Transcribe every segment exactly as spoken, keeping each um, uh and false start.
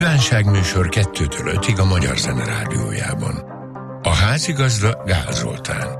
Kívánságműsor kettőtől ötig a Magyar Zene Rádiójában. A házigazda Gál Zoltán.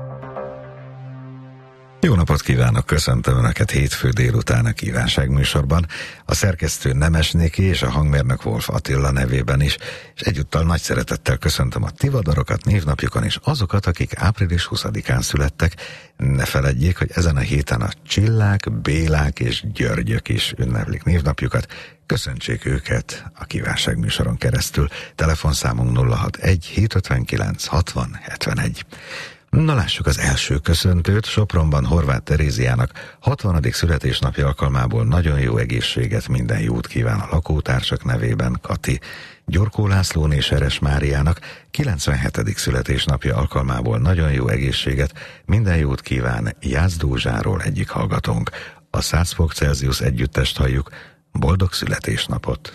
Jó napot kívánok, köszöntöm Önöket hétfő délután a kívánságműsorban. A szerkesztő Nemes Niki és a hangmérnök Wolf Attila nevében is, és egyúttal nagy szeretettel köszöntöm a tivadarokat névnapjukon és azokat, akik április huszadikán születtek. Ne feledjék, hogy ezen a héten a Csillák, Bélák és Györgyök is ünneplik névnapjukat. Köszöntsék őket a kívánságműsoron keresztül. Telefonszámunk nulla hatvanegy hétszázötvenkilenc hatvan hetvenegy. Na lássuk az első köszöntőt. Sopronban Horváth Teréziának hatvanadik születésnapja alkalmából nagyon jó egészséget, minden jót kíván a lakótársak nevében Kati. Gyorkó Lászlóné Seres Máriának kilencvenhetedik születésnapja alkalmából nagyon jó egészséget, minden jót kíván Jász Dózsáról egyik hallgatónk. A száz fok Celsius együttest halljuk. Boldog születésnapot!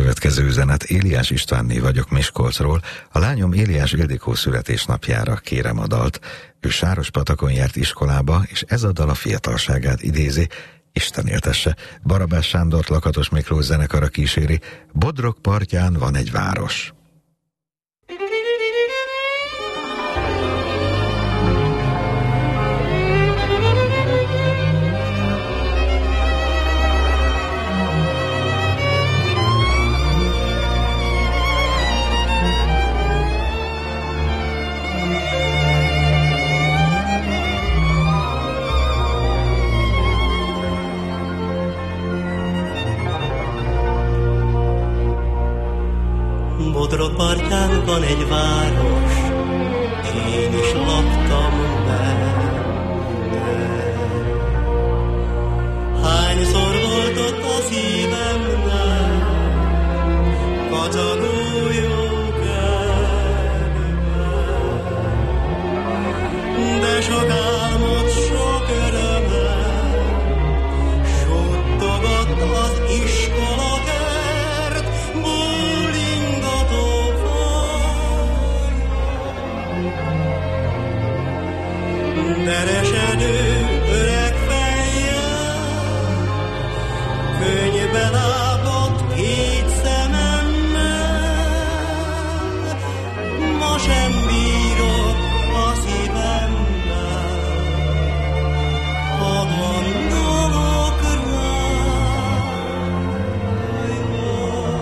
következő üzenet. Éliás Istvánné vagyok Miskolcról. A lányom Éliás Ildikó születésnapjára kérem a dalt. Ő Sárospatakon járt iskolába, és ez a dal a fiatalságát idézi. Isten éltesse. Barabás Sándort Lakatos Miklós zenekara kíséri. Bodrog partján van egy város. Bodrog partján van egy város, én is laktam benne. Hányszor volt ott a szívemben kacagó jó kedve, de sok álmot, sok örömet suttogott az iskola. Veresedő öreg fejjel, könnybe lábadt két szememmel, ma sem bírok a szívemmel, ha gondolok rája.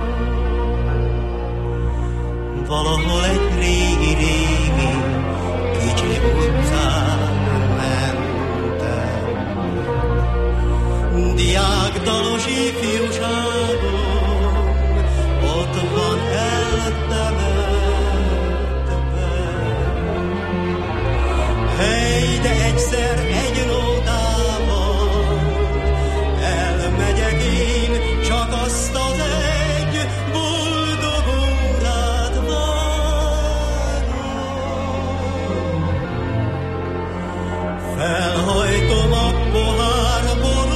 Valahol egy régi-régi kicsi utcán diákdalos ifjúságom ott van eltemetve. Hey, de egyszer egy nótával elmegyek én, csak azt az egy boldog órát várom. Felhajtom a pohár borom,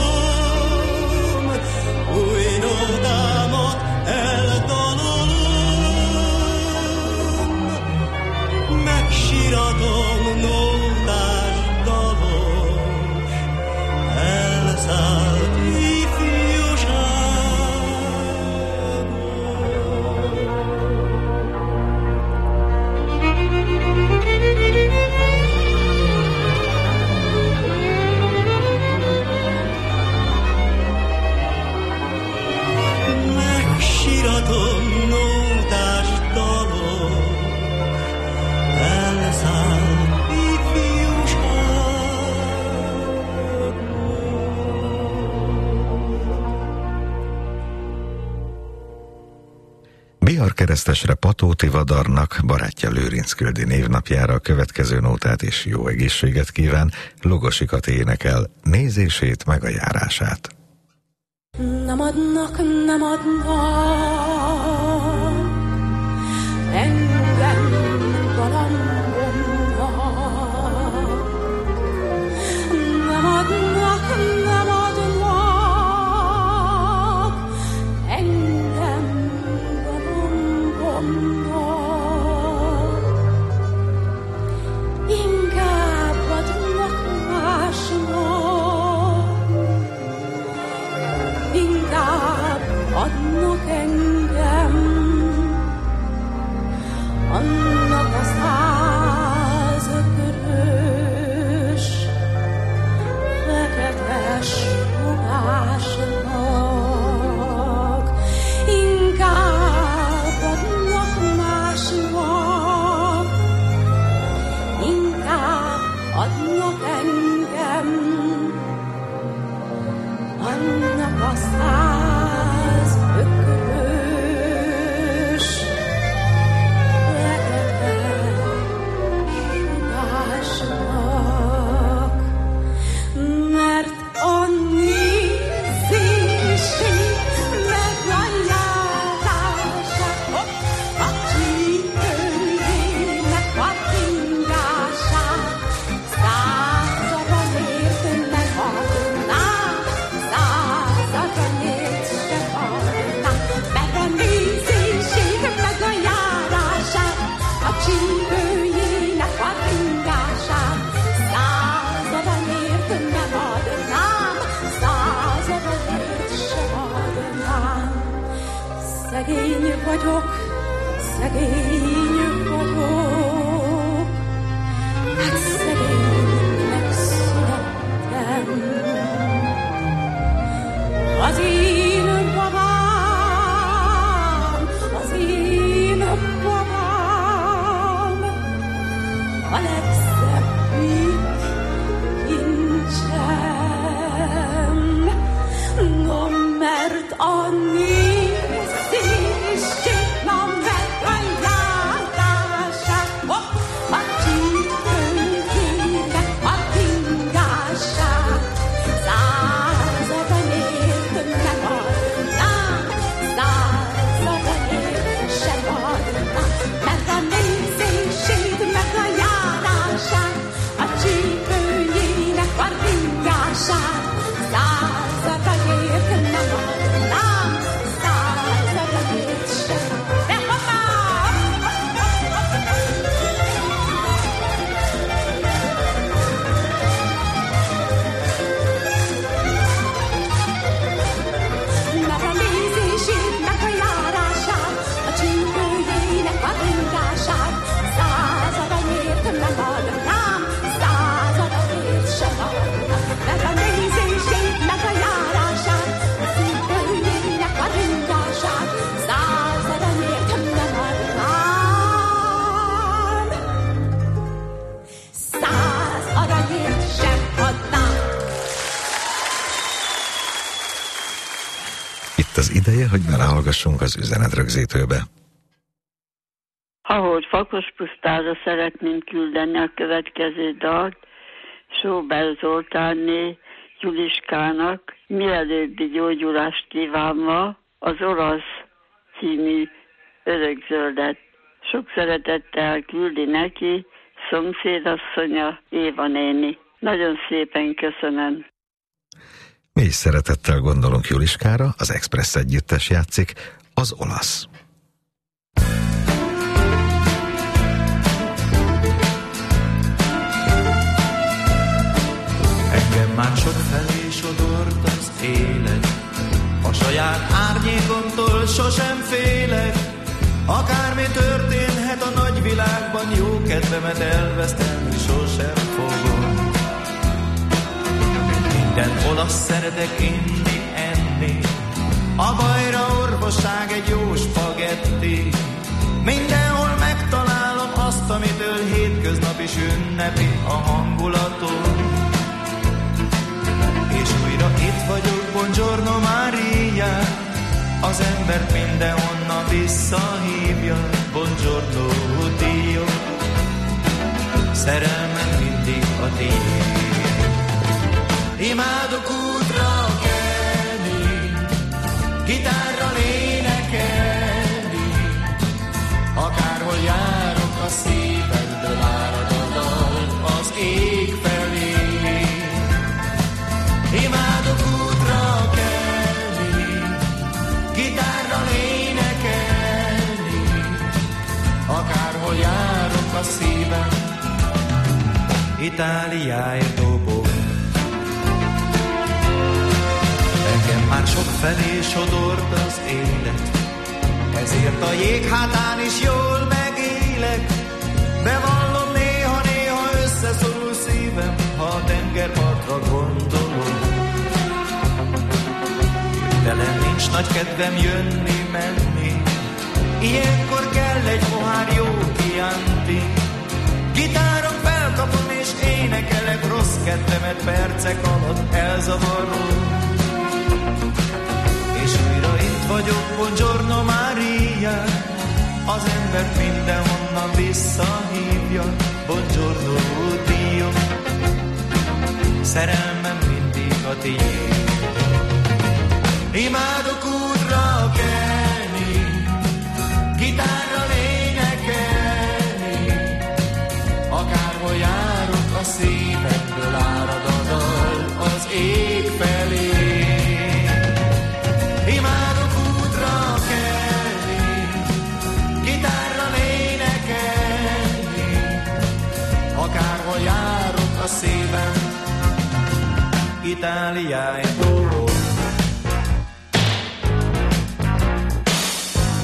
új nótámat eldalolom, megsiratom nótás dalos, elszállt siratom nótás dalos, elszállt ifjúságból. Bihar keresztesre Pató Tivadarnak, barátja Lőrinc küldi névnapjára a következő nótát és jó egészséget kíván. Logosikat énekel, nézését meg a járását. Nem adnak, nem adnak engem galambomra. Nem adnak, nem adnak engem galambomra. Inkább adnak másnak, inkább adnak engem, annak a száz körös, feketes fogásnak. Inkább adnak másnak, inkább adnak engem, annak a száz ökrös, legetes sugásnak, mert a nézését meg a járását, a csípőjének a fingását, századon ért meg adná, századon ért Szegény vagyok, szegény vagyok, hát szegénynek születtem. Az én babám, az én babám, a legszebbik kincsem, no mert a nézését, no mert a járását, oh, a csípőjének a ingását, századanyért megadnám, századanyért sem adnám, mert a nézését, meg a járását, a csípőjének a ingását, századanyért nem adnám, századanyért sem. De hoppá! Meg a nézését, meg a járását, a csípőjének a ringását, századanyért nem adnám, századanyért sem adnám. Meg a nézését, meg a járását, a csípőjének a ringását, századanyért nem adnám, századanyért sem adnám. Itt az ideje, hogy belehallgassunk az üzenetrögzítőbe. Ahogy Fakospusztára szeretném küldeni a következő dalt, Sóber Zoltánné Juliskának, mielőbbi gyógyulást kívánva, az Olasz című örökzöldet. Sok szeretettel küldi neki szomszédasszonya Éva néni. Nagyon szépen köszönöm. Mi is szeretettel gondolunk Juliskára, az Express együttes játszik, az Olasz. Engem már sok felé sodort az élet, a saját árnyékomtól sosem félek. Akármi történhet a nagyvilágban, jó kedvemet elveszteni sosem fogom. Minden olasz szeretek inni, enni, a bajra orvosság egy jó spagetti. Mindenhol megtalálom azt, amitől hétköznap is ünnepi a hangulatom. És újra itt vagyok, buongiorno Maria, az embert mindenhonnan visszahívja, buongiorno Dio, szerelmem mindig a tiéd. Imádok útra kelni, gitárral énekelni, akárhol járok, a szívemből árad a dal az ég felé. Imádok útra kelni, gitárral énekelni, akárhol járok, a szívem Itáliáért dobog. Engem már sok felé sodort az élet, ezért a jéghátán is jól megélek. Bevallom, néha-néha összeszorul szívem, ha a tengerpartra gondolom. Hirtelen nincs nagy kedvem jönni, menni, ilyenkor kell egy pohár jó Chianti. Gitáron felkapom és énekelek, rossz kedvemet percek alatt elzavarom. És újra itt vagyok, buongiorno Maria, az embert mindenhonnan visszahívja, buongiorno Dio, szerelmem mindig a tiéd. Imádok útra kelni, gitárral énekelni, akárhol járok, a szívemből árad a dal az ég felé. Imádok útra kelni, gitárral énekelni, akárhol járok, a szívem Itáliáért dobog.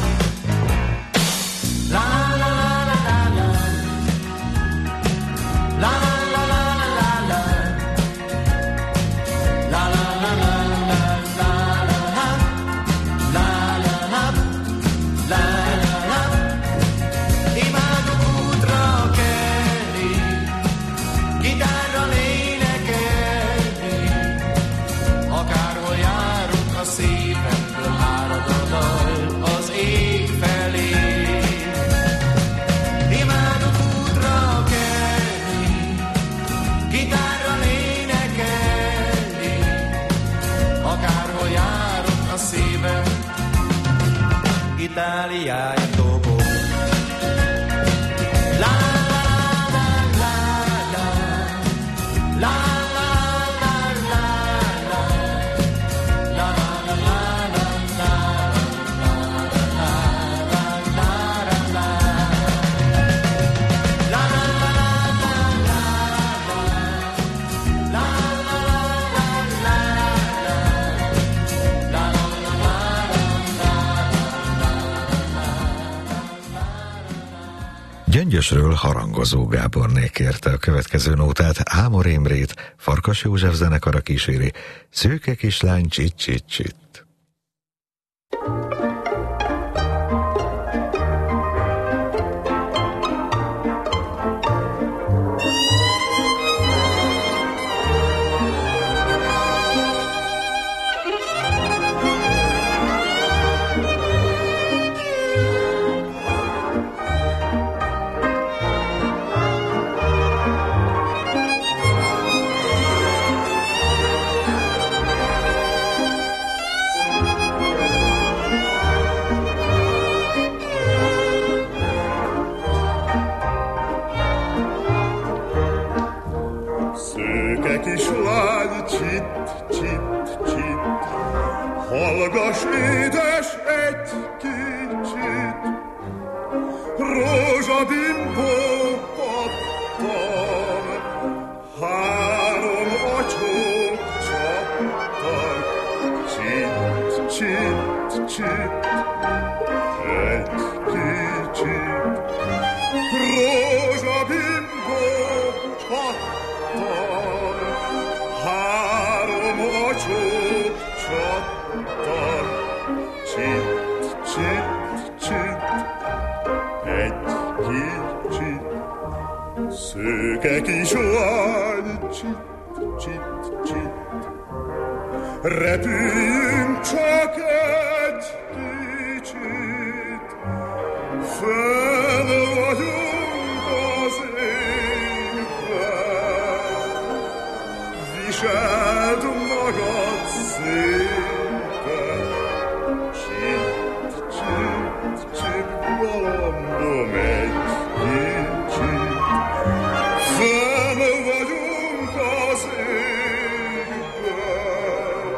penáliája dobog. La la la la la Gyöngyösről Harangozó Gáborné kérte a következő nótát, Ámor Imrét Farkas József zenekara kíséri, Szőke kislány csit-csit-csit. Hallgass, édes, egy kicsit, rózsabimbó pattan, három acsók csattan, csit, csit, csit, egy kicsit, rózsabimbó pattan, három acsók csattan, csit, csit, csit, egy kicsit, szőke kislány, csit, csit, csit, repüljünk csak egy kicsit, fel vagyunk az égben, viseld magad szépen, csit, csit, csit, galambom egy kicsit, fel vagyunk az égben,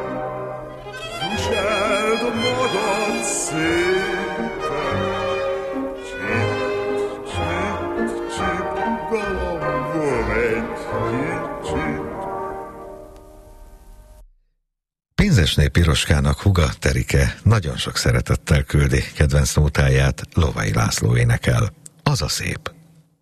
viseld magad szépen, csit, csit, csit, galambom egy kicsit. Pénzesné Piroskának húga Terike nagyon sok szeretettel küldi kedvenc nótáját, Lovai László énekel. Az a szép.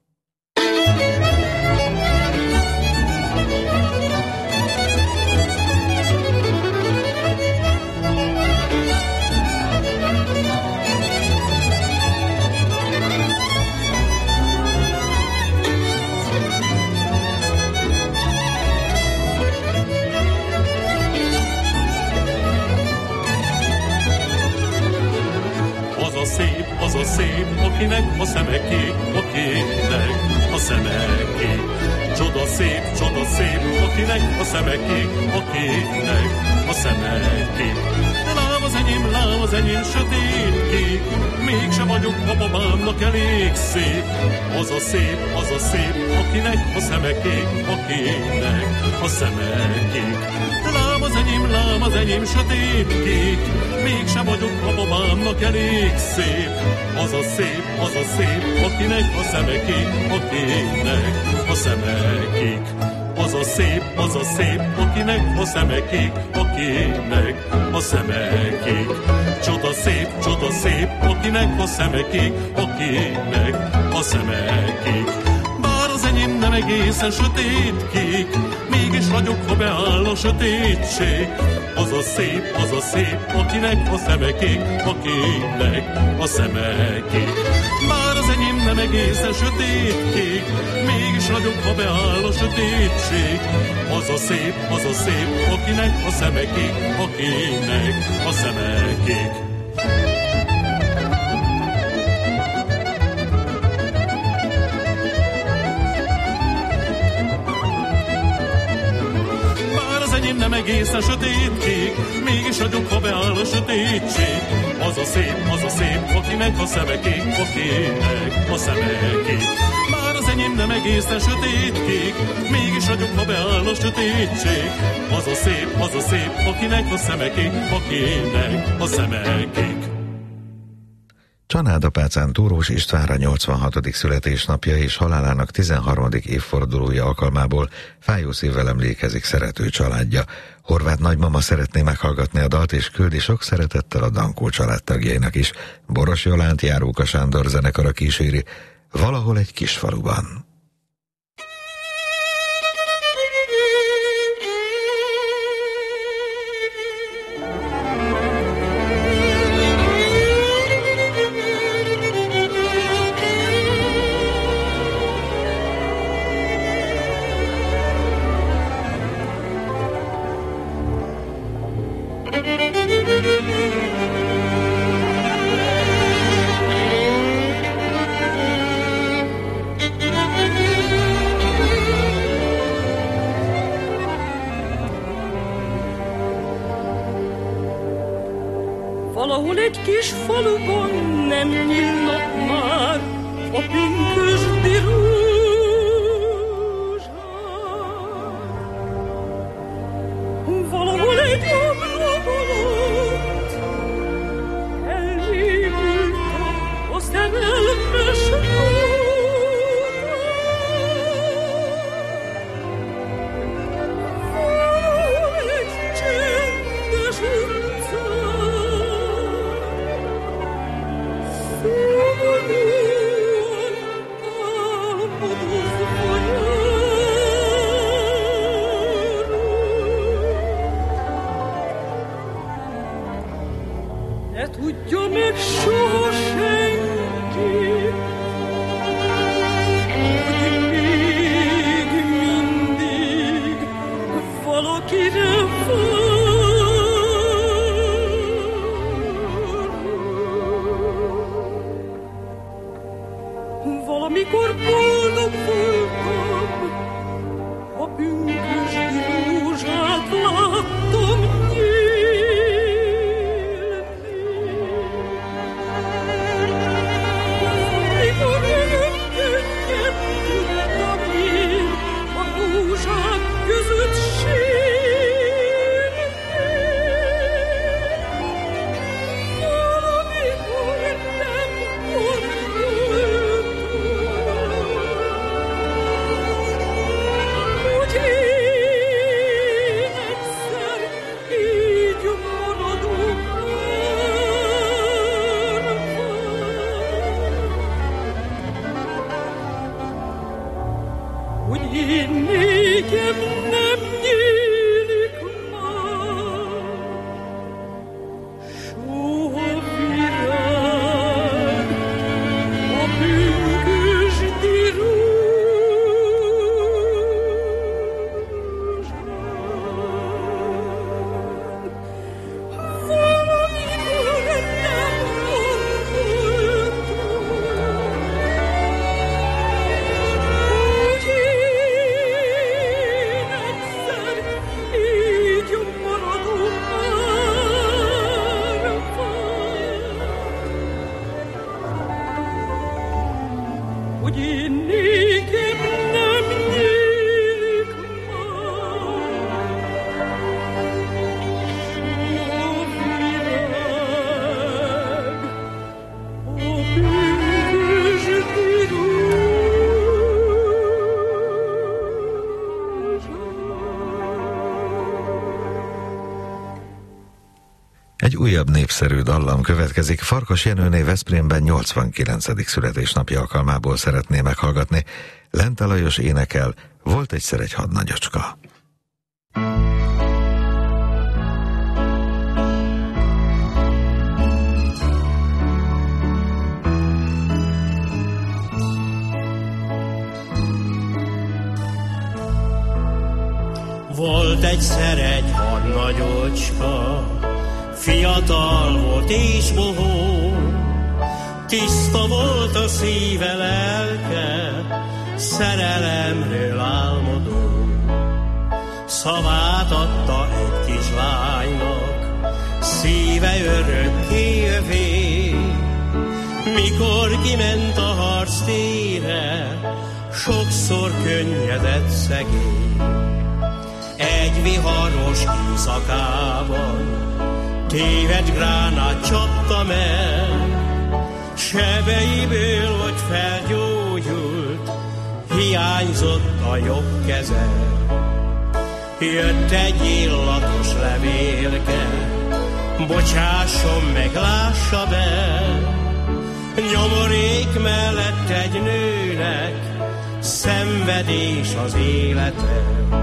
Az a szép, akinek a szeme kék, akinek a szeme kék. Csoda szép, csoda szép, akinek a szeme kék, akinek a szeme kék. Lám az enyém, lám az enyém sötét kék, mégsem vagyok a babámnak elég szép. Az a szép, az a szép, akinek a szeme kék, akinek a szeme kék. Lám az enyém, lám az enyém sötét kék, mégsem vagyok a babámnak elég szép. Az a szép, az a szép, akinek a szeme kék, akinek a szeme kék. Az a szép, az a szép, akinek a szeme kék, akinek a szeme kék. Csoda szép, csoda szép, akinek a szeme kék, akinek a szeme kék. Bár az enyém nem egészen sötét kék, mégis ragyog, ha beáll a sötétség. Az a szép, az a szép, akinek a szeme kék, akinek a szeme kék. Bár az enyém nem egészen sötét kék, mégis ragyog, ha beáll a sötétség. Az a szép, az a szép, akinek a szeme kék, akinek a szeme kék. Nem egészen sötét kék, mégis ragyog, ha beáll a sötétség. Az a szép, az a szép, akinek a szeme kék, akinek a szeme kék. Bár az enyém nem egészen sötétkék, mégis ragyog, ha beáll a sötétség. Az a szép, az a szép, akinek a szeme kék, akinek a szeme kék. Csanádapácán Túrós Istvánra nyolcvanhatodik születésnapja és halálának tizenharmadik évfordulója alkalmából fájó szívvel emlékezik szerető családja. Horváth nagymama szeretné meghallgatni a dalt, és küldi sok szeretettel a Dankó családtagjainak is. Boros Jolánt Járóka Sándor zenekara kíséri Valahol egy kisfaluban. Valahol egy kis faluban nem nyílnak már a pünkösdi rózsák. Valahol egy ablak alatt elévült a szerelmes rózsák. Valahol egy csendes tudja meg soha senki, hogy még mindig valakire vár. Valamikor boldog voltam, a pünkösdi rózsát láttam nyílni. Egy újabb népszerű dallam következik. Farkas Jenőné Veszprémben nyolcvankilencedik születésnapja alkalmából szeretné meghallgatni. Lente Lajos énekel Volt egyszer egy hadnagyocska. Volt egyszer egy hadnagyocska, fiatal volt és bohó, tiszta volt a szíve, lelke, szerelemről álmodó. Szavát adta egy kislánynak, szíve örökké övé. Mikor kiment a harctére, sokszor könnyedett szegény. Egy viharos éjszakában tévedt gránát csapta meg, sebeiből, hogy felgyógyult, hiányzott a jobb keze. Jött egy illatos levélke, bocsásson meg, lássa be, nyomorék mellett egy nőnek szenvedés az élete.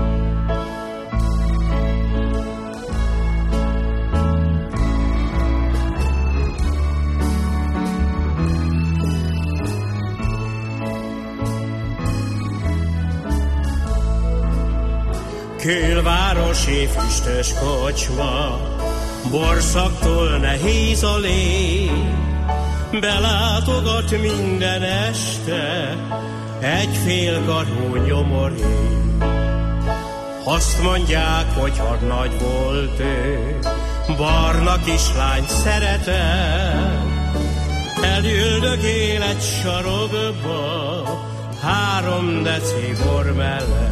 Külvárosi füstös kocsma, borszaktól nehéz a lé, belátogat minden este egy félkarú nyomoré. Azt mondják, hogy hadnagy volt ő, barna kislányt szeretett, elüldögél egy sarokba, három deci bor mellett.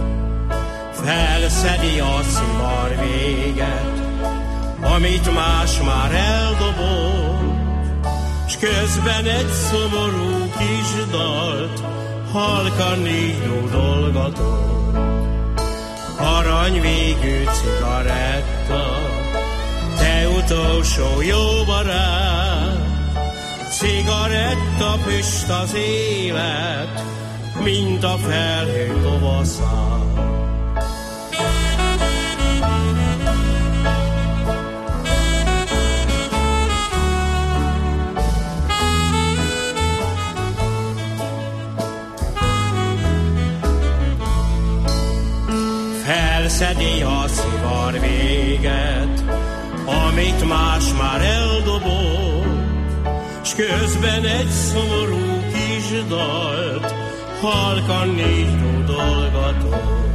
Felszedi a szimar véget, amit más már eldobott, s közben egy szomorú kis dalt halkan így dúdolgatott. Aranyvégű cigaretta, te utolsó jó barát, cigaretta füst az élet, mint a felhő tovaszán. Felszedi a szivar véget, amit más már eldobott, s közben egy szomorú kis dalt halkan így dúdolgatott.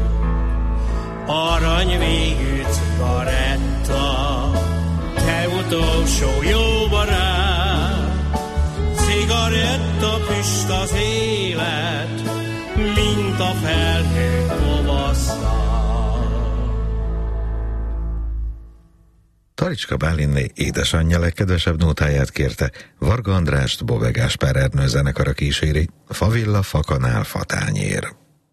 Aranyvégű cigaretta, te utolsó jó barát, cigaretta füst az élet, mint a felhő tovaszán. Talicska Bálinné édesanyja legkedvesebb nótáját kérte, Varga Andrást Bove Gáspár Ernő zenekara kíséri, Favilla, fakanál, fatányér.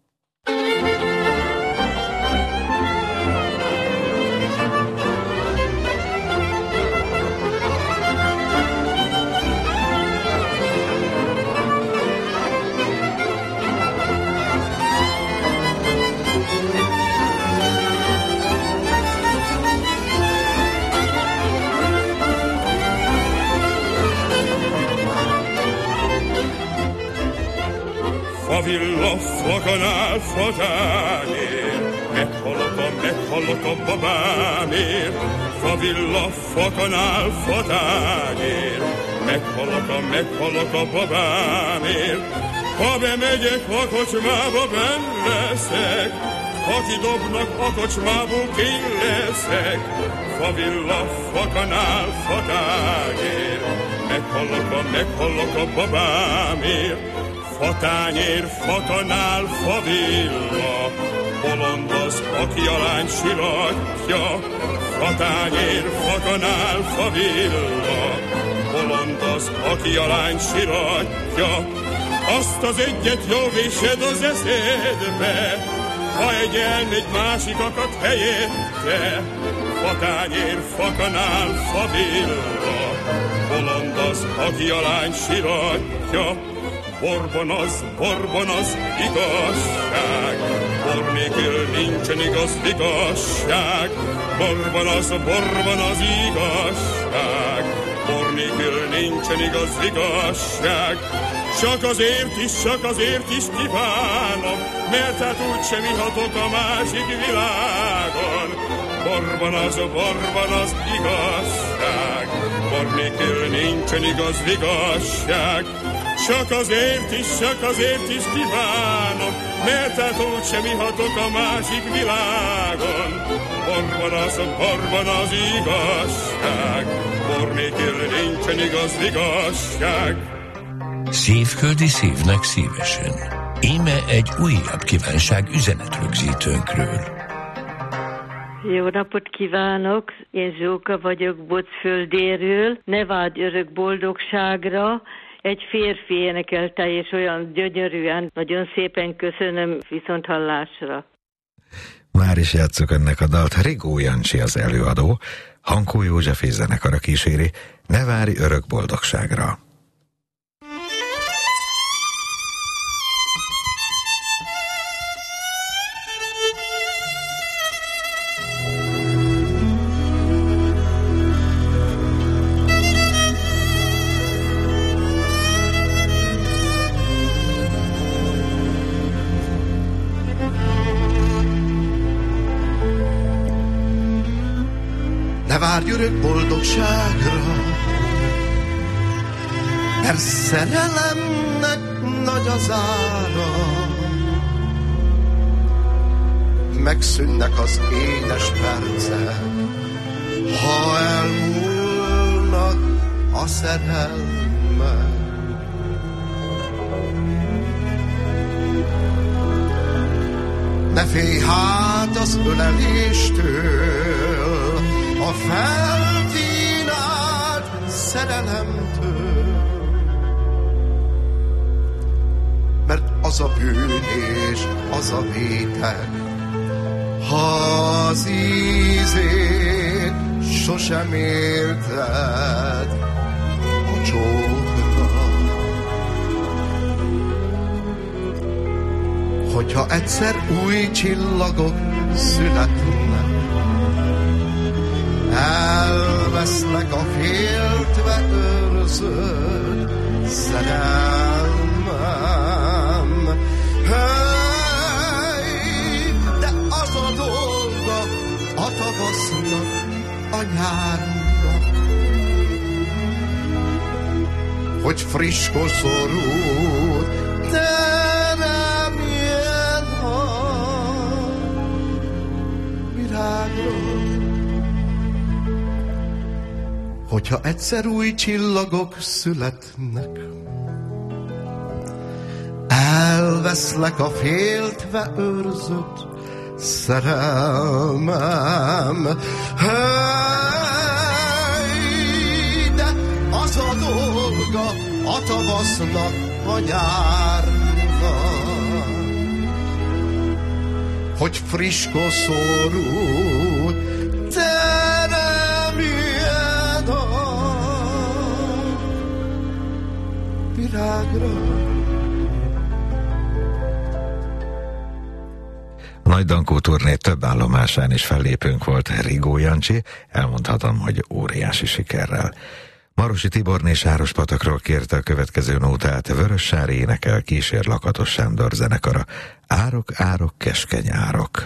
Favilla, fakanál, fatányér, meghallok a, meghallok a babámért. Favilla, fakanál, fatányér, meghallok a, meghallok a babámért. Ha bemegyek a kocsmába, benn leszek, ha kidobnak a kocsmából, kín leszek. Favilla, fakanál, fatányér, meghallok a, meghallok a babámért. Fatányér, fakanál, favilla, bolond az, aki a lány siratja. Fatányér, fakanál, favilla, bolond az, aki a lány siratja. Azt az egyet jó vésed az eszedbe, ha egy elmegy, másik akad helyette. Fatányér, fakanál, favilla, bolond az, aki a lány siratja. Borban az, borban az igazság, bor nélkül nincsen igaz igazság. Borban az, borban az igazság, bor nélkül nincsen igaz igazság. Csak azért is, csak azért is kívánom, mert hát úgysem ihatok a másik világon. Borban az, borban az igazság, bor nélkül nincsen igaz vigasság. Csak azért is, csak azért is kívánom, mert hát úgy sem ihatok a másik világon. Borban az, borban az igazság, bor nélkül nincsen igaz vigasság. Szívföldi szívnek szívesen. Íme egy újabb kívánság üzenetrögzítőnkről. Jó napot kívánok! Én Zsóka vagyok Bocföldéről. Ne vágyj örök boldogságra! Egy férfi énekelte, és olyan gyönyörűen, nagyon szépen köszönöm, viszont hallásra. Már is játsszuk ennek a dalt. Rigó Jancsi az előadó, Hankó József és zenekara kíséri. Ne várj örök boldogságra! Ne várj örök boldogságra, mert szerelemnek nagy az ára. Megszűnnek az édes percek, ha elmúlnak a szerelmek. Ne félj hát az öleléstől, a felkínált szerelemtől, mert az a bűn és az a vétek, ha az ízét sosem érted a csókra. Hogyha egyszer új csillagok születnek, elveszlek a féltve őrzött szerelmem. Hey, de az a dolga a tavasznak, a nyárnak, hogy friss koszorút teremjen a virágról. Hogyha egyszer új csillagok születnek, elveszlek a féltve őrzött szerelmem. Hey, de az a dolga a tavasznak, a nyárnak, hogy friss koszorút teremjen a virágra. A Nagy Dankó turné több állomásán is fellépőnk volt Rigó Jancsi, elmondhatom, hogy óriási sikerrel. Marosi Tiborné Sárospatakról kérte a következő nótát, Vörössári énekel kísér Lakatos Sándor zenekara. Árok, árok, keskeny árok.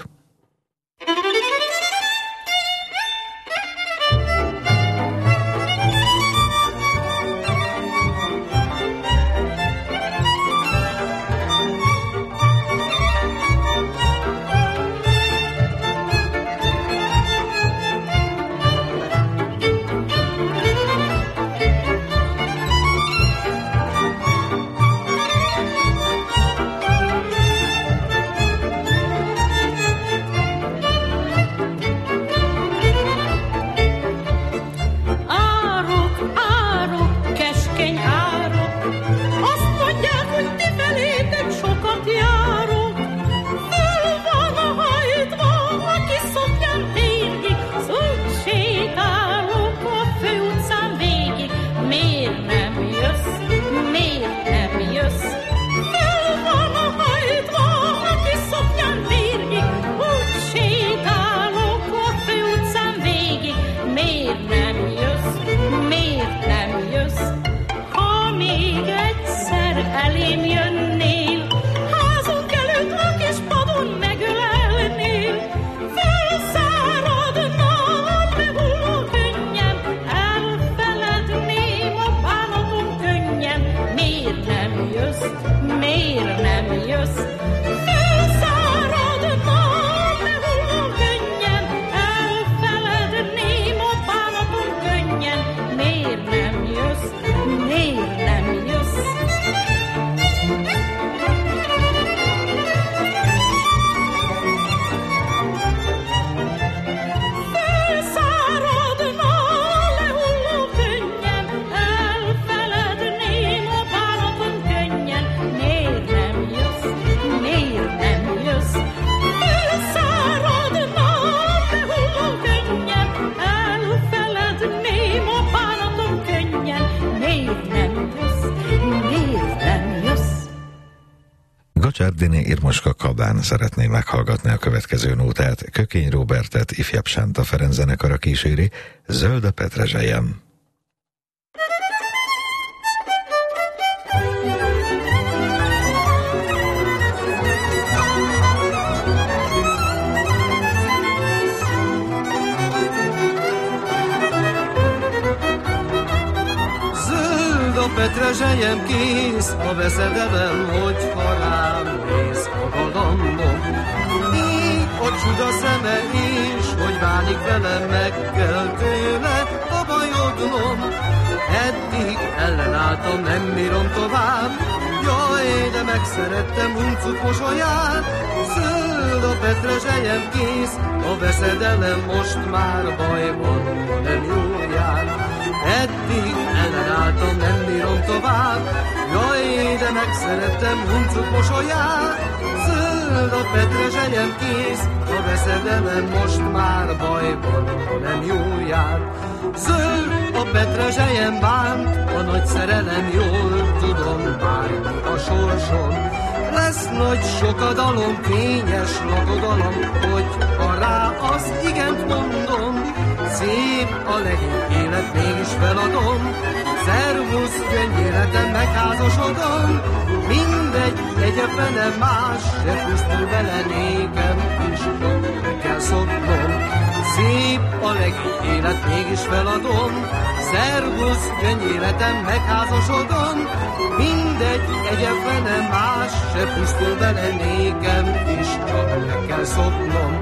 Ciardini Irmoska Kabán szeretné meghallgatni a következő nótát. Kökény Róbertet ifjabb Sánta Ferenc zenekara kíséri, Zöld a petrezselyem. A petrezselyem kész, a veszedelem, hogyha rám néz a galambom. Így a csuda szeme is, hogy válik velem, meg kell tőle a bajodnom. Eddig ellenálltam, nem bírom tovább, jaj, de megszerettem uncut mosolyát. Zöld a petrezselyem kész, a veszedelem most már bajban nem jól jár. Eddig ellenálltam, nem bírom tovább, jaj, de megszerettem huncut mosolyát. Zöld a petrezselyem kész, a veszedelem most már bajban nem jól jár. Zöld a petrezselyem bánt, a nagy szerelem jól tudom, bármi a sorsom. Lesz nagy sokadalom, kényes lakodalom, hogy ha rá az igent mondom. Szép a legény élet, mégis feladom, szervusz, könnyéletem, megházasodom. Mindegy, egyebben nem más, se pusztul vele nékem is, meg kell szoknom. Szép a legény élet, mégis feladom, szervusz, könnyéletem, megházasodom. Mindegy, egyebben nem más, se pusztul vele nékem is, csak meg kell szoknom.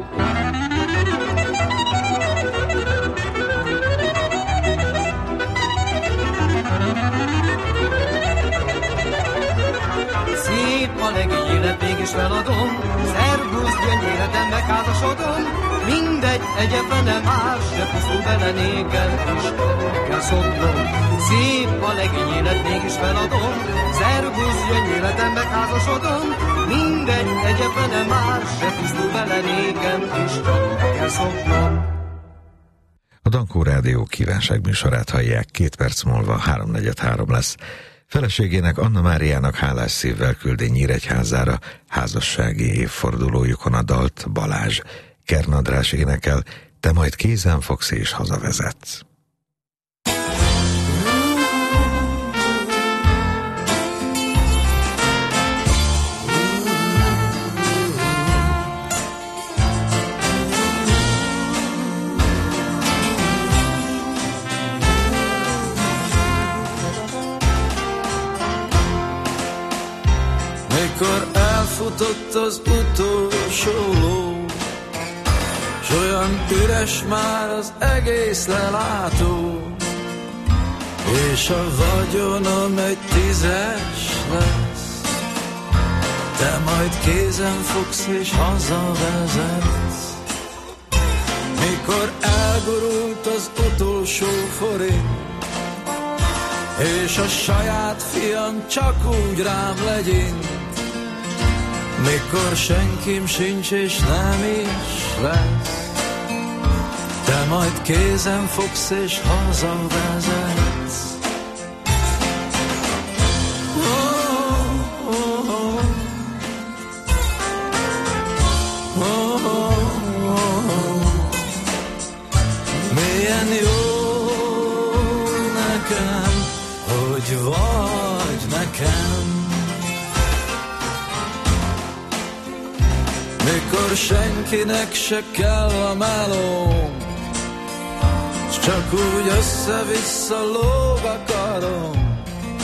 Szép a legény élet, mégis feladom, szervusz, gyönyéretem, megházasodom. Mindegy, egyebben nem más, se pusztul bele nékem is, meg kell szoknom. Szép a legény élet, mégis feladom, szervusz, gyönyéretem, megházasodom. Mindegy, egyebben nem más, se pusztul bele nékem is, meg kell szoknom. A Dankó Rádió kívánságműsorát hallják, két perc múlva háromnegyed három lesz. Feleségének, Anna Máriának hálás szívvel küldi Nyíregyházára házassági évfordulójukon a dalt Balázs. Kern András énekel, te majd kézen fogsz és hazavezetsz. Mikor elfutott az utolsó ló, s olyan üres már az egész lelátó, és a vagyonom egy tízes lesz, te majd kézen fogsz és hazavezetsz. Mikor elgurult az utolsó forint, és a saját fiam csak úgy rám legyint, mikor senkim sincs és nem is lesz, te majd kézen fogsz és hazavezetsz. Milyen jó nekem, hogy vagy nekem, mikor senkinek se kell a melóm, s csak úgy össze-vissza lóg a karom,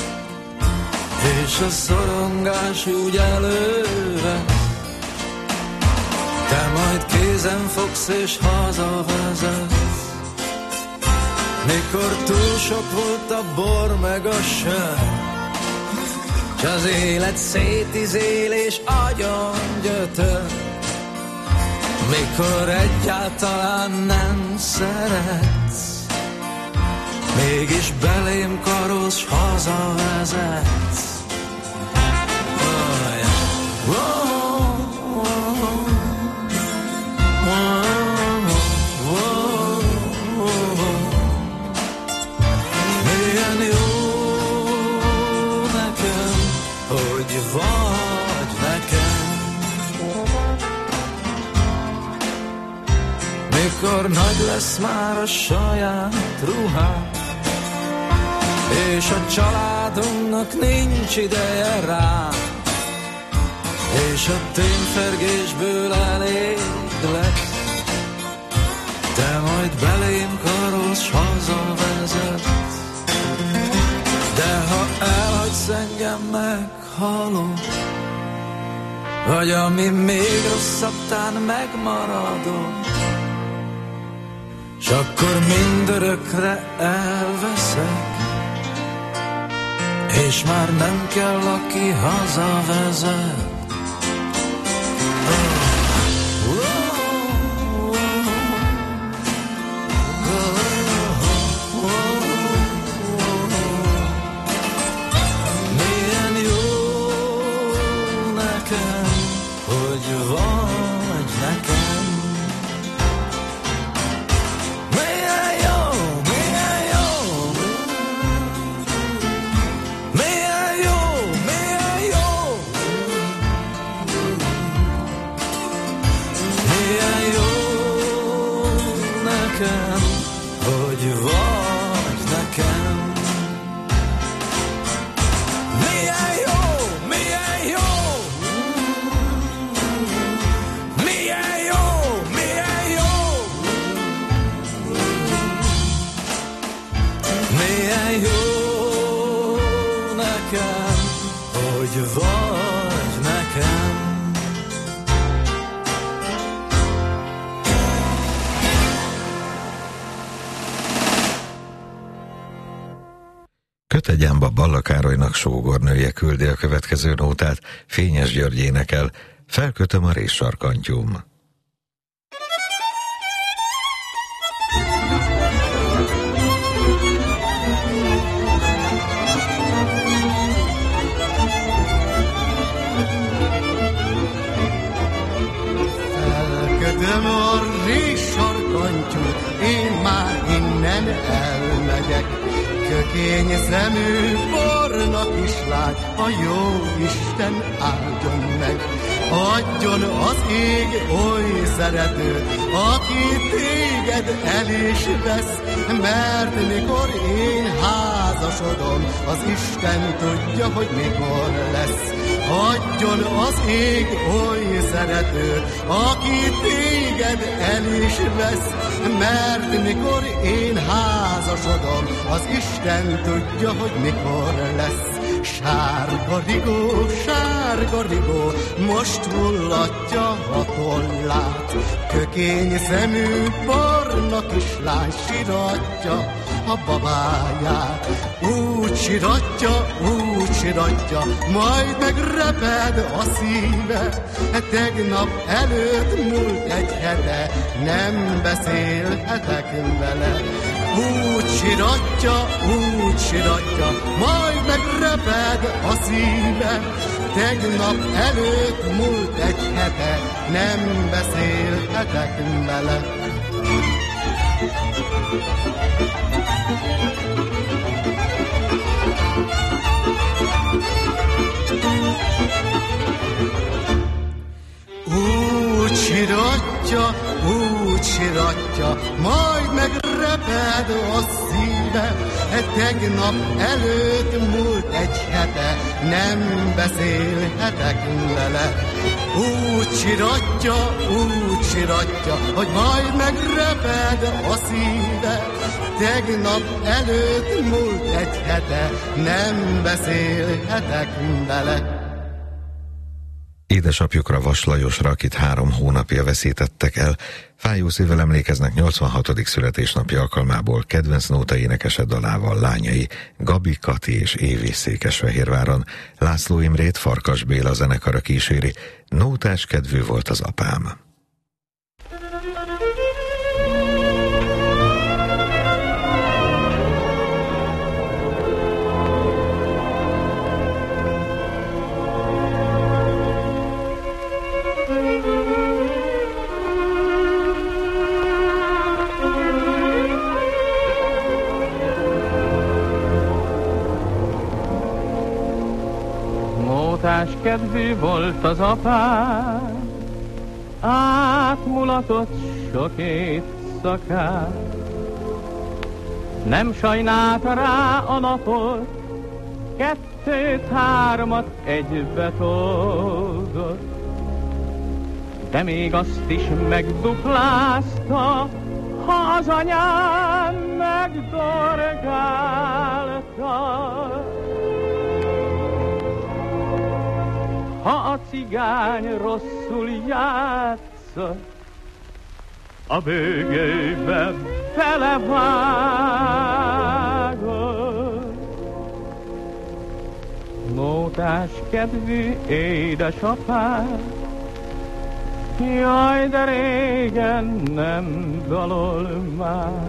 és a szorongás úgy elővesz, te majd kézen fogsz és hazavezetsz. Mikor túl sok volt a bor meg a sör, s az élet szétizél és agyon gyötör, mikor egyáltalán nem szeretsz, mégis belém karolsz, s hazavezetsz. Oh, yeah. Oh. Vagy mikor nagy lesz már a saját ruhám, és a családunknak nincs ideje rá, és a tényfergésből elég lesz, te majd belém karolsz, hazavezetsz. De ha elhagysz engem, meghalok, vagy ami még rosszabbtán megmaradom, s akkor mindörökre elveszek, és már nem kell, aki hazavezet. Kötegyámba Balla Károlynak sógornője küldi a következő nótát, Fényes György énekel, felkötöm a réssarkantyúm. Felkötöm a réssarkantyút, én már innen elmegyek. Kökény szemű, barna kislány, a jó Isten áldjon meg. Adjon az ég oly szeretőt, aki téged el is vesz, mert mikor én házasodom, az Isten tudja, hogy mikor lesz. Adjon az ég oly szeretőt, aki téged el is vesz, mert mikor én házasodom, az Isten tudja, hogy mikor lesz. Sárga rigó, sárga rigó, most hullatja a tollát. Kökény szemű, barna kislány siratja a babáját. Úgy siratja, úgy siratja, majd megreped a szíve. Tegnap előtt múlt egy hete, nem beszélhetek vele. Úgy siratja, úgy siratja, majd megreped a szíve. Tegnap előtt múlt egy hete, nem beszélhetek vele. Úgy siratja, úgy siratja, majd megreped a szíve. Tegnap előtt múlt egy hete, nem beszélhetek vele. Úgy siratja, úgy siratja, hogy majd megreped a szíve. Tegnap előtt múlt egy hete, nem beszélhetek vele. Édesapjukra, Vas Lajosra, akit három hónapja veszítettek el, fájó szívvel emlékeznek nyolcvanhatodik születésnapja alkalmából kedvenc nóta énekese dalával lányai Gabi, Kati és Évi Székesfehérváron. László Imrét Farkas Béla zenekara kíséri, nótás kedvű volt az apám. Kedvű volt az apám, átmulatott sok éjszakát. Nem sajnálta rá a napot, kettőt-hármat egybe toldott, de még azt is megduplázta, ha az anyám megdorgálta. Ha a cigány rosszul játszott, a bőgőbe belevágott. Nótás kedvű édesapám, jaj, de régen nem dalol már.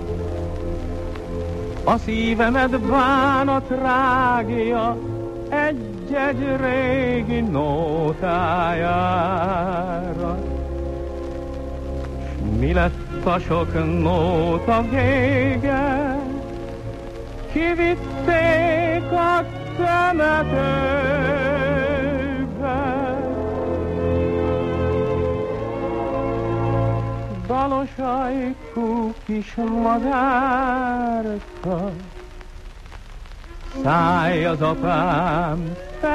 A szívemet bánat rágja egy-egy régi nótájára. S mi lett a sok nóta vége? Kivitték a temetőbe. Dalos ajkú kis madárka, szállj az apám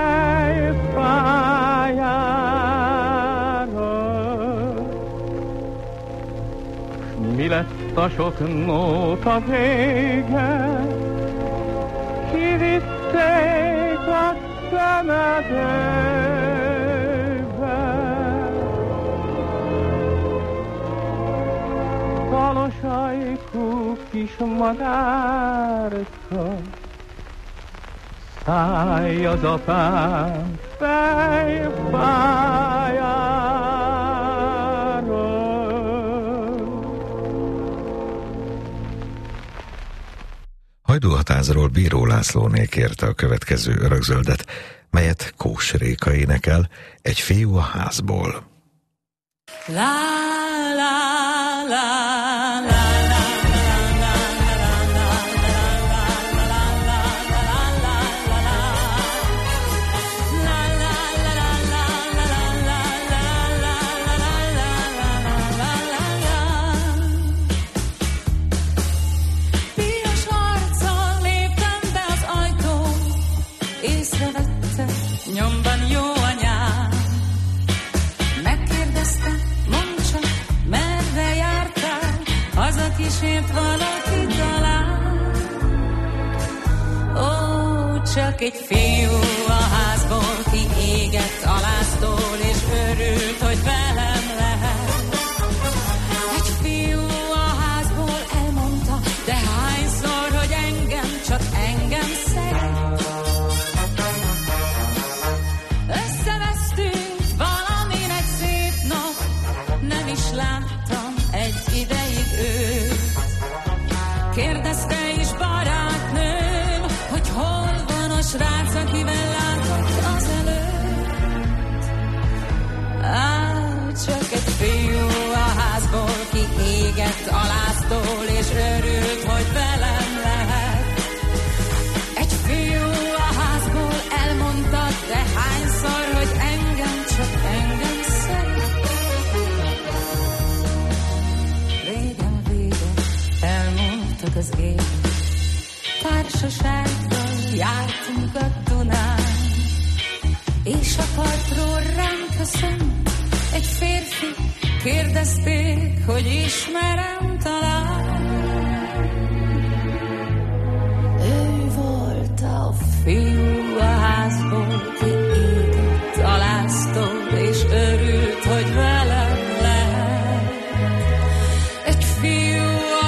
fejfájára. Mi lett a sok nóta vége? Kivitték a temetőbe. Dalos ajkú kis madárka, szállj az apám fejfájára. Hajdúhatázról Bíró Lászlóné kérte a következő örökzöldet, melyet Kós Réka énekel, Egy fiú a házból. La la la la. Nyomban jó anyám megkérdezte, mondd csak, merre jártál, hazakísért valaki talán. Ó, csak egy fiú a házból kiégett a láztól, és örült, hogy velem lehet. Egy fiú a házból elmondta, de hányszor, hogy engem, csak engem szeret. Láttam egy ideig őt, kérdezte is barátnőm, hogy hol van a srác, akivel látott az előtt. Á, csak egy fiú a házból kiégett a láztól, és örült, hogy velem lehet. Egy fiú a házból elmondta, de hányszor, hogy engem, csak engem szeret. Az ég. Társasággal jártunk a Dunán, és a partról rám köszönt egy férfi, kérdezték, hogy ismerem talán. Ő volt a fiú a házból, kiégett a láztól, és örült, hogy velem lehet. Egy fiú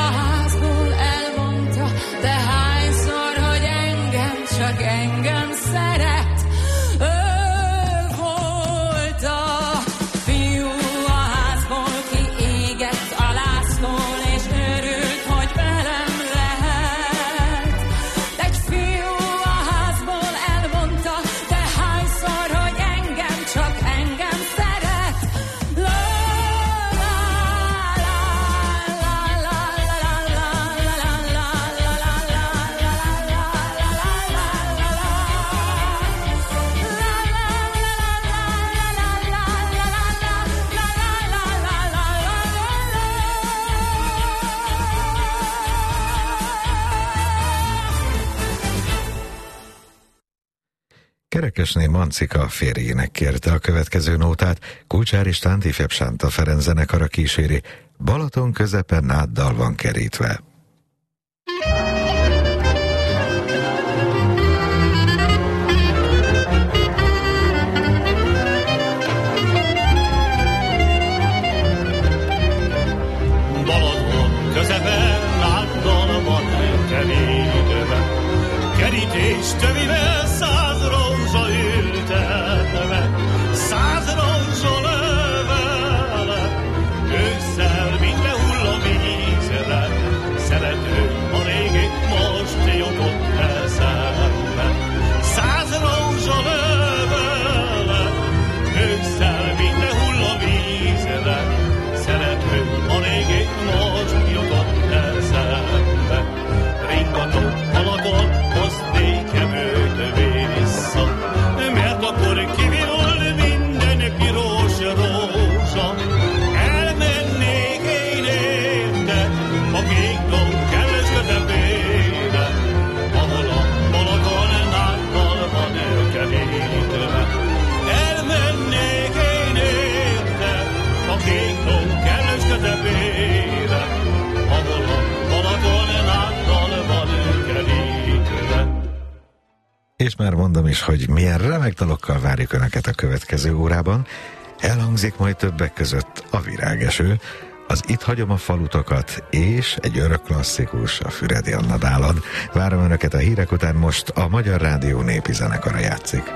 csak engem szeret. Ő volt a fiú a házból, kiégett a láztól, és örült, hogy velem lehet. Egy fiú a házból Kerekesné Mancika férjének kérte a következő nótát, Kulcsár István ifjabb Sánta Ferenc zenekara kíséri, Balaton közepen náddal van kerítve. Balaton közepen náddal van kerítve, kerítés tövivel száz rózsa ültetve, száz rózsa levele, ősszel minden hull a vízre, szerető a régét most jutott eszembe. Száz rózsa levele, ősszel minden hull a vízre, szerető a régét most jutott eszembe. Ringató Balaton, hozd nékem őt vissza, mert akkor kivirul minden piros rózsa. Elmennék én érte a kék domb kellős közepére, ahol a Balaton náddal van kerítve. Elmennék én érte a kék domb kellős közepére, ahol a Balaton náddal van kerítve. És már mondom is, hogy milyen remek dalokkal várjuk Önöket a következő órában. Elhangzik majd többek között a Virágeső, az Itt hagyom a falutakat, és egy örök klasszikus, a Füredi Anna dálad. Várom Önöket a hírek után, most a Magyar Rádió népi zenekara játszik.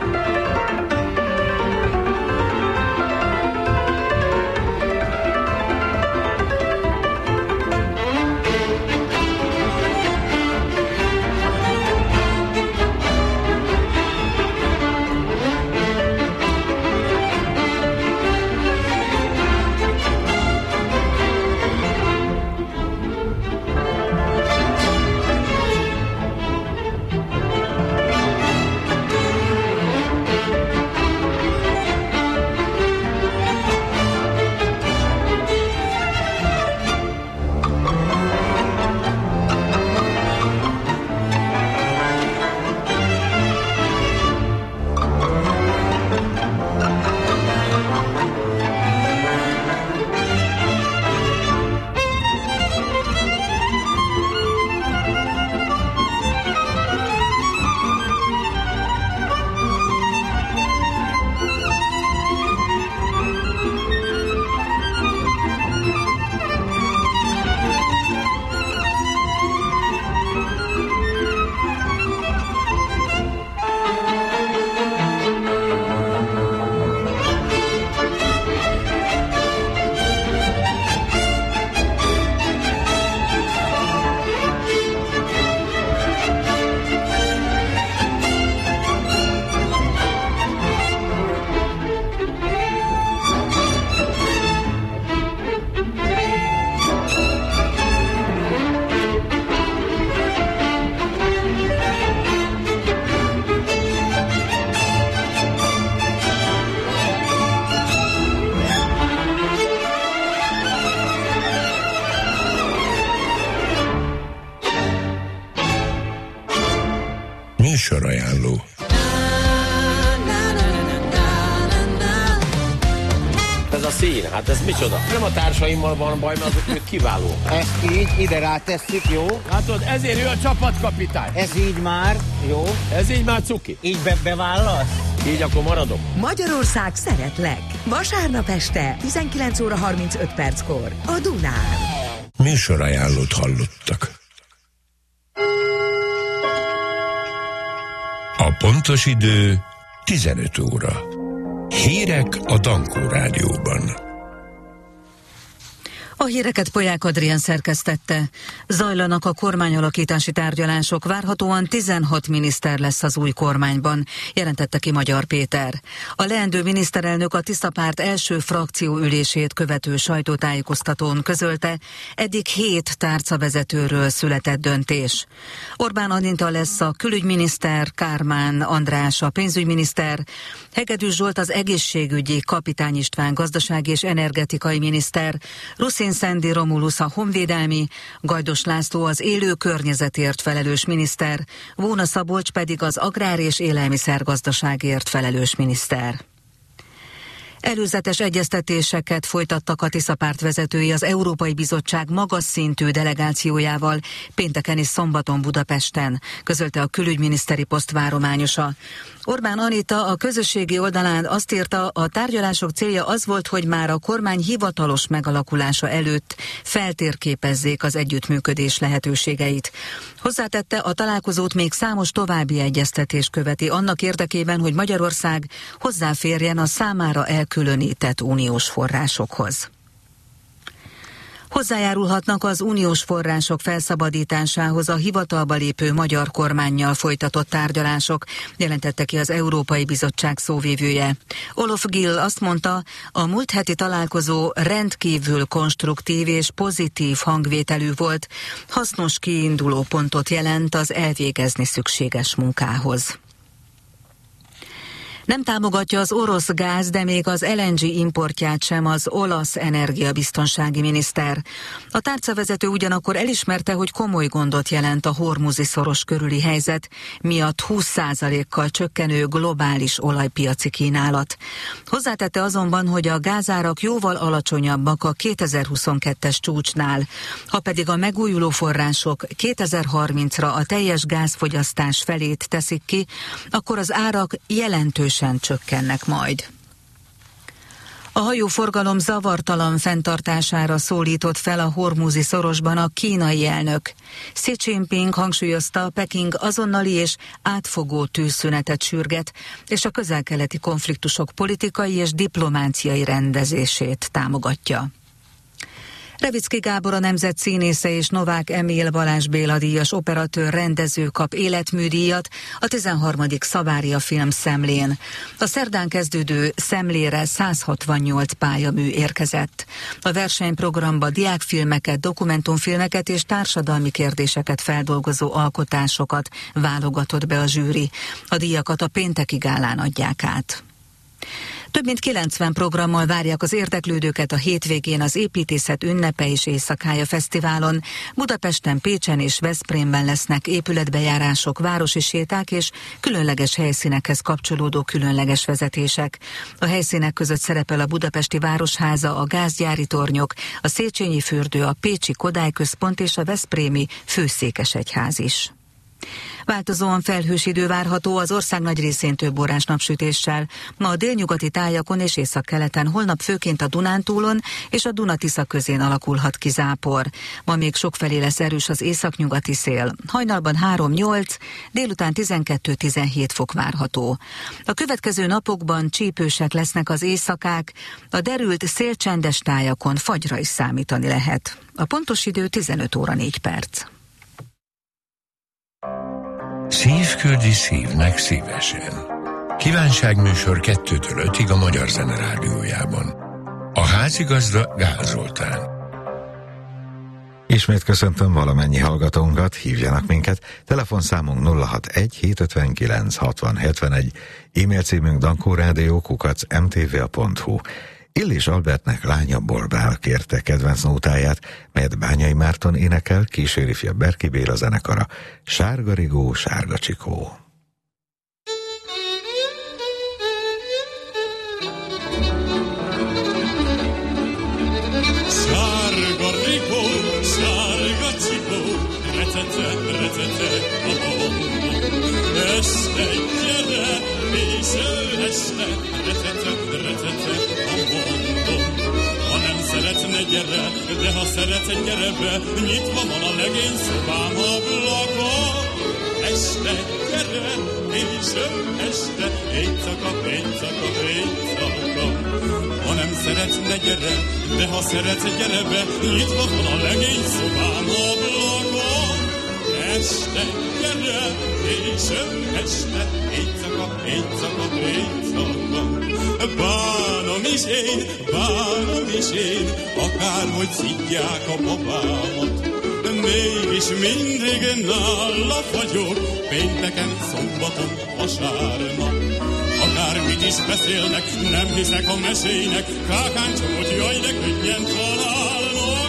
Műsorajánló. Ez a szín, hát ez micsoda? Nem a társaimmal van baj, mert azok ők kiváló. Ezt így ide rátesszük, jó? Látod, ezért ő a csapatkapitány. Ez így már, jó? Ez így már cuki. Így be bevállasz? Így akkor maradok. Magyarország szeretlek. Vasárnap este tizenkilenc óra harmincöt perckor a Dunán. Műsorajánlót hallottak. A pontos idő tizenöt óra. Hírek a Dankó Rádióban. A híreket Polyák Adrián szerkesztette. Zajlanak a kormányalakítási tárgyalások, várhatóan tizenhat miniszter lesz az új kormányban, jelentette ki Magyar Péter. A leendő miniszterelnök a Tiszta Párt első frakcióülését követő sajtótájékoztatón közölte, eddig hét tárcavezetőről született döntés. Orbán Anita lesz a külügyminiszter, Kármán András a pénzügyminiszter, Hegedűs Zsolt az egészségügyi, Kapitány István gazdasági és energetikai miniszter, Ruszin Szényszendi Romulusz a honvédelmi, Gajdos László az élő környezetért felelős miniszter, Vóna Szabolcs pedig az agrár- és élelmiszergazdaságért felelős miniszter. Előzetes egyeztetéseket folytattak a Tisza párt vezetői az Európai Bizottság magas szintű delegációjával pénteken és szombaton Budapesten, közölte a külügyminiszteri poszt várományosa. Orbán Anita a közösségi oldalán azt írta, a tárgyalások célja az volt, hogy már a kormány hivatalos megalakulása előtt feltérképezzék az együttműködés lehetőségeit. Hozzátette, a találkozót még számos további egyeztetés követi annak érdekében, hogy Magyarország hozzáférjen a számára elkülönített uniós forrásokhoz. Hozzájárulhatnak az uniós források felszabadításához a hivatalba lépő magyar kormánnyal folytatott tárgyalások, jelentette ki az Európai Bizottság szóvivője. Olof Gill azt mondta, a múlt heti találkozó rendkívül konstruktív és pozitív hangvételű volt, hasznos kiinduló pontot jelent az elvégezni szükséges munkához. Nem támogatja az orosz gáz, de még az el en gé importját sem az olasz energiabiztonsági miniszter. A tárcavezető ugyanakkor elismerte, hogy komoly gondot jelent a hormuzi szoros körüli helyzet, miatt húsz százalékkal csökkenő globális olajpiaci kínálat. Hozzátette azonban, hogy a gázárak jóval alacsonyabbak a kétezer-huszonkettes csúcsnál. Ha pedig a megújuló források kétezer-harmincra a teljes gázfogyasztás felét teszik ki, akkor az árak jelentős csökkennek majd. A hajóforgalom zavartalan fenntartására szólított fel a hormuzi szorosban a kínai elnök. Xi Jinping hangsúlyozta, Peking azonnali és átfogó tűzszünetet sürget, és a közel-keleti konfliktusok politikai és diplomáciai rendezését támogatja. Revicki Gábor a nemzet színésze és Novák Emil Balázs Béla díjas operatőr rendező kap életműdíjat a tizenharmadik Szavária film Szemlén. A szerdán kezdődő Szemlére száz hatvannyolc pályamű érkezett. A versenyprogramba diákfilmeket, dokumentumfilmeket és társadalmi kérdéseket feldolgozó alkotásokat válogatott be a zsűri. A díjakat a pénteki gálán adják át. Több mint kilencven programmal várják az érdeklődőket a hétvégén az Építészet ünnepe és éjszakája fesztiválon. Budapesten, Pécsen és Veszprémben lesznek épületbejárások, városi séták és különleges helyszínekhez kapcsolódó különleges vezetések. A helyszínek között szerepel a budapesti Városháza, a gázgyári tornyok, a Széchenyi fürdő, a pécsi Kodály Központ és a veszprémi Főszékesegyház is. Változóan felhős idő várható, az ország nagy részén több órás napsütéssel. Ma a délnyugati tájakon és északkeleten, holnap főként a Dunántúlon és a Duna-Tisza közén alakulhat ki zápor. Ma még sokfelé lesz erős az északnyugati szél. Hajnalban három-nyolc, délután tizenkettő-tizenhét fok várható. A következő napokban csípősek lesznek az éjszakák, a derült szélcsendes tájakon fagyra is számítani lehet. A pontos idő tizenöt óra négy perc. Szív küldi szívnek szívesen. Kívánságműsor kettőtől ötig a Magyar Zene Rádiójában. A házigazda Gál Zoltán. Ismét köszöntöm valamennyi hallgatónkat, hívjanak minket. Telefonszámunk nulla hatvanegy hétszázötvenkilenc hatvan hetvenegy, e-mail címünk dankórádió kukac em té vé pont hu. Illés Albertnek Lánya Borbál kérte kedvenc nótáját, melyet Bányai Márton énekel, kíséri fia Berki Béla zenekara. Sárga rigó, sárga csikó. Sárga rigó, sárga csikó, recece, recece, este gyere, késő este, recece, recece, ha nem szeretne, gyere, de ha szeretne, gyere be, nyitva van a legény szobám ablaka. Este gyere, késő este, éjszaka, éjszaka, éjszaka. Ha nem szeretne, gyere, de ha szeretne, gyere be, nyitva van a legény szobám ablaka. Este gyere, késő este, éjszaka, éjszaka, éjszaka. Bánom is én, bánom is én, akárhogy szidják a babámat. Mégis mindig nála vagyok, pénteken, szombaton, vasárnap. Akármit is beszélnek, nem hiszek a mesének, kákáncsomot, jaj, de könnyen találnak.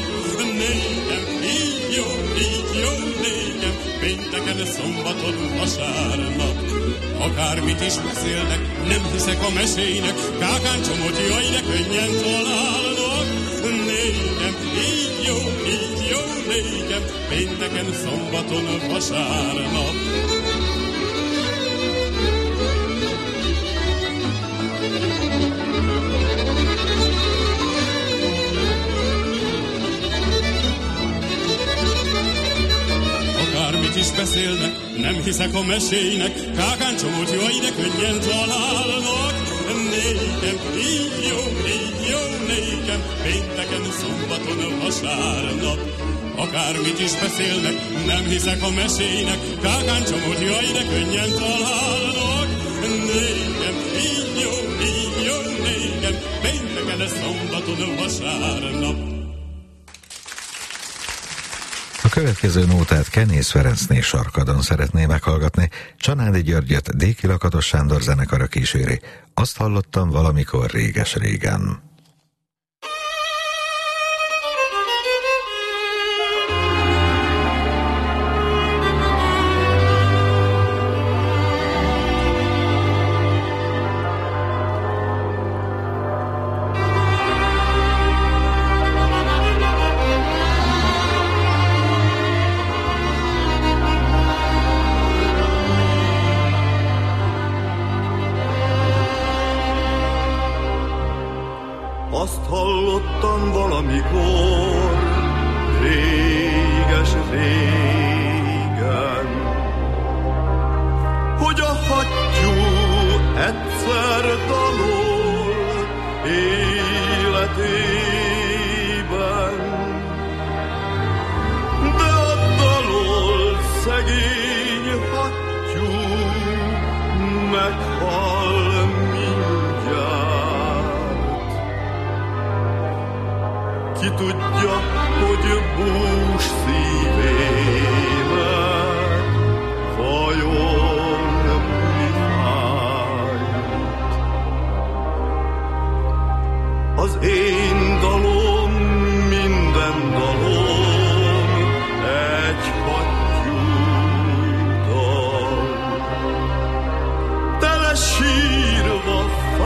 pénteken, szombaton, vasárnap. Akármit is beszélnek, nem hiszek a mesének, kákán csomót, jaj, de könnyen találnak. Nékem, így jó, így jó, nékem, pénteken, szombaton, vasárnap. Akármit is beszélnek, nem hiszek a mesének, kákán csomót, jaj, de könnyen találnak. Nékem, így jó, így jó, nékem, pénteken, szombaton, vasárnap. Akármit is beszélnek, nem hiszek a mesének, kákán csomót, jaj, de könnyen találnak. Nékem, így jó, így jó, nékem, pénteken, szombaton, vasárnap. A következő nótát Kenész Ferencné Sarkadon szeretné meghallgatni. Csanádi Györgyöt Déki Lakatos Sándor zenekara kíséri. Azt hallottam valamikor réges-régen. Azt hallottam valamikor, réges-régen, hogy a hattyú egyszer dalol életében, de a dalol szegény hattyú meghal mindjárt. Ki tudja, hogy bús szívének vajon mi fájt. Az én dalom, minden dalom egy hattyú dal. Tele sírva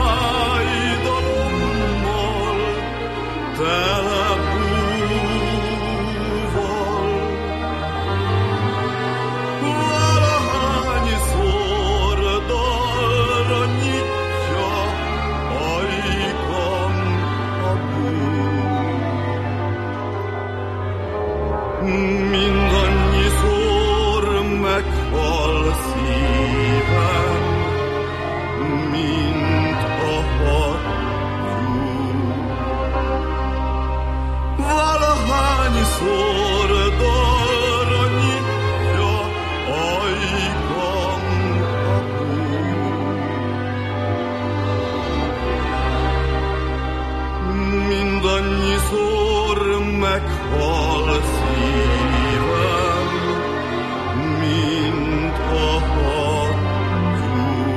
fájdalommal, tele meghal szívem, mint a hattyú. Valahányszor dalra nyitja ajkam kaput. Mindannyiszor meghal szívem, mint a hattyú.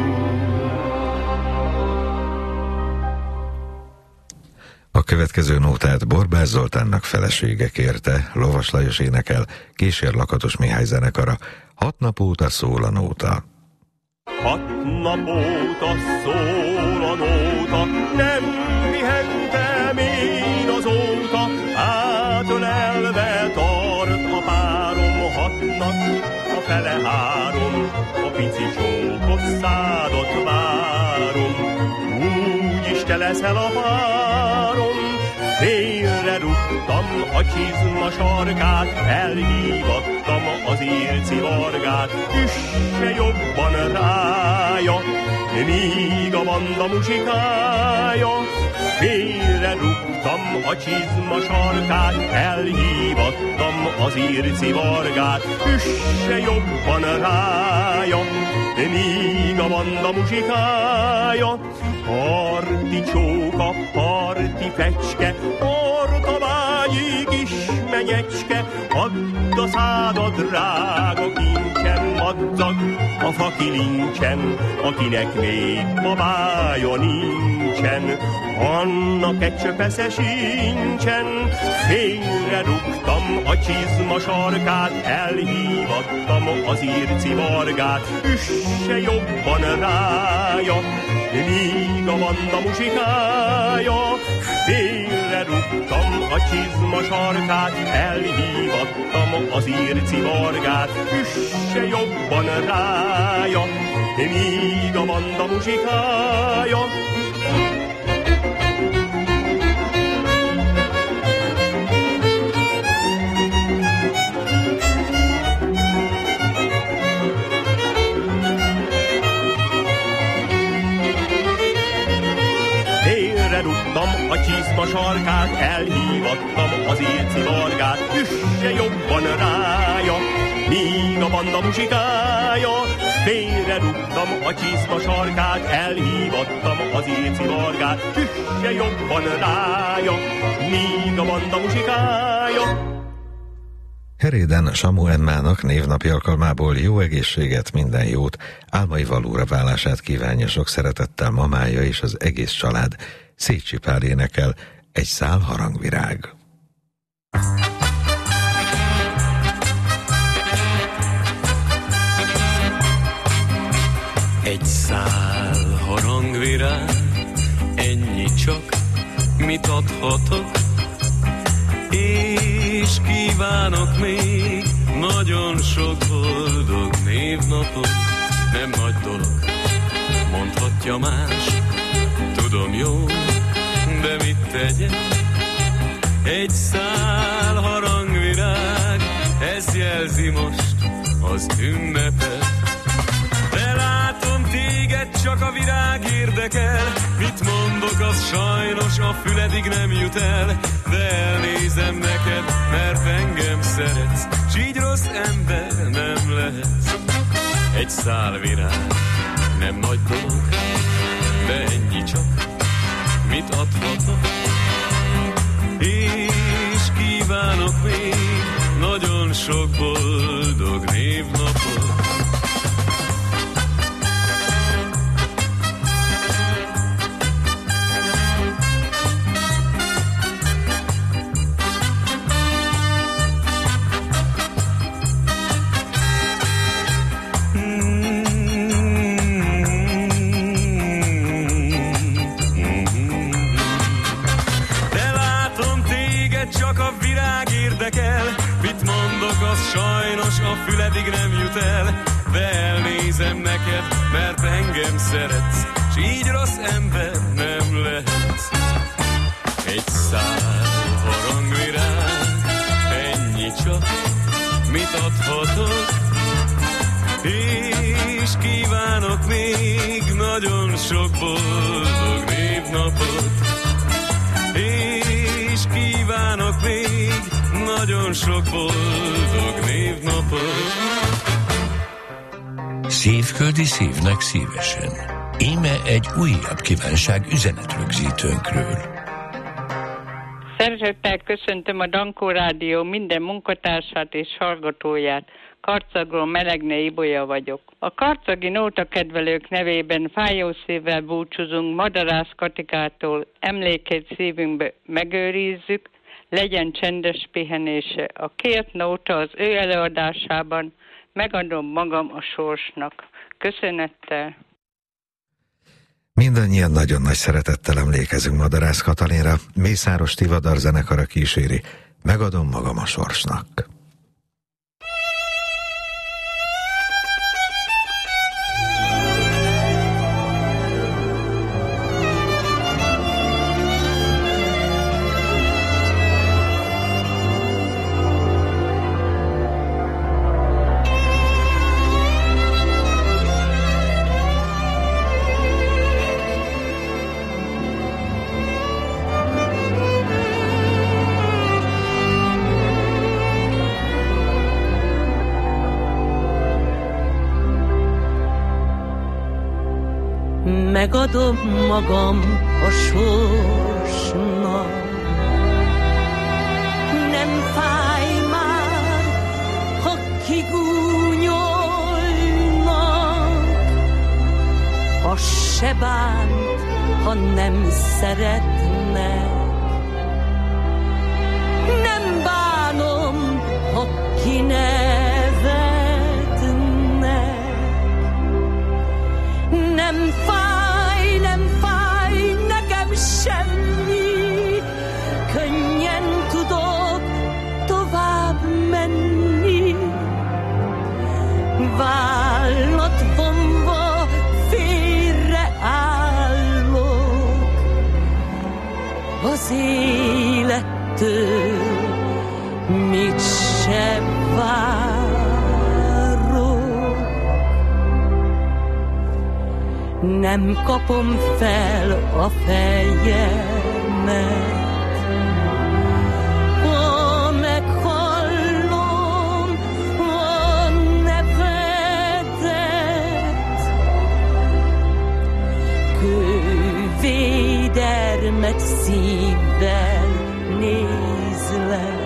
A következő nótát Borbász Zoltánnak felesége kérte, Lovas Lajos énekel, kísér Lakatos Mihály zenekara. Hat nap óta szól a nóta. Hat nap óta szól a nóta, nem pihentem én azóta, átölelve tart a párom hatnak, a fele három, a pici csókos szádat várom. Úgy is te leszel a párom, félre rúgtam a csizma sarkát, elhívattam az írci vargát, üsse jobban rája, míg a banda muzsikája. Félre rúgtam a csizma sarkát, elhívattam az írci vargát, üsse jobban rája, míg a banda muzsikája. Parti csóka, parti fecske, ortaványi kis menyecske, add a szádat, drága kincsem, madzag a fakilincsen, akinek még babája nincsen. annak egy csöpesze sincsen. Félre rúgtam a csizma sarkát, elhívattam az írci vargát, üsse jobban rája, míg a banda muzsikája. Félre rúgtam a csizma sarkát, elhívattam az írci vargát, üsse jobban rája, míg a banda muzsikája. Rúgtam a csizma sarkát, elhívattam az írci vargát, üsse jobban rája, míg a banda muzsikája. Félre rúgtam a csizma sarkát, elhívattam az írci vargát, üsse jobban rája, míg a banda muzsikája. Heréden Samu Emmának névnapi alkalmából jó egészséget, minden jót, álmai valóra válását kívánja sok szeretettel mamája és az egész család. Szécsi Pál énekel, Egy szál harangvirág. Egy szál harangvirág, ennyi csak, mit adhatok, és kívánok még nagyon sok boldog névnapot. Nem nagy dolog, mondhatja más, tudom jó, de mit tegyek? Egy szál harangvirág, ez jelzi most az ünnepet. De látom téged, csak a virág érdekel, mit mondok, az sajnos a füledig nem jut el. De elnézem neked, mert engem szeretsz, s így rossz ember nem lehetsz. Egy szál virág, nem nagy dolog, de ennyi csak, mit adhatok, és kívánok még nagyon sok boldog névnapot. Sajnos a füledig nem jut el, de elnézem neked, mert engem szeretsz, s így rossz ember nem lehetsz. Egy szál harangvirág, ennyi csak, mit adhatok, és kívánok még nagyon sok boldog névnapot, és kívánok még nagyon sok boldog névnapot. Szívföldi szívnek szívesen. Íme egy újabb kívánság üzenetrögzítőnkről. Szeretettel köszöntöm a Dankó Rádió minden munkatársát és hallgatóját. Karcagról Melegne Ibolya vagyok. A karcagi nótakedvelők nevében fájó szívvel búcsúzunk Madarász Katikától, emlékét szívünkbe megőrizzük, legyen csendes pihenése. A két nóta az ő előadásában, megadom magam a sorsnak. Köszönettel. Mindannyian nagyon nagy szeretettel emlékezünk Madarász Katalinra, Mészáros Tivadar zenekara kíséri, megadom magam a sorsnak. Megadom magam a sorsnak. Nem fáj már, ha kigúnyolnak. A se bánt, ha nem szeretnek. Nem bánom, ha kinevetnek. Nem fáj, nem fáj nekem semmi, könnyen tudok tovább menni. Vállat vonva félreállok, az élettől mit se várok. Nem kapom fel a fejemet, ha meghallom a nevedet. Kővédermet szívvel nézlek,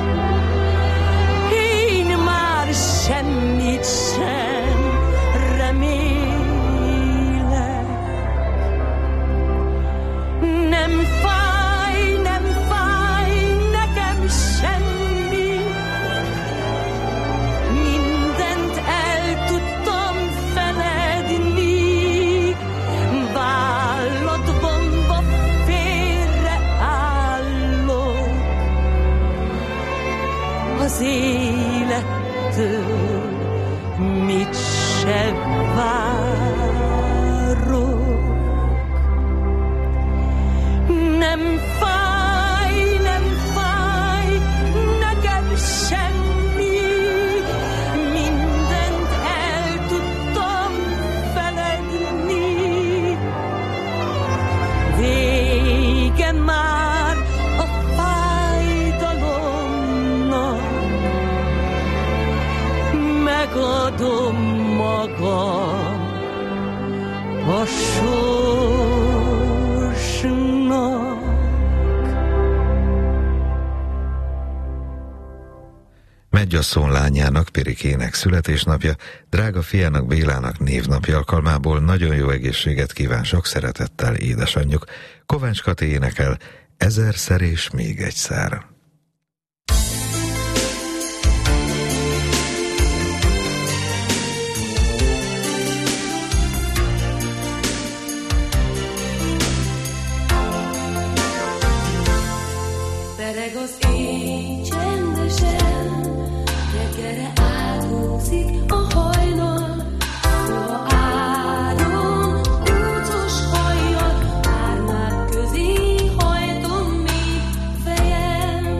én már semmit sem remélek. Nem fáj, nem fáj nekem semmi, mindent el tudtam feledni. Vállat vonva félreállok, az élettől mit se várok. Nem fáj, nem fáj nekem semmi, mindent el tudtam feledni. Vége már a fájdalomnak, megadom magam a sorsnak. Mennyasszony lányának, Pirikének születésnapja, drága fiának, Bélának névnapja alkalmából nagyon jó egészséget kíván sok szeretettel édesanyjuk. Kovács Kati énekel Ezerszer és még egyszer. Pereg az éj csendesen, reggelre áldózik a hajnal, soha áron, úcos hajjal, árnák közé hajtom még fejem.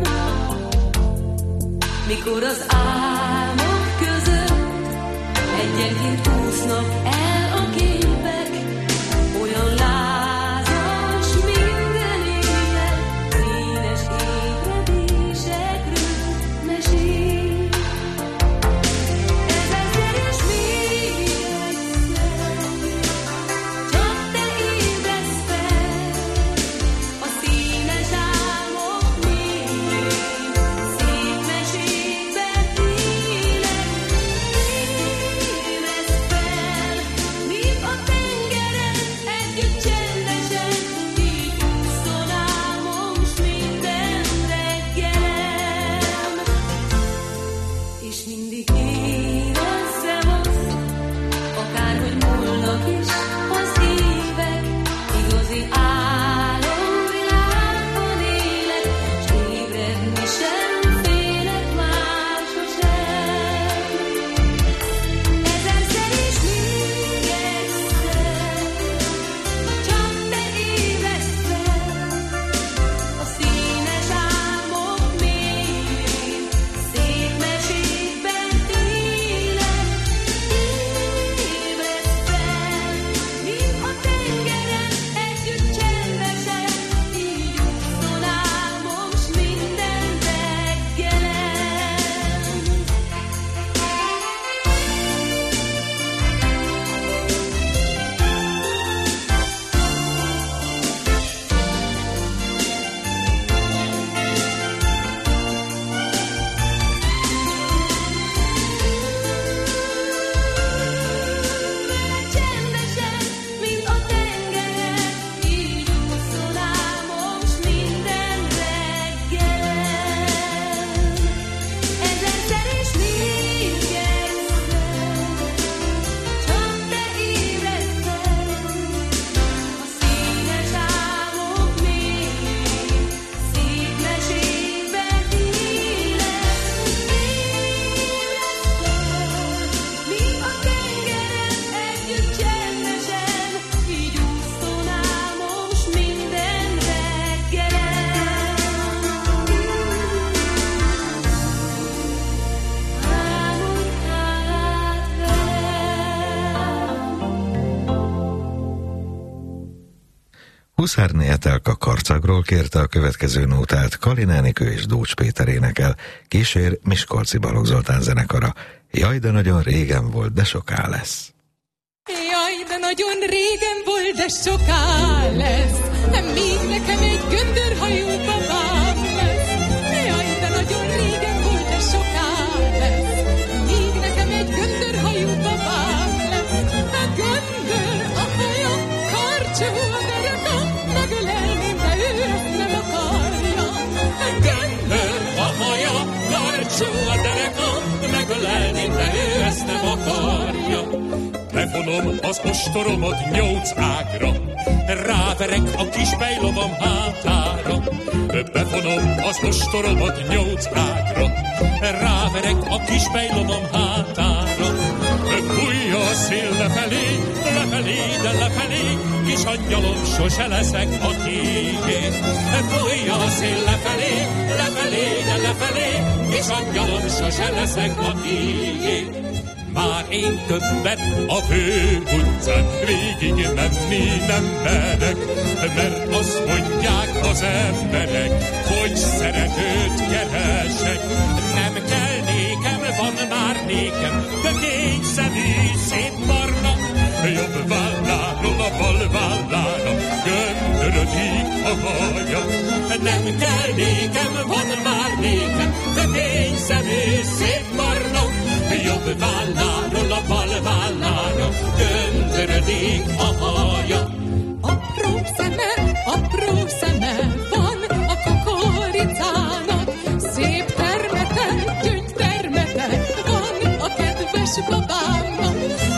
Huszárné Etelka Karcagról kérte a következő nótát, Kalin Enikő és Dócs Péter énekel, kísér Miskolci Balogh Zoltán zenekara. Jaj, de nagyon régen volt, de soká lesz. Jaj, de nagyon régen volt, de soká lesz, míg nekem egy göndörhajú babám lesz. Jaj, de nagyon régen volt, de soká lesz, míg nekem egy göndörhajú babám lesz. A göndör, a haja, karcsú a dereka, megölelném, de ő ezt nem akarja. A göndör, a haja, karcsú a dereka, megölelném, de ő ezt nem akarja. Bevonom az ostoromat nyolc ágra, ráverek a kis bejlovam hátára. Bevonom az ostoromat nyolc ágra, ráverek a kis bejlovam hátára. Fújja a szél lefelé, lefelé, de lefelé, kis angyalom, sose leszek a tiéd. Fújja a szél lefelé, lefelé, de lefelé, kis angyalom, sose leszek a tiéd. Már én többet a fő utcán végig menni nem merek, mert azt mondják az emberek, hogy szeretőt keresek. Nem kell nékem, van már nékem, de négy szemű szép barna, jobb válláról a bal vállára göndörödik a haja. Nem kell nékem, van már nékem, de négy szemű szép barna, jobb válláról a bal vállára göndörödik a haja. Apró szeme, apró szeme van a kukoricának, szép termete, gyöngytermete van a kedves babámnak.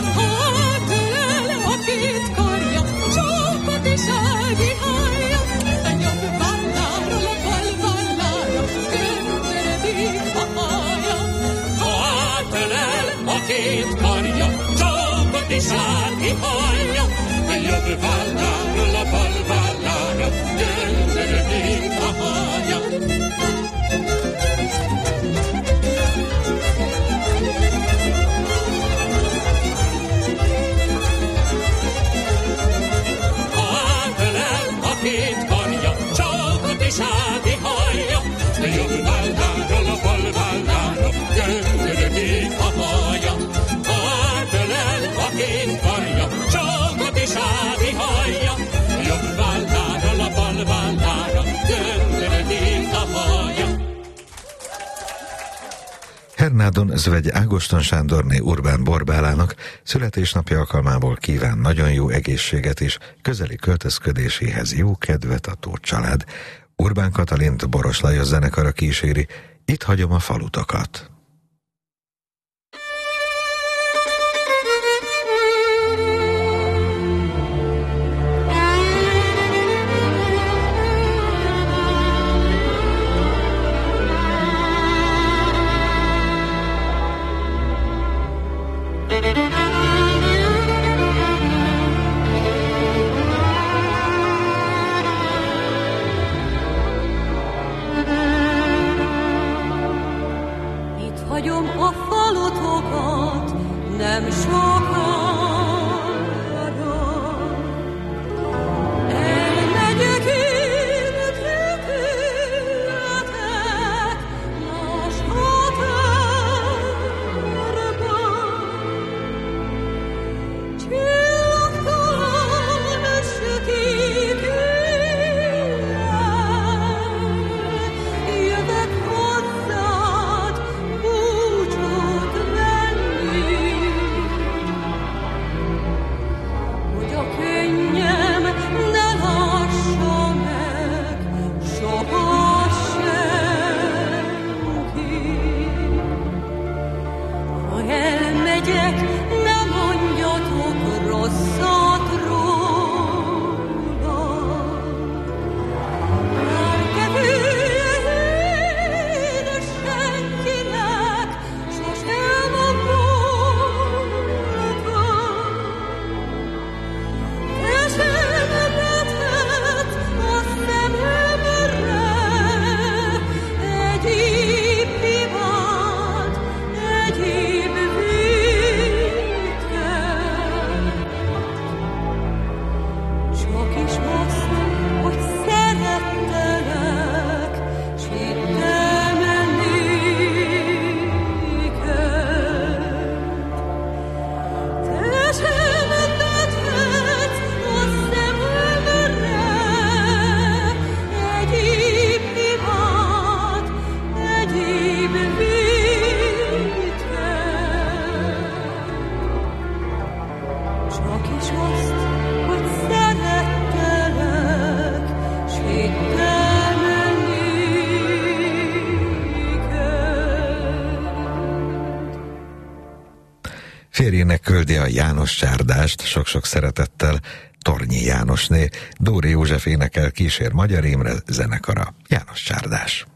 Hátölel a két karja, csópatisági haja, a jobb válláról a bal vállára göndörödik a haja. A két karja, csópatisági haja, a jobb válláról a bal vállára göndörödik a haja. Átölel a két karja, csópatisági haja, a jobb válláról a bal vállára göndörödik a haja. Átölel a két karja, csókatisági haja, jobb válláról a bal vállára göndörödik a haja. Hernádon Zvegy Ágoston Sándorné Urbán Borbálának születésnapja alkalmából kíván nagyon jó egészséget és közeli költözködéséhez jó kedvet a Tóth család. Urbán Katalint Boros Lajos zenekara kíséri, Itt hagyom a falutakat. Nem sokára elmegyek én kikületek más határba. Csillagtalan sötét éjjel jövök hozzád búcsút venni. Hogy a könnyem ne lássa meg soha senki. Ha elmegyek, ne mondjatok rosszat róla. Már kerülje én senkinek, sosem voltam. Esemletett a szememre egyéb hibát, egyéb vétket. Csak is azt Férjének küldi a János csárdást, sok-sok szeretettel Tornyi Jánosné. Dóri József énekel, kísér Magyar Imre zenekara. János csárdás.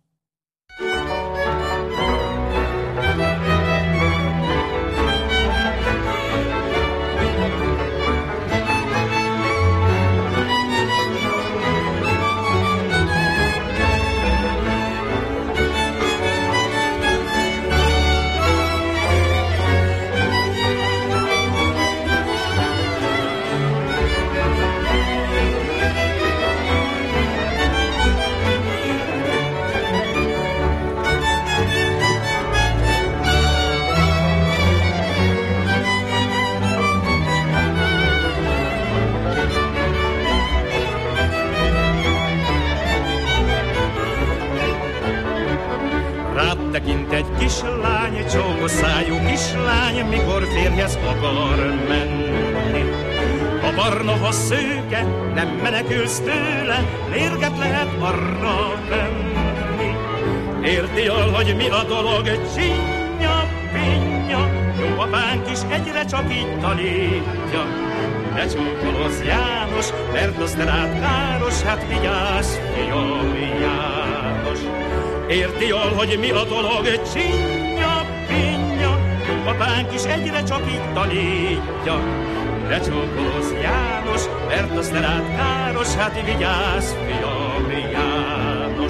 Tekint egy kislány, csókos szájú kislány, mikor férjhez akar menni. A barna, ha szőke, nem menekülsz tőle, mérget lehet arra venni. Érti jól, hogy mi a dolog, csinya, pinya, jó apánk is egyre csak így tanítja. Ne csókolozz, János, mert az te rád káros, hát vigyázz, fiam János. Érti jól, hogy mi a dolog, csinya, pinya, jó apánk is egyre csak így tanítja. Ne csókolozz, János, mert az te rád káros, hát vigyázz, fiam János.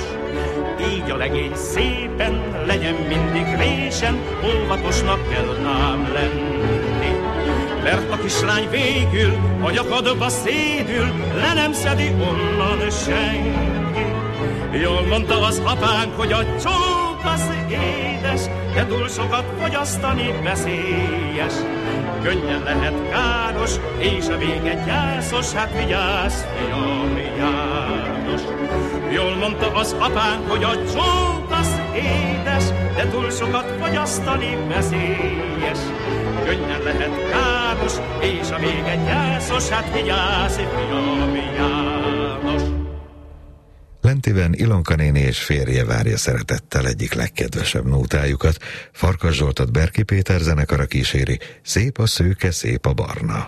Így a legény szépen legyen mindig résen, óvatosnak kell ám lenni. Mert a kislány végül a nyakadba szédül, le nem szedi onnan senki. Jól mondta az apánk, hogy a csók az édes, de túl sokat fogyasztani veszélyes. Könnyen lehet káros, és a vége gyászos, hát vigyázz, fiam János. Jól mondta az apánk, hogy a csók az édes, de túl sokat fogyasztani veszélyes. Könnyen lehet káros, és a vége gyászos, hát vigyázz, fiam János. Lentiben Ilonka néni és férje várja szeretettel egyik legkedvesebb nótájukat. Farkas Zsoltot Berki Péter zenekara kíséri. Szép a szőke, szép a barna.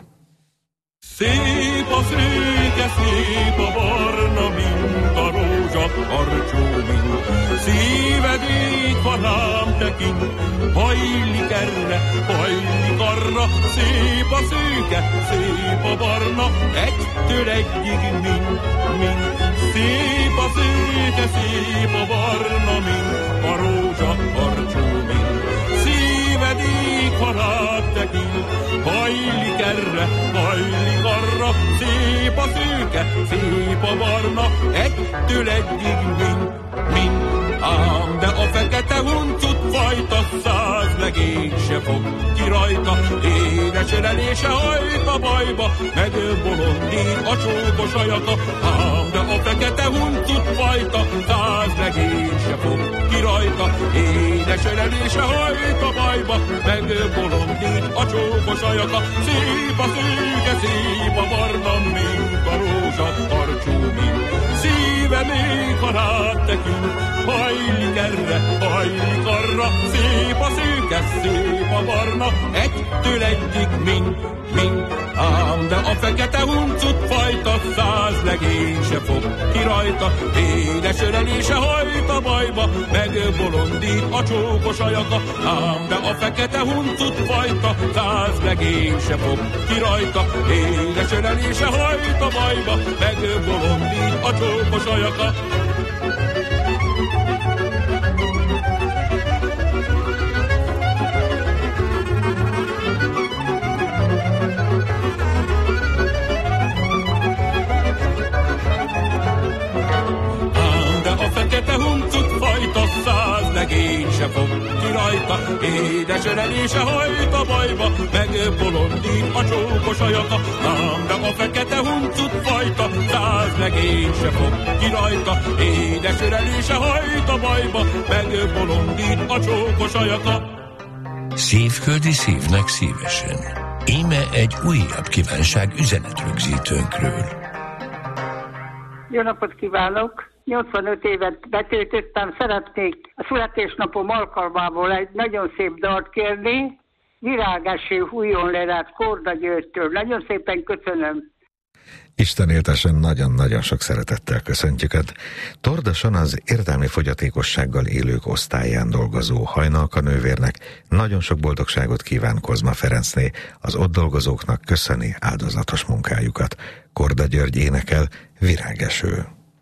Szép a szőke, szép a barna, mint a rózsa karcsó mint. Szívedék, ha rám tekint, hajlik erre, hajlik arra. Szép a szőke, szép a barna, egytől egyig mint, mint. Szép a szőke, szép a barna, mint a rózsa karcsó mint. Szívedék, ha rád tekint, hajlik erre, hajlik arra. Szép a szőke, szép a barna, egytől egyig mint, mint. Ám de a fekete huncut fajta, száz legény se fog ki rajta. Édes ölelése hajt a bajba, meg bolondít a csókos ajaka. Ám de a fekete huncut fajta, száz legény se fog ki rajta. Édes ölelése hajt a bajba, meg bolondít a csókos ajaka. Szép a szőke, szép a barna, mint a rózsa karcsú mint. Szíve még, ha rád tekint, hajlik erre, hajlik arra. Szép a szőke, szép a barna, egytől egyig mint, mint. Ám de a fekete huncut fajta, száz legény se fog ki rajta. Édes ölelése hajt a bajba, meg bolondít a csókos ajaka. Ám de a fekete huncut fajta, száz legény se fog ki rajta. Édes ölelése hajt a bajba, meg bolondít a csókos ajaka. Fekete huncut fajta, száz legény se fog ki rajta. Édes ölelése hajt a bajba, meg bolondít a csókos ajaka. Ám de a fekete huncut fajta, száz legény se fog ki rajta. Édes ölelése hajt a bajba, meg bolondít a csókos ajaka. Szívföldi szívnek szívesen. Íme egy újabb kívánság üzenetrögzítőnkről. Jó napot kívánok! nyolcvanöt évet betöltöttem, szeretnék a születésnapom alkalmából egy nagyon szép dalt kérni. virágeső hújjon le rád Korda Györgytől. Nagyon szépen köszönöm. Isten éltesen, nagyon-nagyon sok szeretettel köszöntjük. Tordason az értelmi fogyatékossággal élők osztályán dolgozó Hajnalka nővérnek nagyon sok boldogságot kíván Kozma Ferencné, az ott dolgozóknak köszöni áldozatos munkájukat. Korda György énekel, Virágeső.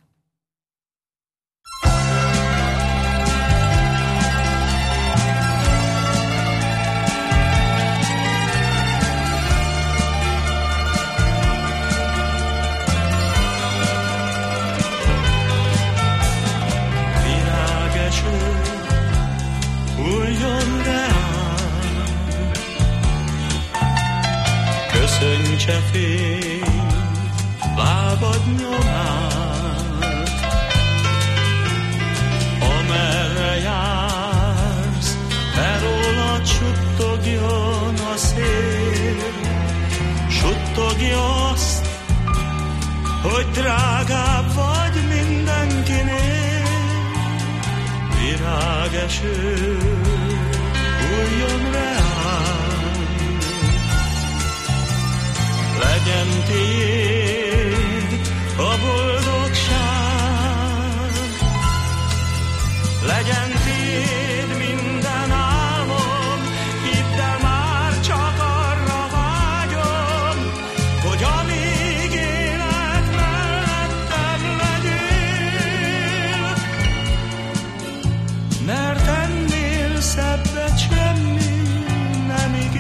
Hulljon reám, köszöntse fény lábad nyomát, amerre jársz, felólad suttogjon a szél, suttogja azt, hogy drágább vagy mindenkinél. Virágeső, hulljon reám, legyen tiéd a boldogság, legyen tiéd minden álmom, hidd el, már csak arra vágyom, hogy amíg élek mellettem legyél, mert ennél szebbet semmi nem ígér.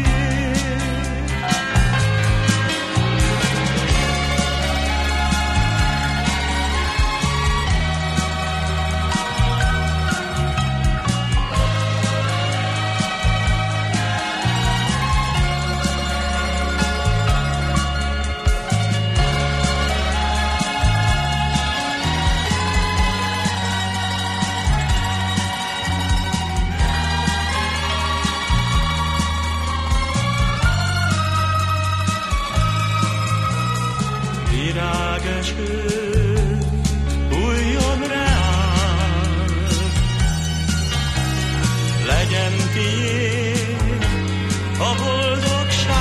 Virágeső, hulljon reám, legyen tiéd a boldogság,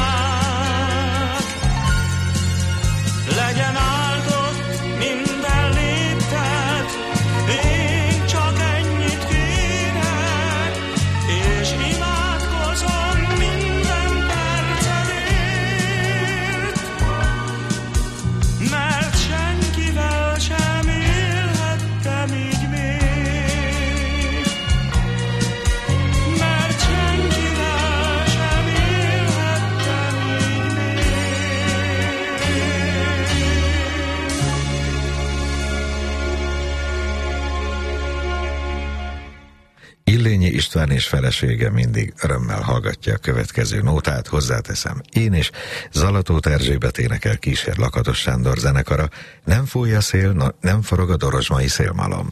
legyen áldott minden lépted, én csak ennyit kérek, és imádkozom minden percedért, mert senkivel sem élhettem így még, mert senkivel sem élhettem így még. Illényi István és felesége mindig örömmel hallgatja a következő nótát, hozzáteszem én is. Zalatóth Erzsébet énekel kísér Lakatos Sándor zenekara, nem fúj a szél, na, nem forog a dorozsmai szélmalom.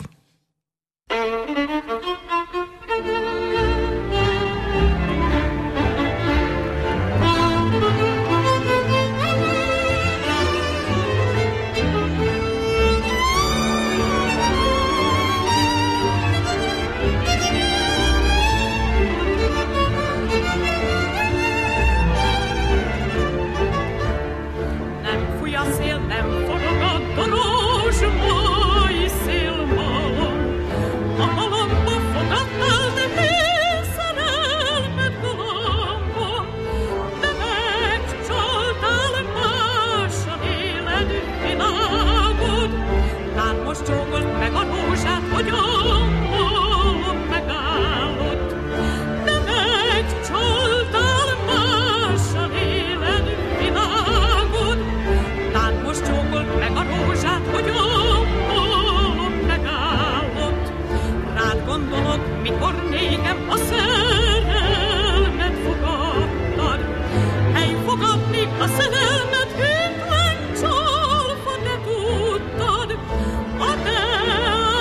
Nem fúj a szél, nem forog a dorozsmai szélmalom. A malomba fogadtál, de én szerelmed galambom. De megcsaltál mással éled világod. Lát most csókolt meg a rózsát, hogy a malom megállott. De megcsaltál mással éled világod. Lát most csókolt meg a rózsát, hogy a malom megállott. Rád gondolok, mikor nékem a szerelmet fogadtad. Hely fogadni a szerelmet, hitlen csalva te tudtad. A te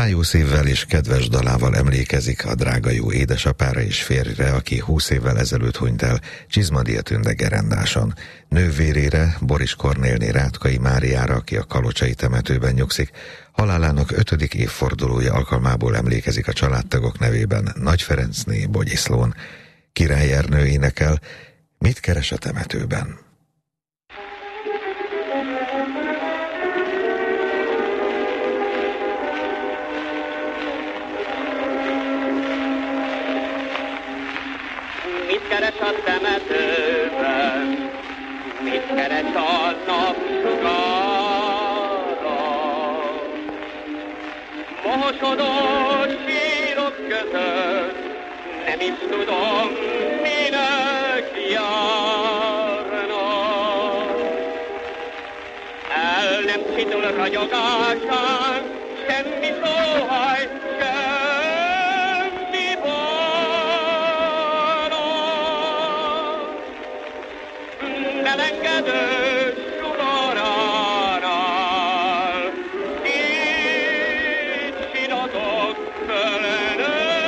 Fájó szívvel és kedves dalával emlékezik a drága jó édesapára és férjre, aki húsz évvel ezelőtt hunyt el Csizmadia Tünde gerendáson. Nővérére, Boris Kornélné Rátkai Máriára, aki a kalocsai temetőben nyugszik, halálának ötödik évfordulója alkalmából emlékezik a családtagok nevében Nagy Ferencné Bogyiszlón. Király Ernő énekel, Mit keres a temetőben? Mit keres a temetőben? Mit keres a napsugara? Mohosodó sírok között nem is tudom, minek járna. El nem csitul ragyogásán, semmi sóhaj, semmi bána. Belengedő sugaránál, így siratok fölönöm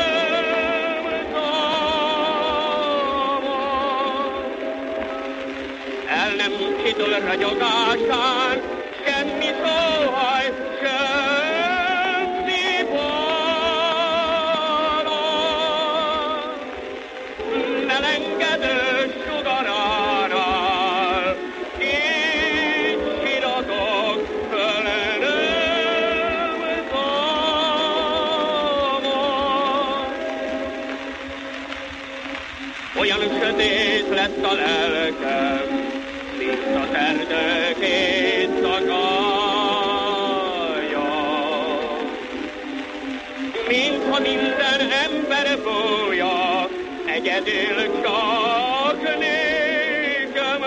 támad. El nem csitul ragyogásán, semmi sóhaj, semmi bána. Belengedő sugaránál, így siratok fölönöm támad. Olyan sötét lett a lelkem, mint az erdőkét szagalja. Mintha minden ember bújja, egyedül csak nékem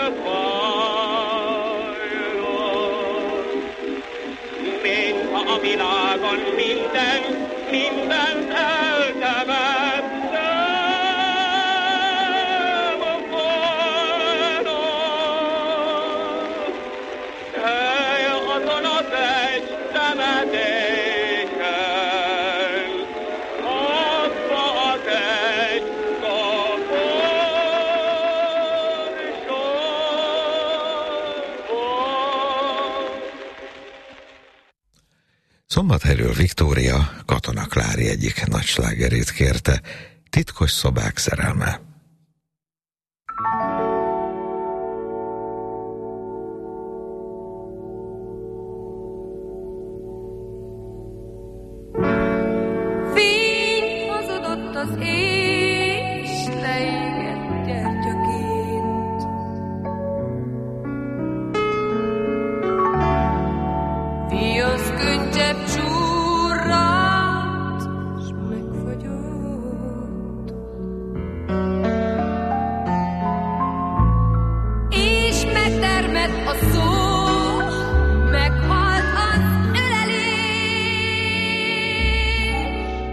fájna. Mintha a világon minden, mindent eltemettem volna. Hely azon az egy temetéken, abba az egy Szombathelyről Viktória Katona Klári egyik nagy slágerét kérte, Titkos szobák szerelme. Fény hazudott az és leégett gyertyaként. Viasz könycsepp csúrrant, s megfagyott. És megtermett a szó, meghalt az ölelés.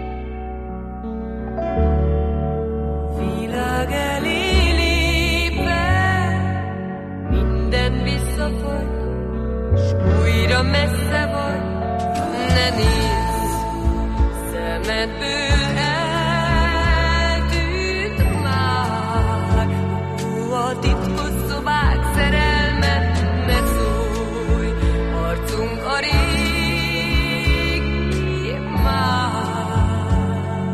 Világ elé lépve, minden visszafagy, s újra messze vagy, ne nézz, szemedből eltűnt már. Hú, a titkos szobák szerelme, ne szólj, arcunk a régi már.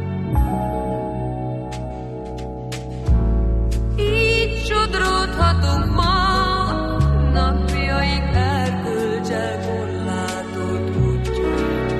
Így sodródhatunk ma, napjaink erkölcsel korlátolt útjaink.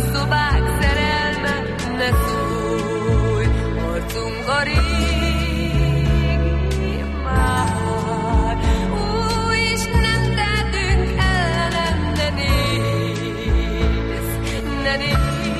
szobák szerelme, ne szólj, arcunk a régi már. Ó, és nem tehetünk ellenem, ne nézz, ne nézz.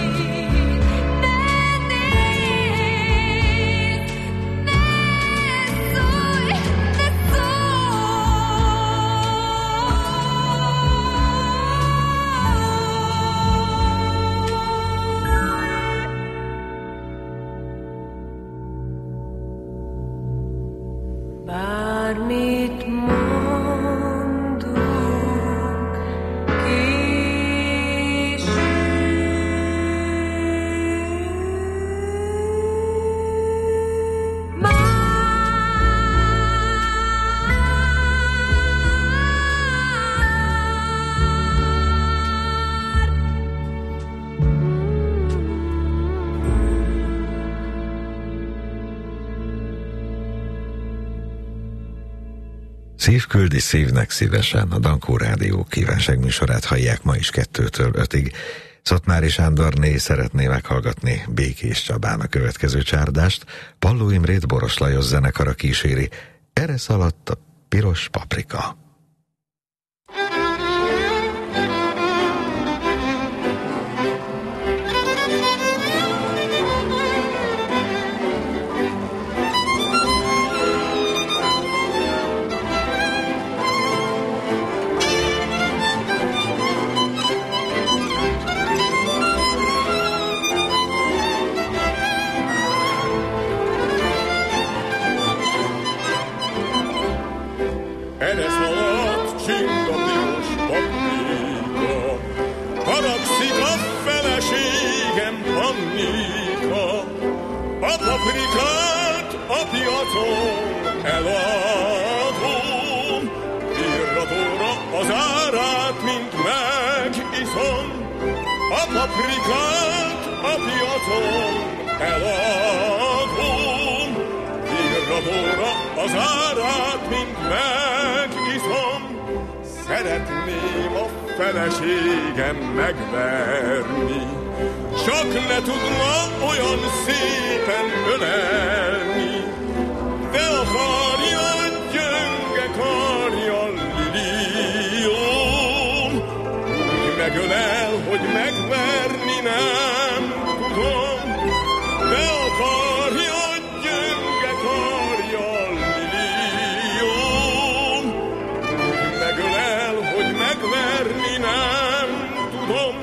Bármit mondunk később, Szív küldi szívnek szívesen, a Dankó Rádió kívánságműsorát hallják ma is kettőtől ötig. Szatmári Sándorné szeretné meghallgatni Békés Csabán a következő csárdást, Palló Imrét Boros Lajos zenekara kíséri, erre szaladt a piros paprika. Erre szaladt csinga piros paprika, haragszik a feleségem Annika. A paprikát a piacon eladom, pirradóra az árát, mint megiszom. A paprikát a piacon eladom, pirradóra az árát, mint megiszom. Szeretném a feleségem megverni, csak ne tudna olyan szépen ölelni. De akarja, gyönge karja lilióm, úgy megölel, hogy megverni nem tudom. De akarja, gyönge karja lilióm, úgy megölel, hogy megverni nem tudom.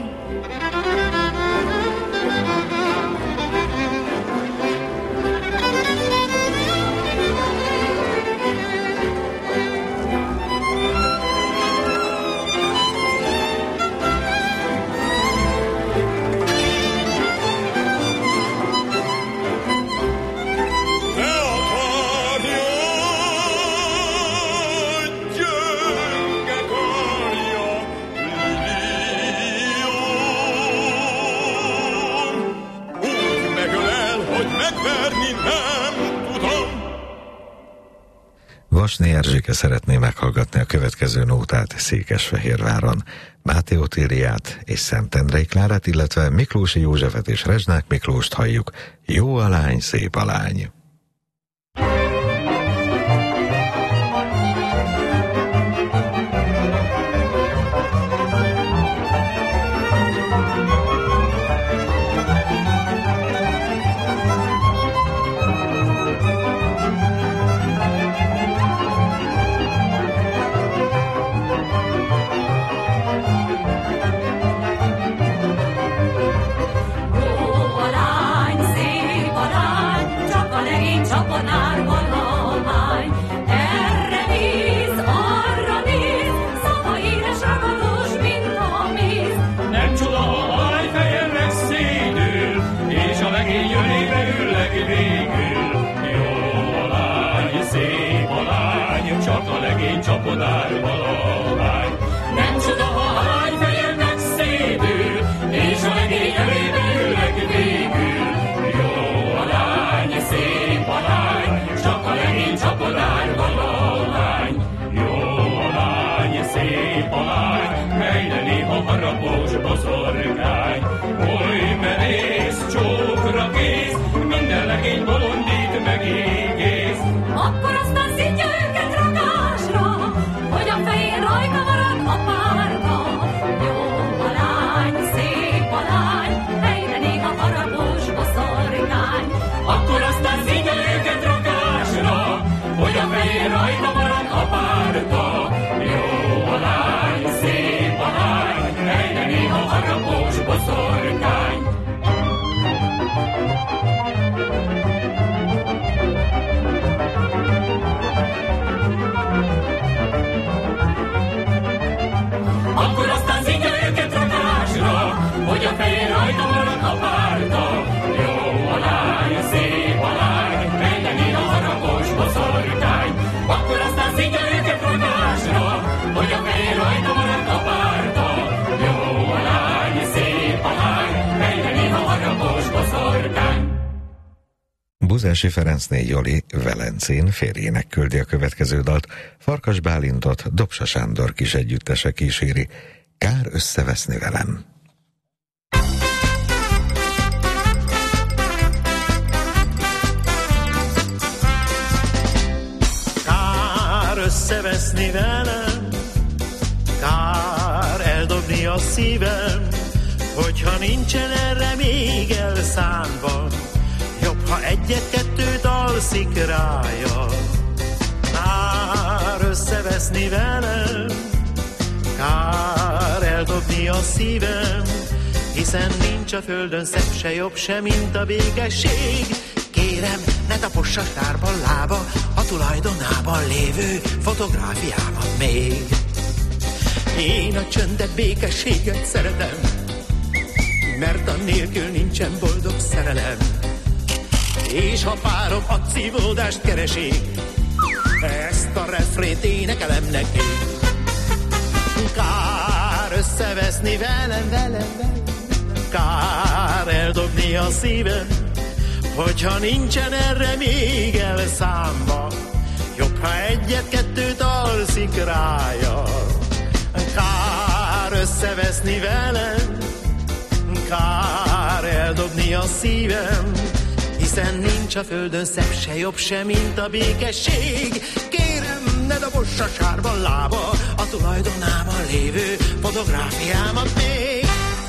Vasné Erzsike szeretné meghallgatni a következő nótát Székesfehérváron, Máté Ottíliát és Szentendrei Klárát, illetve Miklósi Józsefet és Rezsnák Miklóst halljuk. Jó a lány, szép a lány. Csapodár valahány. Nem csoda, ha hány fejednek szédül, és a legény elébe ülnek végül. Jó a lány, szép a lány, csak a legény csapodár valahány. Jó a lány, szép a lány, melyre néha harapós boszorkány. rajta marad a párta. Jó a lány, szép a lány, menjen én a harapos boszorkány. Akkor aztán szidja őket rotásra, hogy a fej rajta marad a párta. Jó a lány, szép a lány, menjen én a harapos boszorkány. Buzási Ferencné Joli Velencén férjének küldi a következő dalt. Farkas Bálintot Dobsa Sándor kis együttese kíséri. Kár összeveszni velem. Kár összeveszni velem, kár eldobni a szívem, hogyha nincsen erre még elszánva. Jobb, ha egyet-kettőt alszik rája. Kár összeveszni velem, kár eldobni a szívem, hiszen nincs a földön szebb se jobb se, mint a békesség. Kérem, ne tapossa sárban lába a tulajdonában lévő fotográfiámat még. Én a csöndet, békességet szeretem, mert annélkül nincsen boldog szerelem. És ha párom a szívódást keresi, ezt a refrét énekelem neki. Kár összeveszni velem, velem, velem, kár eldobni a szívem, hogyha nincsen erre még elszámba. Jobb, ha egyet-kettőt alszik rája. Kár összeveszni velem, kár eldobni a szívem, hiszen nincs a földön szebb se jobb se, mint a békesség. Kérem, ne dobossa sárban lába a tulajdonában lévő fotográfiámat még.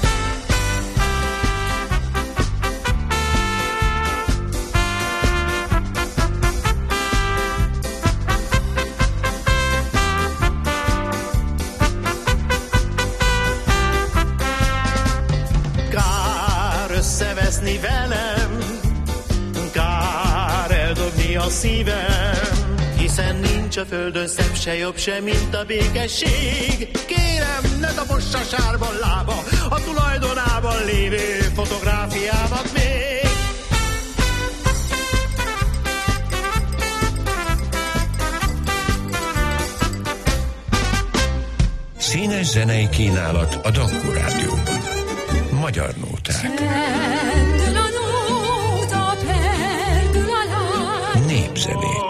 Kár összeveszni velem, kár eldobni a szívem, hiszen nincs a földön szebb se jobb se, mint a békesség. Kérem, ne tapossa sárban lába a tulajdonában lévő fotográfiámat még. Színes zenei kínálat a Dankó Rádióban. Magyar nóták. Népzenék.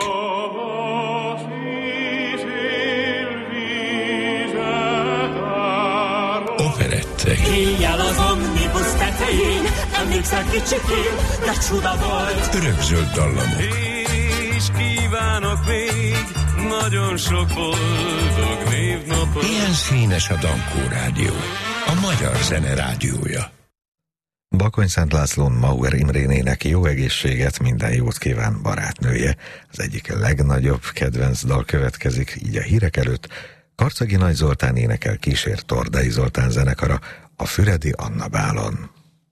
Operettek. Éjjel az omnibus tetején, emlékszel kicsikén, de csuda volt. Örökzöld dallamok. És kívánok még nagyon sok boldog névnapot. Ilyen színes a Dankó Rádió, a magyar zene rádiója. Bakony-Szent Lászlón Mauer Imrénének jó egészséget, minden jót kíván barátnője. Az egyik legnagyobb kedvenc dal következik, így a hírek előtt. Karcagi Nagy Zoltán énekel, kísér Tordai Zoltán zenekara a Füredi Anna bálon.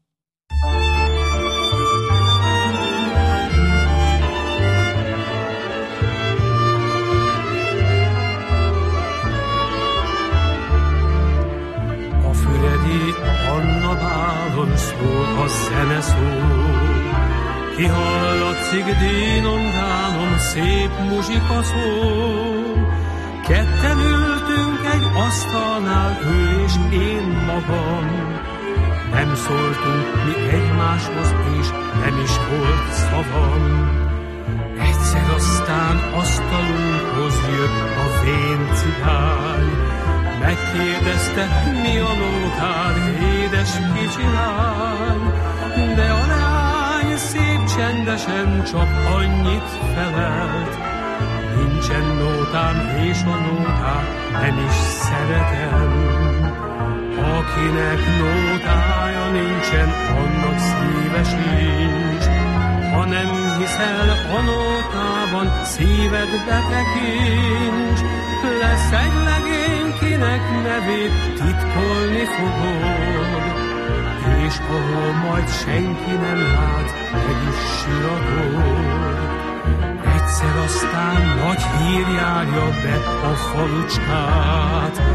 A Füredi Anna bálon szól a zene szól, kihallatszik dénon dánon szép muzsika szól. Ketten ültünk egy asztalnál, ő és én magam. Nem szóltunk mi egymáshoz, és nem is volt szavam. Egyszer aztán asztalunkhoz jött a vén cigány, megkérdezte, mi a nótád, édes kicsi lány. De a lány szép csendesen csak annyit felelt: nincsen nótám, és a nótát nem is szeretem. Akinek nótája nincsen, annak szíve sincs. Ha nem hiszel a nótában, szíved betekincs. Lesz egy legény, kinek nevét titkolni fogod, és ahol majd senki nem lát, meg is siratod. Egyszer aztán nagy hír járja be a falucskát,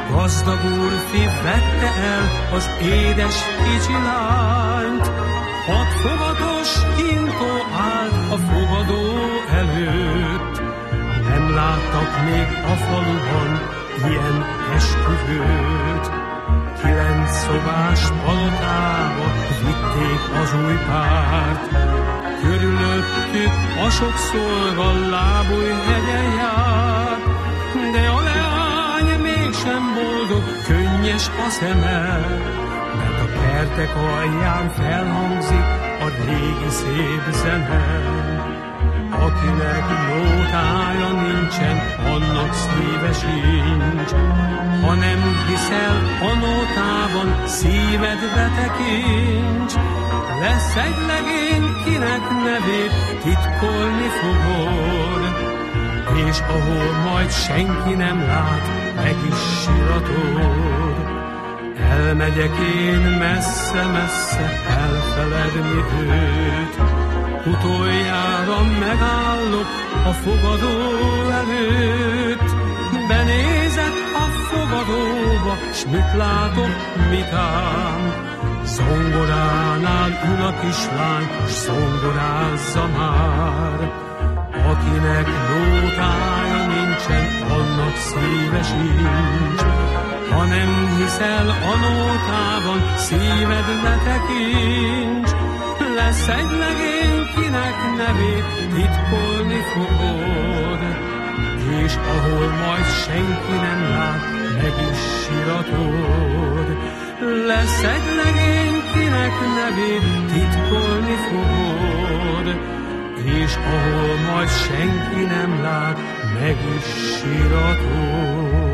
Gazdag úrfi vette el az édes kicsi lányt, hat fogatos intó állt a fogadó előtt. Nem láttak még a faluban ilyen esküvőt. Kilenc szobás palotába vitték az új párt, körülöttük a sok szolga lábújhegyen jár, de a leány mégsem boldog, könnyes a szeme, mert a kertek alján felhangzik a régi szép zene. Akinek nótája nincsen, annak szíve sincs. Ha nem hiszel a nótában, szíved betekincs. Lesz egy legény, kinek nevét titkolni fogod, és ahol majd senki nem lát, meg is siratod. Elmegyek én messze-messze elfeledni őt, utoljára megállok a fogadó előtt. Benézek a fogadóba, s mit látok, mit ám? Zongoránál ül a kislány, s zongorázza már. Akinek nótája nincsen, annak szíve sincs. Ha nem hiszel a nótában, szíved ne tekincs. Lesz egy legény, kinek nevét titkolni fogod, és ahol majd senki nem lát, meg is siratod. Lesz egy legény, kinek nevét titkolni fogod, és ahol majd senki nem lát, meg is siratod.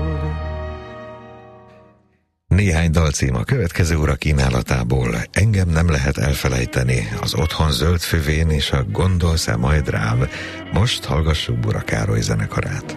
Néhány dalcím a következő óra kínálatából. Engem nem lehet elfelejteni, az Otthon zöld füvén és a Gondolsz-e majd rám. Most hallgassuk Bura Károly zenekarát.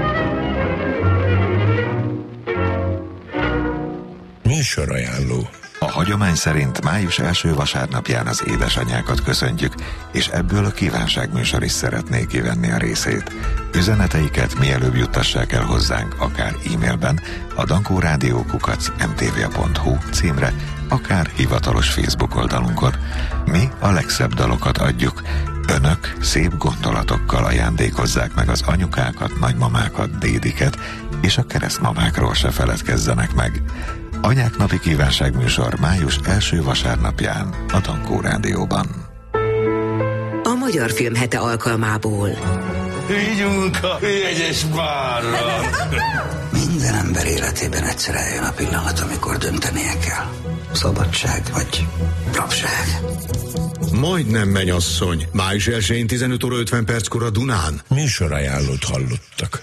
Műsorajánló. A hagyomány szerint május első vasárnapján az édesanyákat köszöntjük, és ebből a kívánságműsor is szeretné kivenni a részét. Üzeneteiket mielőbb juttassák el hozzánk, akár e-mailben a dankó rádió kukac em té vé pont hu címre, akár hivatalos Facebook oldalunkon. Mi a legszebb dalokat adjuk, önök szép gondolatokkal ajándékozzák meg az anyukákat, nagymamákat, dédiket, és a keresztmamákról se feledkezzenek meg. Anyák napi kívánságműsor május első vasárnapján a Dankó Rádióban. A Magyar Filmhete alkalmából. Vigyünk a jegyes bárra! Minden ember életében egyszer eljön a pillanat, amikor döntenie kell. Szabadság vagy rabság. Majdnem mennyasszony. május elsején tizenöt óra ötven perckor a Dunán. Műsorajánlót hallottak.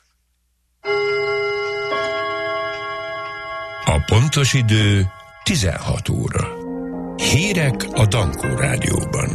A pontos idő tizenhat óra. Hírek a Dankó Rádióban.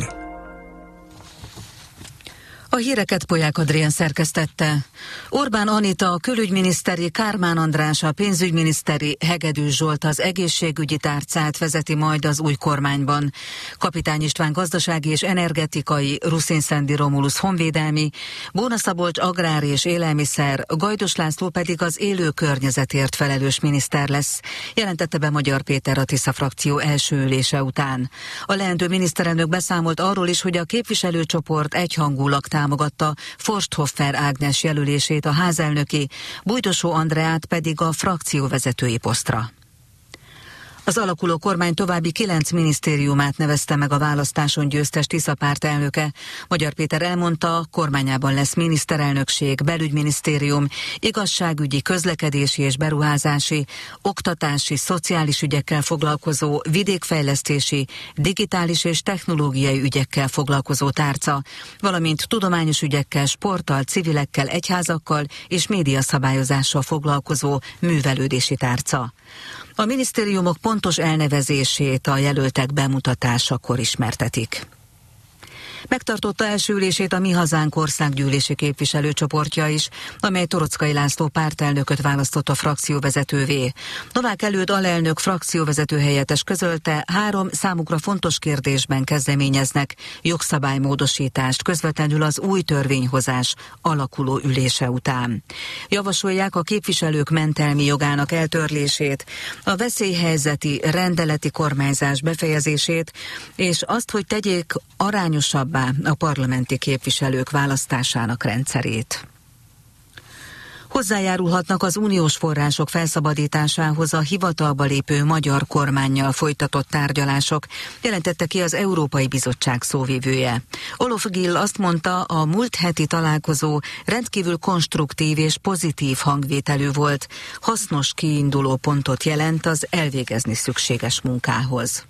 A híreket Polyák Adrián szerkesztette. Orbán Anita, a külügyminiszteri, Kármán András, a pénzügyminiszteri, Hegedűs Zsolt az egészségügyi tárcát vezeti majd az új kormányban. Kapitány István gazdasági és energetikai, Ruszin Szendi Romulusz honvédelmi, Bóna Szabolcs agrár és élelmiszer, Gajdos László pedig az élő környezetért felelős miniszter lesz, jelentette be Magyar Péter a Tisza frakció első ülése után. A leendő miniszterelnök beszámolt arról is, hogy a képviselőcsoport egyhangulag támogatta Forsthoffer Ágnes jelölését a házelnöki, Bújdosó Andreát pedig a frakcióvezetői posztra. Az alakuló kormány további kilenc minisztériumát nevezte meg a választáson győztes Tisza párt elnöke. Magyar Péter elmondta, kormányában lesz miniszterelnökség, belügyminisztérium, igazságügyi, közlekedési és beruházási, oktatási, szociális ügyekkel foglalkozó, vidékfejlesztési, digitális és technológiai ügyekkel foglalkozó tárca, valamint tudományos ügyekkel, sporttal, civilekkel, egyházakkal és médiaszabályozással foglalkozó művelődési tárca. A minisztériumok pontos elnevezését a jelöltek bemutatásakor ismertetik. Megtartotta első ülését a Mi Hazánk országgyűlési képviselőcsoportja is, amely Torockai László pártelnököt választott a frakcióvezetővé. Novák Előd alelnök frakcióvezető helyettes közölte, három számukra fontos kérdésben kezdeményeznek jogszabálymódosítást közvetlenül az új törvényhozás alakuló ülése után. Javasolják a képviselők mentelmi jogának eltörlését, a veszélyhelyzeti rendeleti kormányzás befejezését, és azt, hogy tegyék arányosabb a parlamenti képviselők választásának rendszerét. Hozzájárulhatnak az uniós források felszabadításához a hivatalba lépő magyar kormánnyal folytatott tárgyalások, jelentette ki az Európai Bizottság szóvivője. Olof Gill azt mondta, a múlt heti találkozó rendkívül konstruktív és pozitív hangvételű volt, hasznos kiinduló pontot jelent az elvégezni szükséges munkához.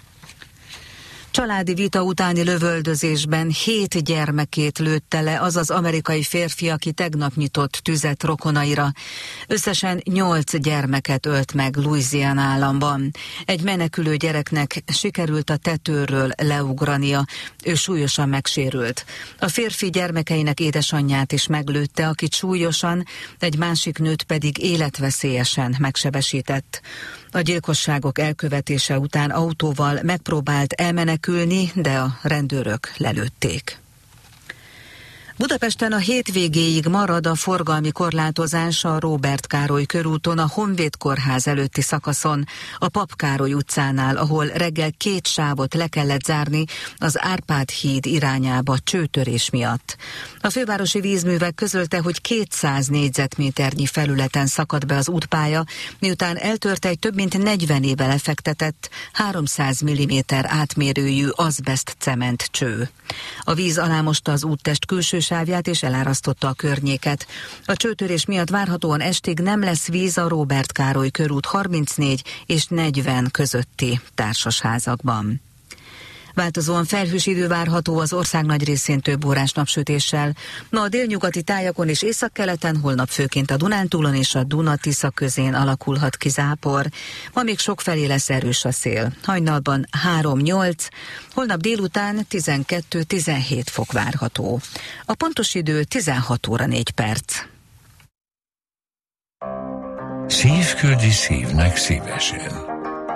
Családi vita utáni lövöldözésben hét gyermekét lőtte le az az amerikai férfi, aki tegnap nyitott tüzet rokonaira. Összesen nyolc gyermeket ölt meg Louisiana államban. Egy menekülő gyereknek sikerült a tetőről leugrania, ő súlyosan megsérült. A férfi gyermekeinek édesanyját is meglőtte, akit súlyosan, egy másik nőt pedig életveszélyesen megsebesített. A gyilkosságok elkövetése után autóval megpróbált elmenekülni, de a rendőrök lelőtték. Budapesten a hétvégéig marad a forgalmi korlátozás a Róbert Károly körúton, a Honvéd Kórház előtti szakaszon, a Pap Károly utcánál, ahol reggel két sávot le kellett zárni az Árpád híd irányába csőtörés miatt. A fővárosi vízművek közölte, hogy kétszáz négyzetméternyi felületen szakadt be az útpálya, miután eltört egy több mint negyven éve lefektetett háromszáz milliméter átmérőjű azbest cement cső. A víz alámosta az úttest külső sávját és elárasztotta a környéket. A csőtörés miatt várhatóan estig nem lesz víz a Róbert Károly körút harmincnégy és negyven közötti társasházakban. Változóan felhős idő várható az ország nagy részén több órás napsütéssel. Ma a délnyugati tájakon és északkeleten, holnap főként a Dunántúlon és a Duna-Tisza közén alakulhat ki zápor. Ma még sokfelé lesz erős a szél. Hajnalban három-nyolc, holnap délután tizenkettő-tizenhét fok várható. A pontos idő tizenhat óra négy perc. Szívküldi szívnek szívesen.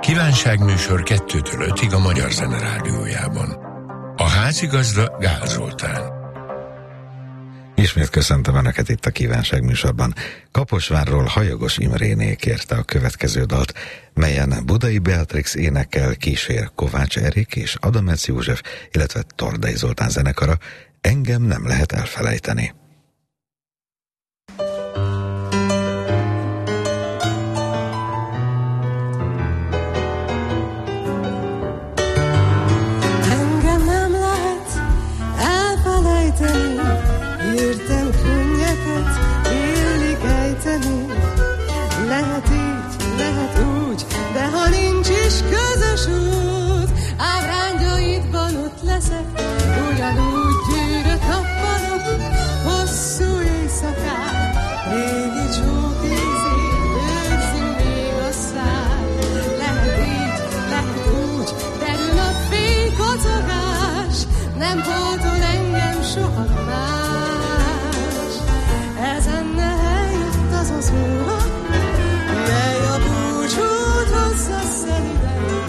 Kívánságműsor kettőtől ötig a Magyar Zene Rádiójában. A házigazda Gál Zoltán. Ismét köszöntöm Önöket itt a Kívánságműsorban. Kaposvárról Hajogos Imréné kérte a következő dalt, melyen Budai Beatrix énekel, kísér Kovács Erik és Adamec József, illetve Tordai Zoltán zenekara. Engem nem lehet elfelejteni. Értem könnyeket, illik ejteni. Lehet így, lehet úgy, de ha nincs is közös út, ábrányaidban ott leszek, ugyanúgy gyűrött nappalok, hosszú éjszakán, régi csók ízét őrzünk még a szár. Lehet így, lehet úgy, derül a fénykocogás, nem pótol engem soha már. Ezen eljött az az óra, mely a búcsút hozza szeliden.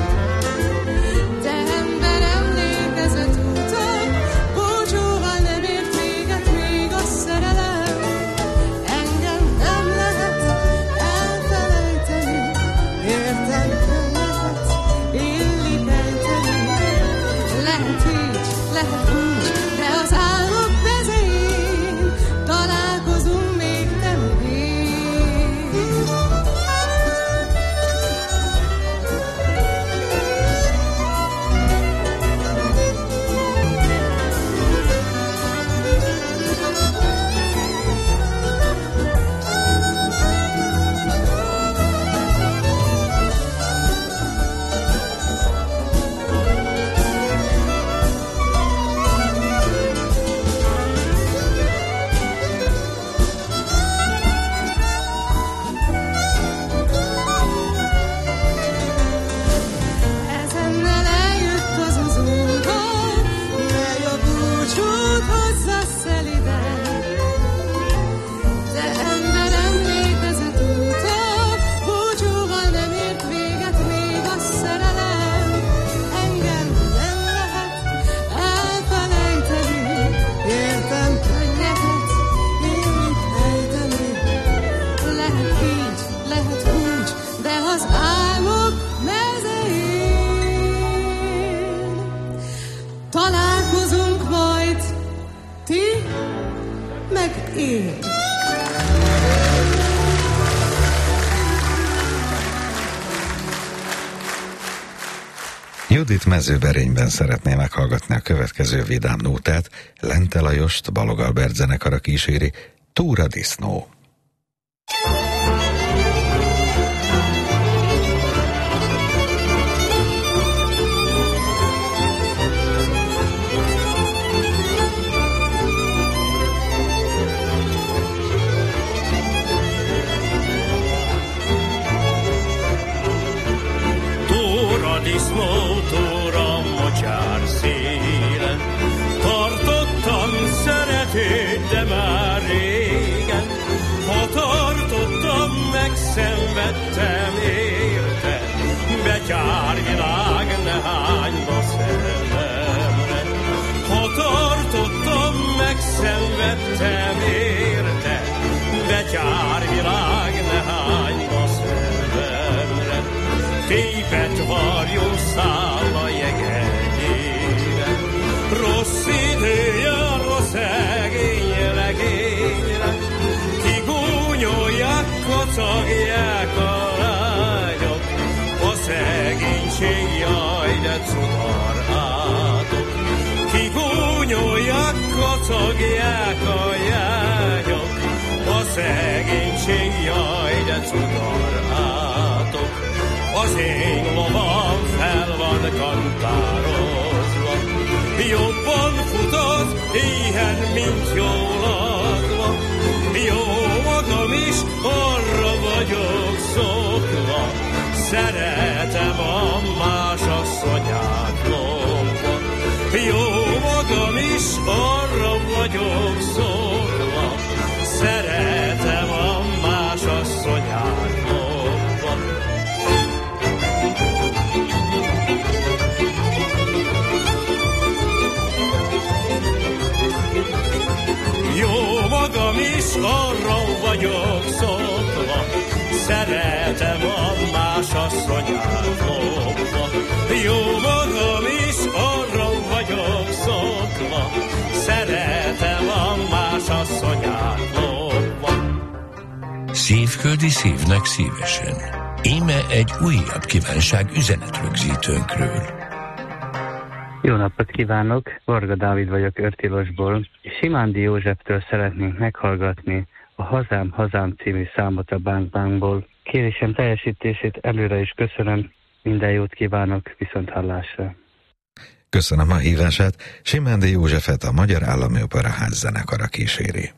De ember emlékezett úton, búcsúval nem ért véget még a szerelem. Engem nem lehet elfelejteni, értem könnyeket, illik ejteni. Lehet így, lehet úgy, de az álmok mezején találkozunk még te meg én. Ezennel eljött az az óra, mely a búcsút hozza szeliden. De ember emlékezett úton, búcsúval nem ért véget még a szerelem. Engem nem lehet elfelejteni, értem könnyeket, illik ejteni. Lehet így, lehet úgy, de az álmok mezején találkozunk majd ti meg én. Judit Mezőberényben szeretné meghallgatni a következő vidám nótát, Lente Lajost Balog Albert zenekara kíséri, Túra disznó. Túra disznó, túra mocsár szélen, tartottam szeretőt, de már régen. Ha tartottam, megszenvedtem érte, betyár világ ne hányba szerelemre. Ha tartottam, megszenvedtem érte, betyár világ ne hányba szerelemre. Tépet varjú száll a jegegyére, rossz idő jár a szegény legényre. Kigúnyolják, kocogják a lányok, a szegénység jaj, de cudarhátok. Kigúnyolják, kocogják a lányok, a szegénység jaj, de cudarhátok. Az én lovam fel van kantározva, jobban futott éhen, mint jól adva. Jó magam is arra vagyok szokva, szeretem a más asszonyát lopva. Jó magam is arra vagyok szokva, szeretem a más asszonyát lopva. arra vagyok szokva, szeretem a más asszonyát lopva. Jó magam is arra vagyok szokva, szeretem a más asszonyát lopva. Szívföldi szívnek szívesen. Íme egy újabb kívánság üzenetrögzítőnkről. Jó napot kívánok! Varga Dávid vagyok Örtilosból. Simándi Józseftől szeretnénk meghallgatni a Hazám, Hazám című számot a Bang Bangból. Kérésem teljesítését előre is köszönöm. Minden jót kívánok, viszont hallásra. Köszönöm a hívását. Simándi Józsefet a Magyar Állami Operaház zenekara kíséri.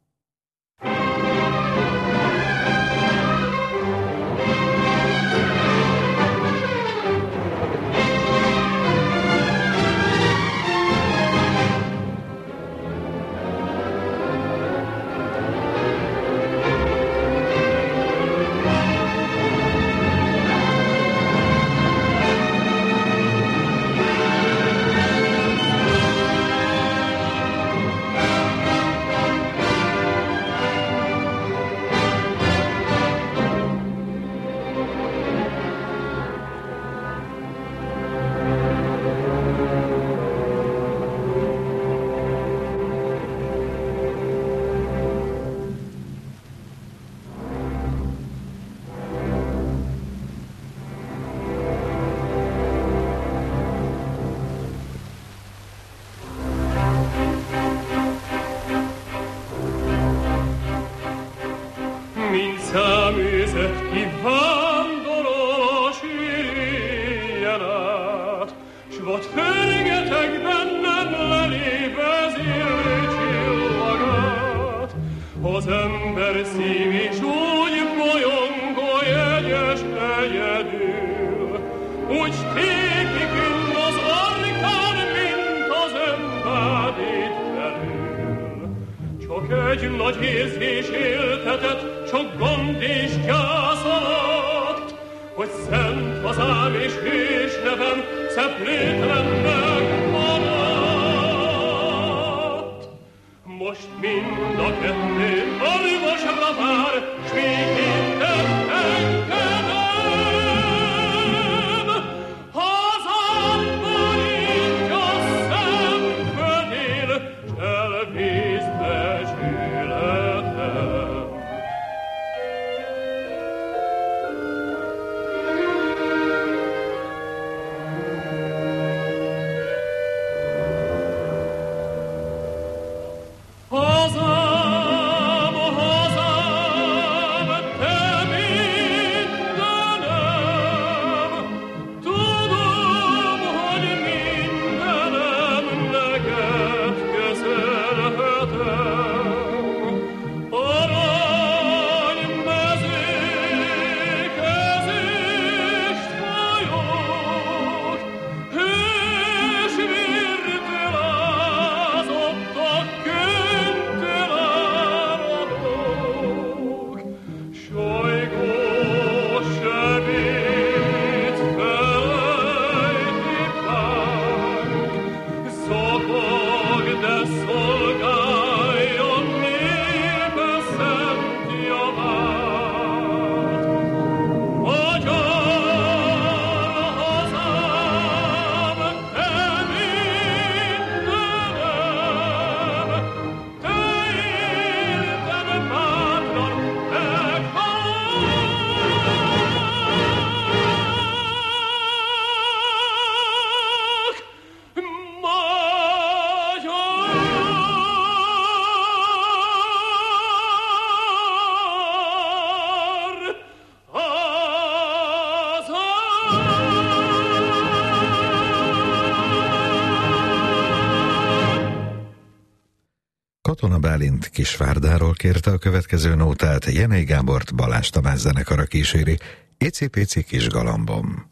Katona Bálint Kisvárdáról kérte a következő nótát, Jenei Gábort Balázs Tamás zenekara kíséri, Icipici kis galambom.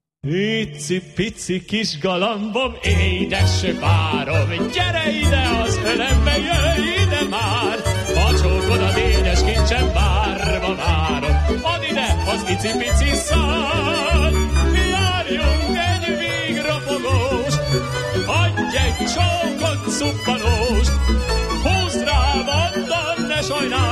Icipici kis galambom, édes párom, gyere ide az ölembe, jöjj ide már, a csókodat édes kincsem várva várom, add ide az icipici szál, járjunk egy vígrapogós, adj egy csókot szuppanós, húzd rám, onnan ne sajnálj,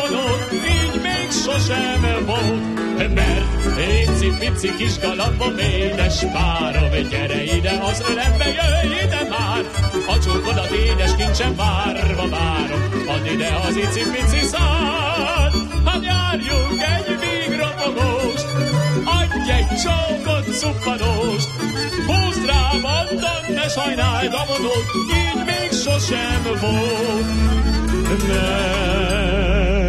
dobonod, így még sosem volt. Mert éci-pici kis galambom, édes párom, gyere ide az ölembe, jöjj ide már! A csókodat édes kincsem várva várom, add ide az icipici szád. Hát járjunk egy vígropogóst, adj egy csókot szuppanóst, húzd rám, addad, ne sajnáld a vonót, így még sosem volt. Nem.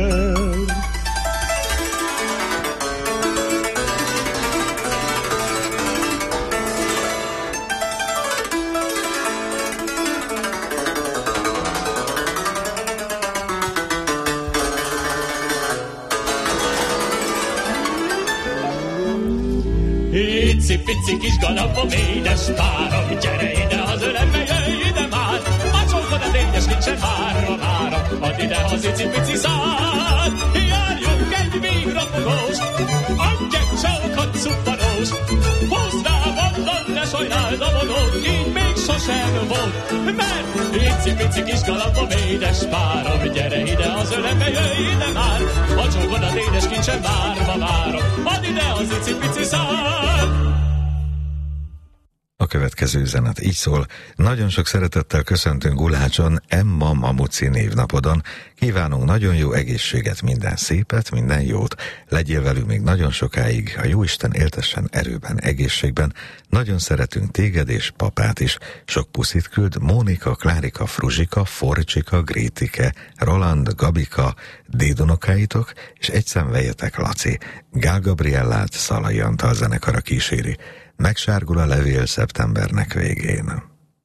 Pici kis galambom, édes párom, gyere ide az ölembe, jöjj ide már! A csókodat édes kincsen várva várom, add ide az icipici szád. Járjunk egy vígropogóst, adj egy csókot szuppanóst, húzd rám, addad, ne sajnáld a vonót, így még sosem volt. Mert icipici kis galambom, édes párom, gyere ide az ölembe, jöjj ide már! A csókodat édes kincsen várva várom, add ide az icipici szád. A következő üzenet így szól: nagyon sok szeretettel köszöntünk Gulácson, Emma Mamuci névnapodon. Kívánunk nagyon jó egészséget, minden szépet, minden jót. Legyél velünk még nagyon sokáig, a Jóisten éltessen erőben, egészségben. Nagyon szeretünk téged és papát is. Sok puszit küld Mónika, Klárika, Fruzsika, Forcsika, Grétike, Roland, Gabika, dédunokáitok, és egy szemvejetek Laci. Gál Gabriellát Szalai Antal zenekara kíséri. Megsárgul a levél szeptembernek végén.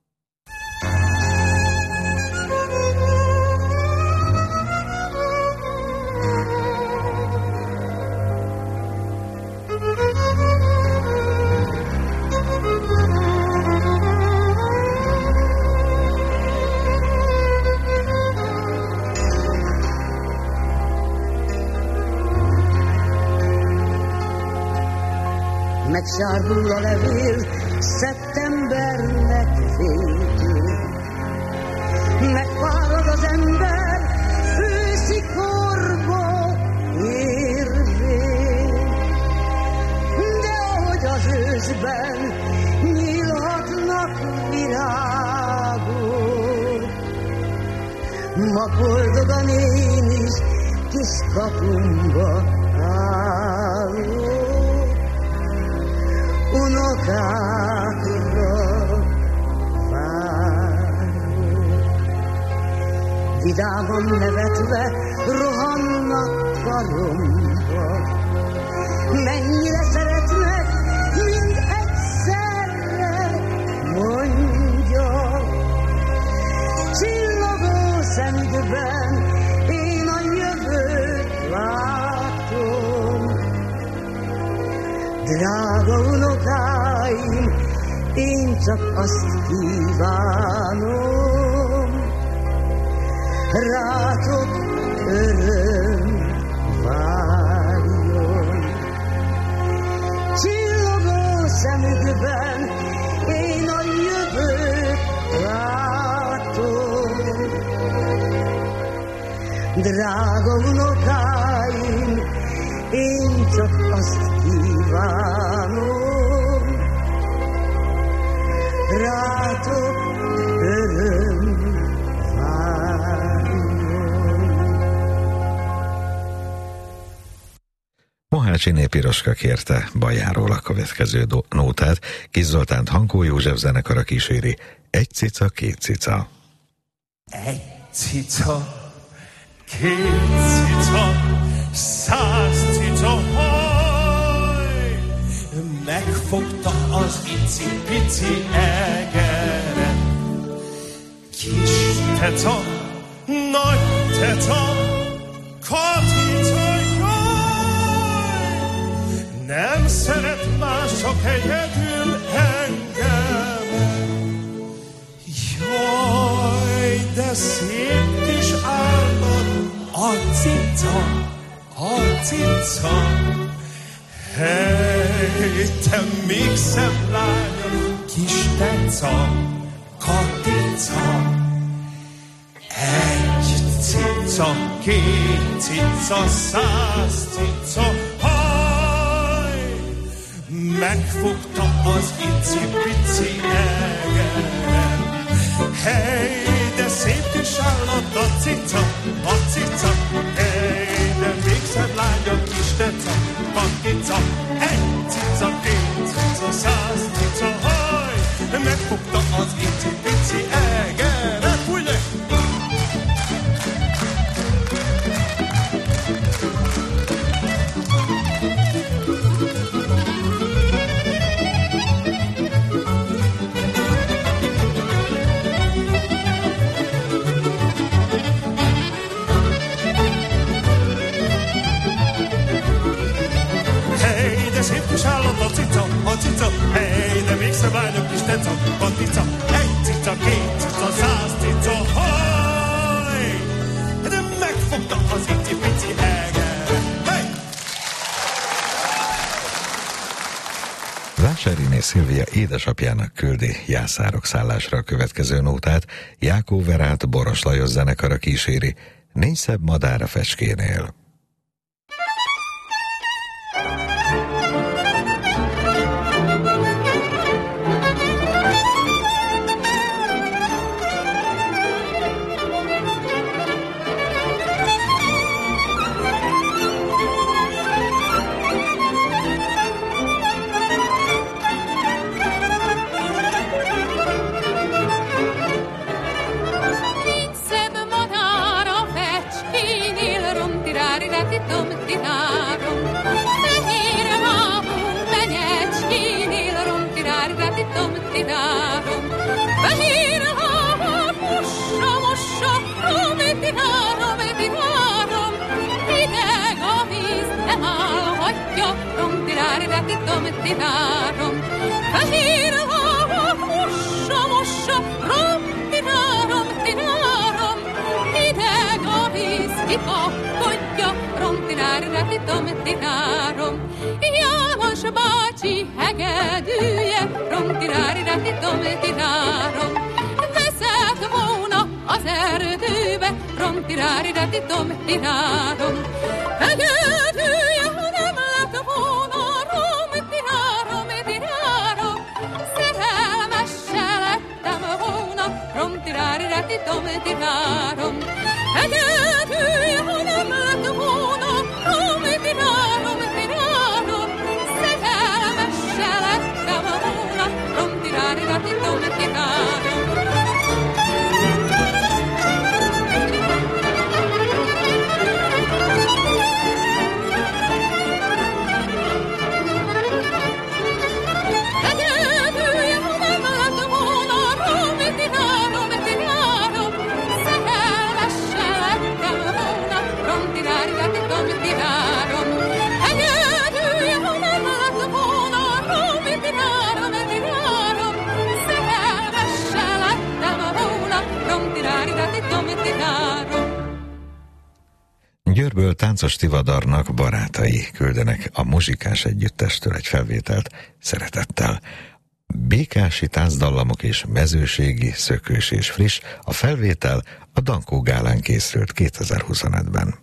Megsárgul a levél szeptembernek végén, megfárad az ember őszi korba érvén, de ahogy az őszben nyílhatnak virágok, ma boldogan én is kis kapunkba állok. Unokákra várok, vidáman nevetve rohannak karomba, mennyire szeretnek, mind egyszerre mondja. Csillogó szemükben én a jövőt látom. Drága unokáim, én csak azt kívánom, rátok öröm várjon. Csillogó szemükben én a jövőt látom. Drága unokáim, én csak azt kívánom, rátok öröm várjon. Mohácsi Népiroska kérte Bajáról a következő do- nótát, Kis Zoltánt Hankó József zenekara kíséri. Egy cica, két cica. Egy cica, két cica, száz cica haj, megfogta az icipici egeret. Kis teca, nagy teca, katica, jaj, nem szeret mások egyedül engem. Jaj, de szép kis állat, a cica, a cica. Hey, te még szebb lányom, kis teca, katica. Egy cica. cica, két cica, száz cica, haj! Megfogta az icipici egeret. Hey, de szép kis állat a cica, a cica, hey, de még szebb lány a kis teca, patica. Egy cica, két cica, száz cica, haj! Megfogta az icipici egeret. Fújj le! A cica, a cica, hey, de még szebb lányok is teca, a cica, egy cica, két cica, száz cica, haj! De megfogta az icipici egeret, hey! Vásáriné Szilvia édesapjának küldi Jászárok szállásra a következő nótát, Jákó Verát Boros Lajos zenekara kíséri, Nincs szebb madár a fecskénél. János bácsi hegedűje, rom-tirári-rati-tom, tirárom. Veszett volna az erdőbe, rom-tirári-rati-tom, tirárom. Hegedűje, ha nem lett volna, rom-tirárom, tirárom. Szerelmesse lettem volna, rom-tirári-rati-tom, tirárom. Hegedűje, ha nem lett volna, rom-tirárom, tirárom. Szerelmesse lettem volna, rom-tirári-rati-tom, tirárom. Győrből Táncos Tivadarnak barátai küldenek a muzsikás együttestől egy felvételt szeretettel. Békási táncdallamok és mezőségi, szökős és friss, a felvétel a Dankó Gálán készült kétezer-huszonötben.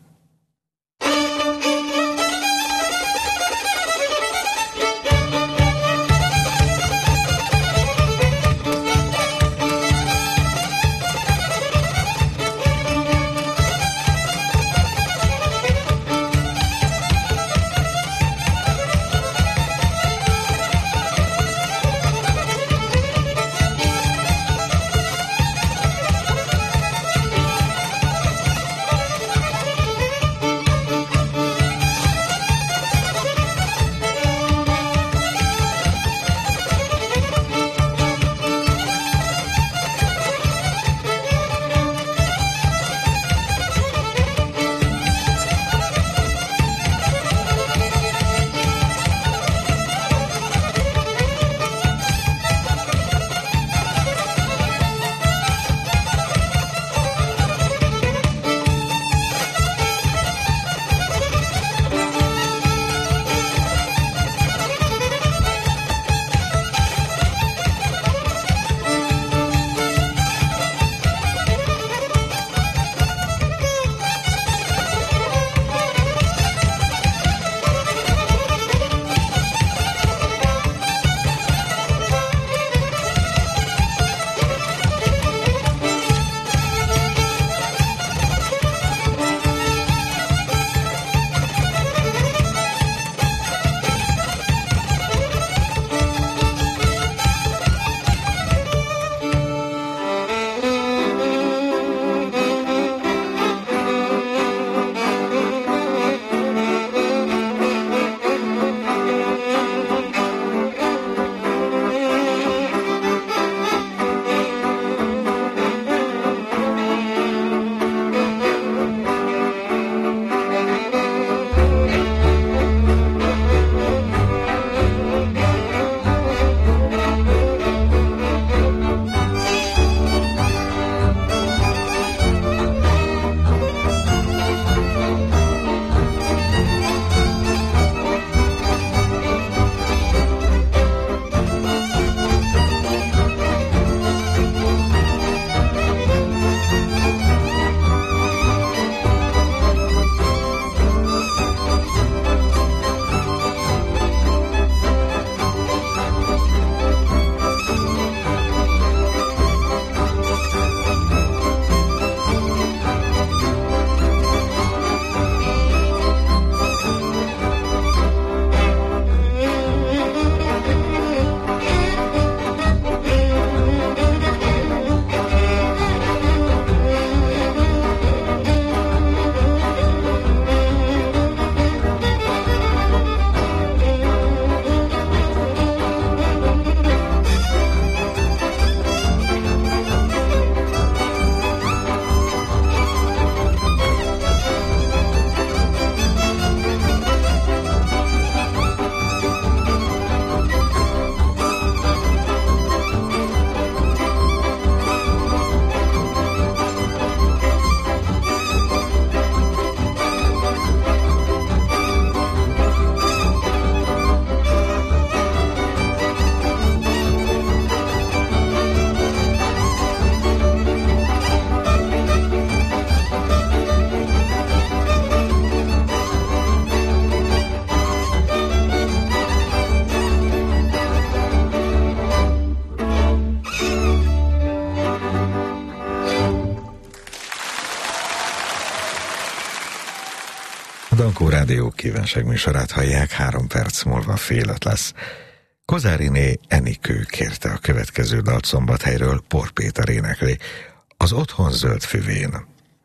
Rádió kívánságműsorát hallják, három perc múlva fél öt lesz. Kozáriné Enikő kérte a következő dalt Szombathelyről, Por Péter énekli, Az otthon zöld füvén.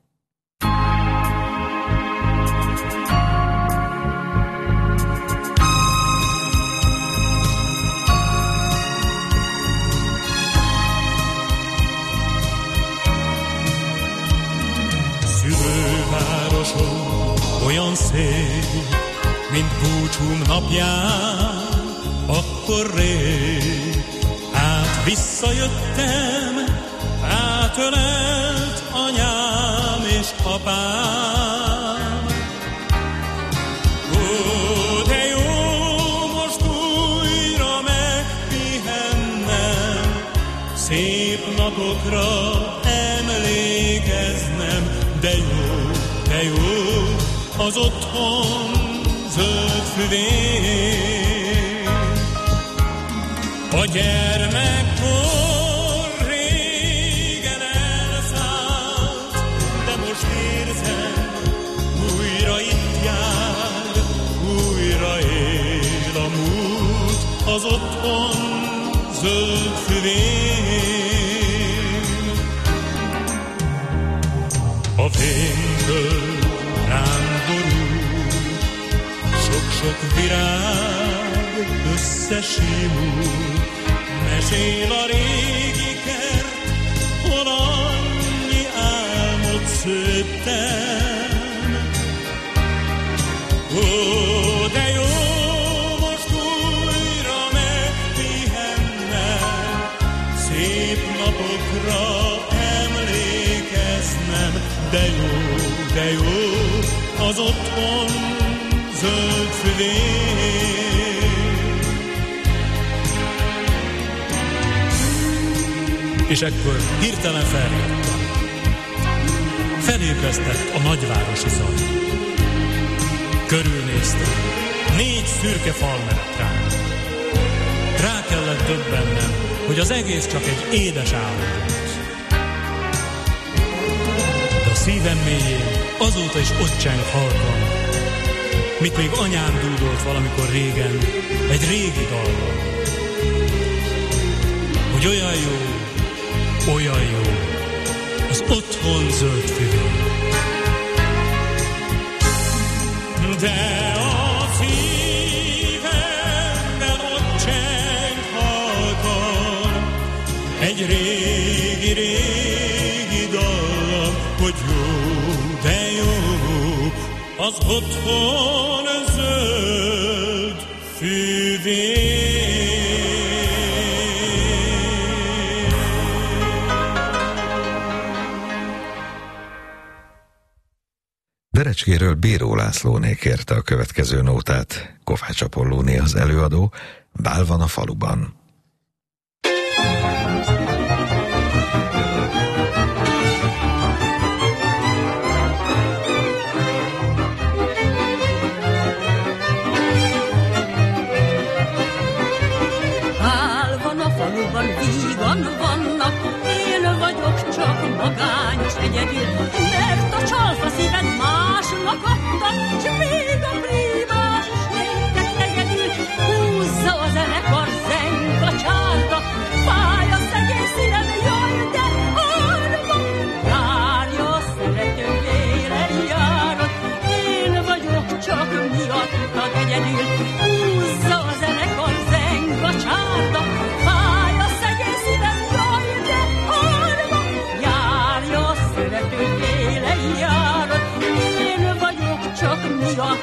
Szülővárosom olyan szép, mint búcsúm napján, akkor rég. Hát visszajöttem, átölelt anyám és apám. Ó, de jó most újra megpihennem, szép napokra emlékeznem, de jó, de jó az otthon zöld füvén. A gyermekkor régen elszállt, de most érzem, újra itt jár, újra él a múlt az otthon zöld füvén. A fémből rám borul, sok-sok virág összesimul, mesél a régi kert, hol annyi álmot szőttem. Ó, de jó most újra megpihennem, szép napokra emlékeznem, de jó, de jó az otthon zöld füvén. És ekkor hirtelen felhívtam. Felébresztett a nagyvárosi zaj. Körülnéztem, négy szürke fal merett rám. Rá kellett döbbennem, hogy az egész csak egy édes álom volt. De a szívem mélyén azóta is ott cseng halkan, mit még anyám dúdolt valamikor régen, egy régi dalban. Hogy olyan jó, olyan jó, az otthon zöld füvén. De a szívemben ott cseng halkan egy régi, régi dallam, hogy jó, de jó, az otthon zöld füvén. Derecskéről Bíró Lászlóné kérte a következő nótát, Kovács Apollóné az előadó, Bál van a faluban. Bál van a faluban, vígan vannak, én vagyok csak magányos egyedül, mert a csalfa szíved másnak adtam, s még a prímás is néktek egyedül. Húzza a zenekar, zeng a csárda, fáj a szegény szívem, jaj, de arma. Járja a szeretőm élen járat, én vagyok csak miattad egyedül. Húzza a zenekar, zeng a csárda, fáj a szegény szívem, jaj, de arma. Járja a szeretőm élen járat, én vagyok csak miattad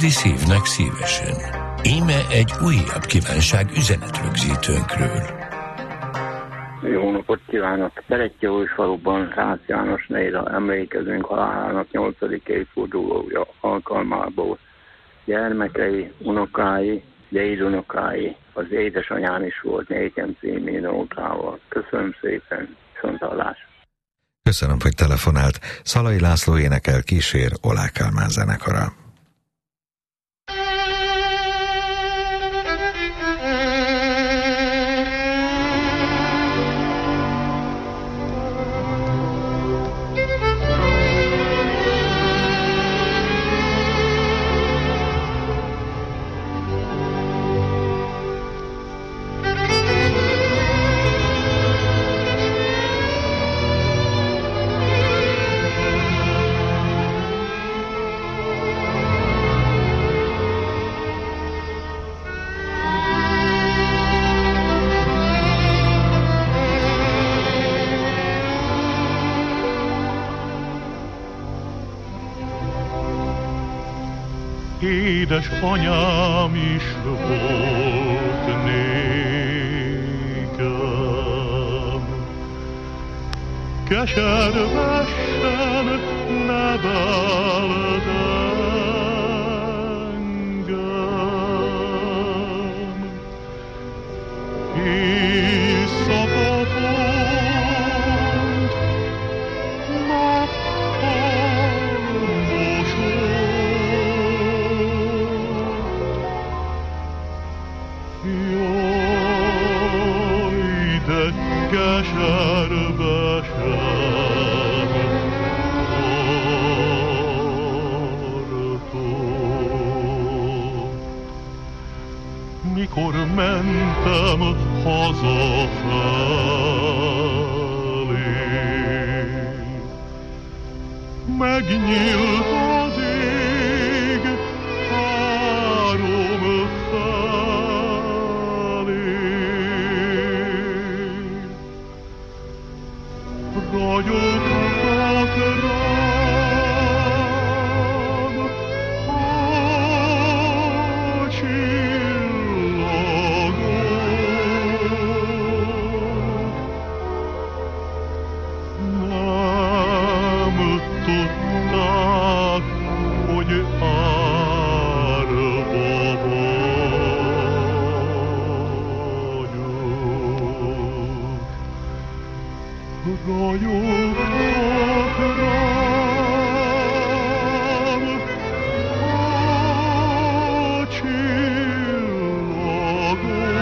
Csíksföldi szívnek szívesen. Íme egy újabb kívánság üzenetrögzítőnkről. Jó napot kívánok! Berettyóújfaluban Rácz János névre emlékezünk halálának nyolcadik évfordulója alkalmából. Gyermekei, unokái, dédunokái, az édesanyám is volt Nékem című nótával. Köszönöm szépen, viszonthallás! Köszönöm, hogy telefonált. Szalai László énekel, kísér Olá Kálmán zenekara. Édes anyám is volt nékem, keservesen nevelt engem. Éjszaka font, nappal mosott, keservesen tartott. Mikor mentem hazafelé, megnyílt az ég három felé. Ragyogtak rám a csillagok, nem tudták, hogy árva ragyogtak rám a csillagok,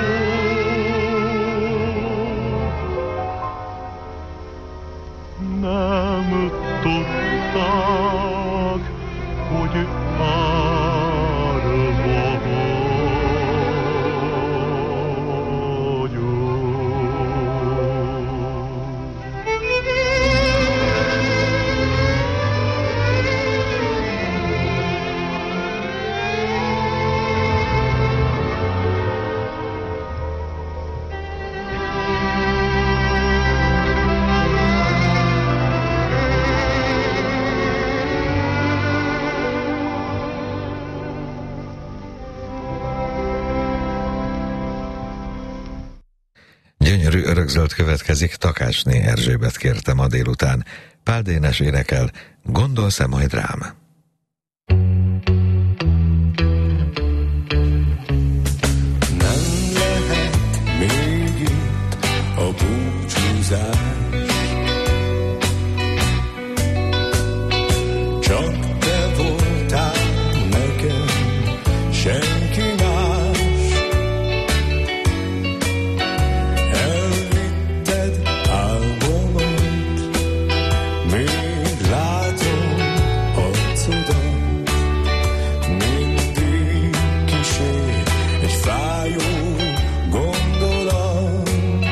nem tudták, hogy árva Gyönyörű örökzöld következik, Takácsné Erzsébet kérte ma délután. Pál Dénes énekel, gondolsz-e majd rám? Nem lehet még itt a búcsúzás, csak te voltál nekem, senki más. Elvitted álmomat, még látom arcodat, mindig kísér egy fájó gondolat.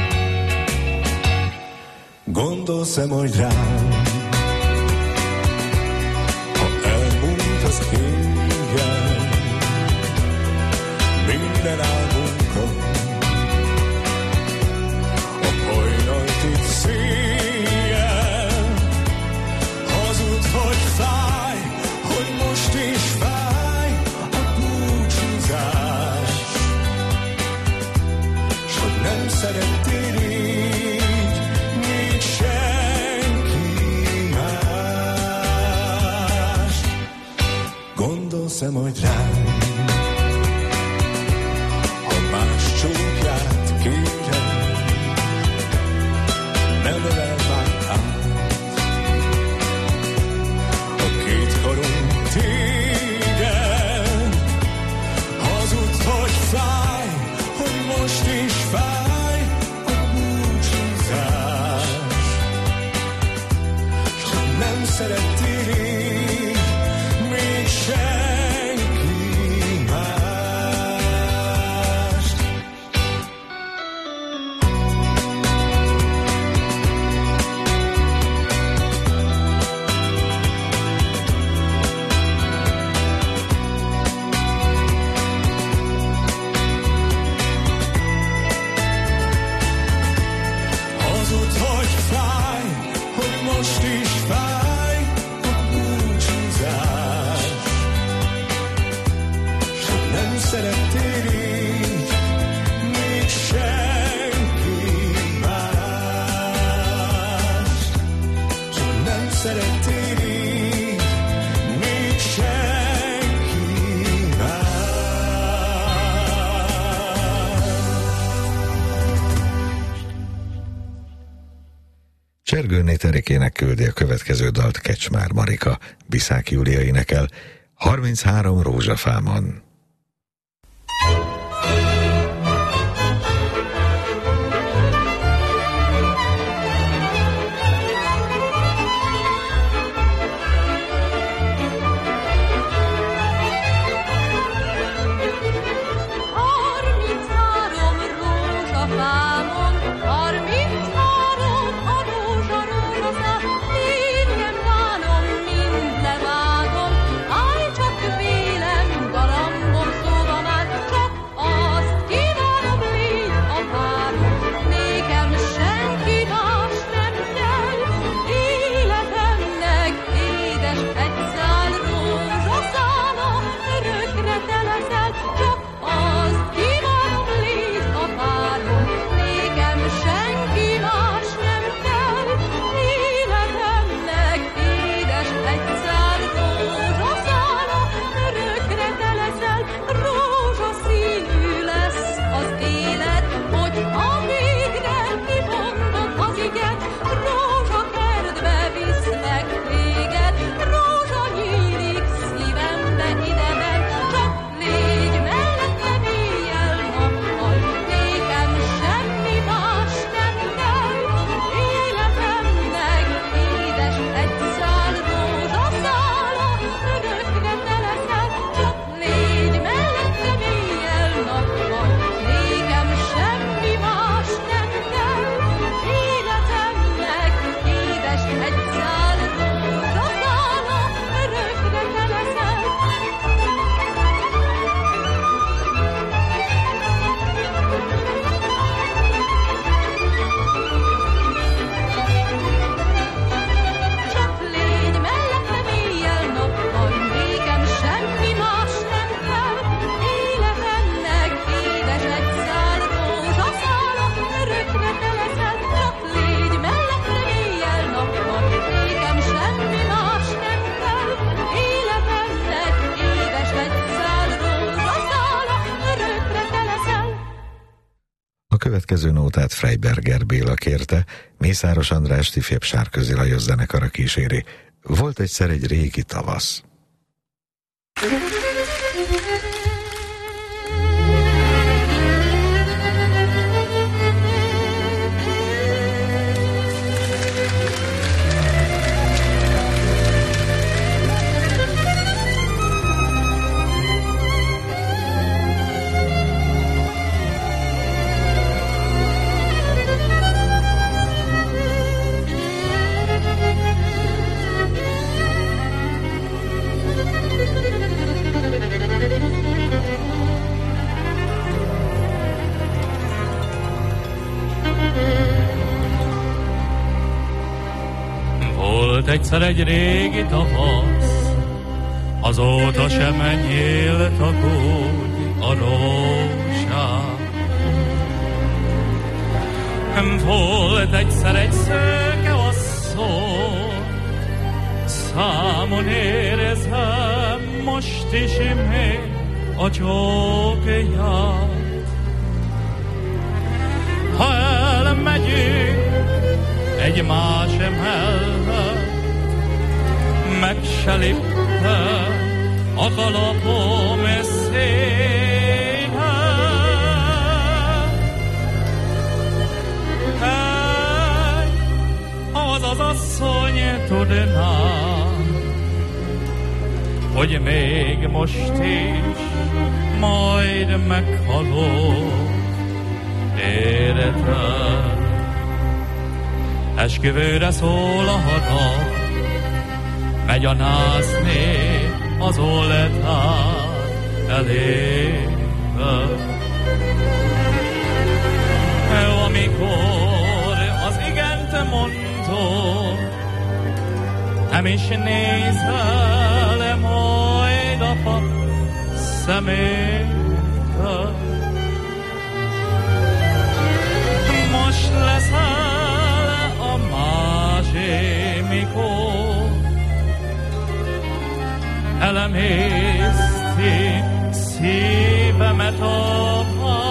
Gondolsz-e majd rám, ha elmúlt az éjjel, minden álmunkat, a hajnaltig széjjel, hazud, hogy fáj, hogy most is fáj, a fáj, hogy most is fáj a búcsúzás. Csak nem szereti rég még senki mást. Hazud, hogy fáj, hogy most is fáj a búcsúzás. Csak nem szerettél így még senki más. Csak nem szerettél így még senki Csergőné Terikének küldi a következő dalt Kecsmár Marika, Biszák Júlia énekel, harminchárom rózsafámon. Harminchárom rózsafámon, harminchárom a rózsa rózsaszám, én nem bánom, mind levágom, állj csak vélem, galambom szóba már, csak azt kívánom, légy a párom, nékem senki más nem kell, életemnek édes egy szál rózsaszála, örökre te leszel, csak azt kívánom, légy a párom, nékem senki más nem kell, életemnek édes egy szál rózsaszála, örökre te leszel, rózsaszínű lesz az élet, hogy ha végre kimondod az iget, rózsakertbe viszlek téged, rózsa nyílik szívembe ide meg, csak légy mellettem éjjel-nappal, nékem semmi más nem kell, életemnek édes egy szál rózsaszála, örökre te leszel, csak légy mellettem éjjel-nappal, nékem semmi más nem kell, életemnek édes egy szál rózsaszála, örökre te leszel. Csak légy mellettem éjjel-nappal, nékem semmi más nem kell, életemnek édes egy szál rózsaszála, örökre te leszel, csak légy mellettem éjjel-nappal, nékem semmi más nem kell, életemnek édes egy szál rózsaszála, örökre te leszel. A következő nótát Freiberger Béla kérte, Mészáros András ifjabb Sárközi Lajos zenekara kíséri. Volt egyszer egy régi tavasz. Volt egyszer egy régi tavasz, azóta sem menjél takódj a rózsán. Volt egyszer egy szőke asszony, számon érezem most is imé a csókját. Ha elmegyünk egymás mellett, meg se lippe a kalapom szélen. hogy még most is majd meghalok érted. Esküvőre szól a harag, megy a nászni az oltár elébe. Amikor az igent mondod, nem is nézel majd a pap szemébe. Most leszel a másé, mikor elemészti szívemet a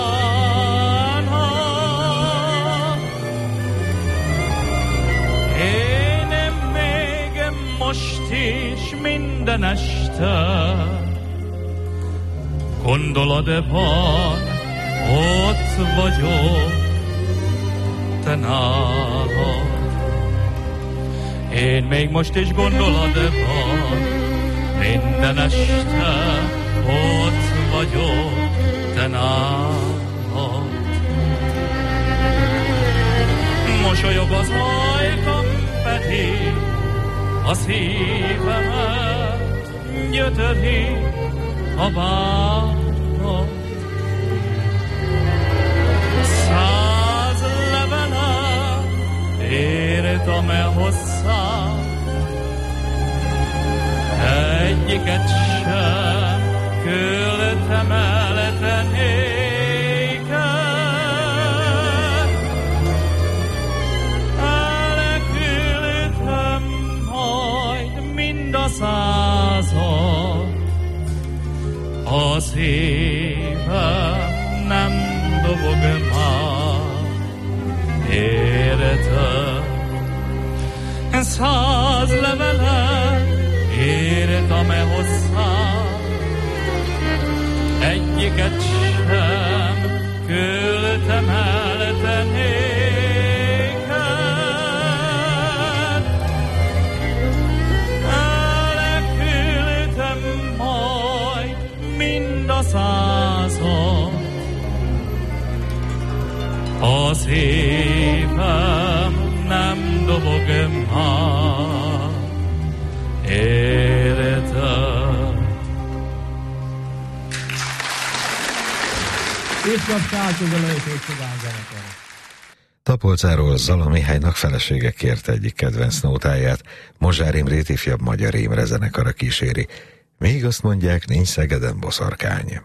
bánat. Én még most is minden este gondolatban ott vagyok te nálad. Én még most is gondolatban minden este ott vagyok te nálad. Mosolyog az ajkam pedig a szívemet gyötöri a bánat. Száz levele írtam-e hozzá, egyiket sem küldtem el te néked. Elküldtem majd mind a százat, a szívem nem dobog már érted. Száz levelet írtam-e hozzá, egyiket sem küldtem el te néked. Elküldtem majd mind a százat, a szívem nem dobog már érted. Tapolcáról Zala Mihálynak felesége kérte egyik kedvenc nótáját, Mozsár Imrét ifjabb Magyar Imre zenekara kíséri. Még azt mondják, nincs Szegeden boszorkány.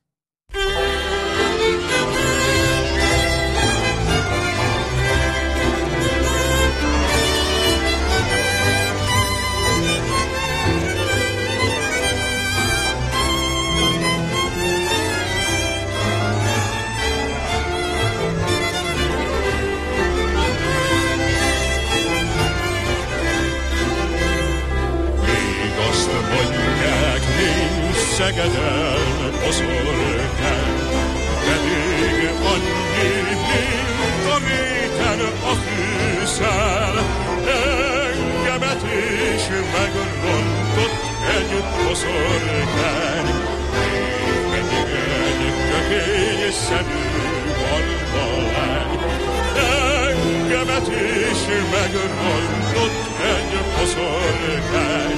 Szegeden boszorkány, pedig annyi, mint a réten a fűszel. Engemet is megrontott egy boszorkány, pedig egy kökény szemű valvalány. Engemet is megrontott egy boszorkány,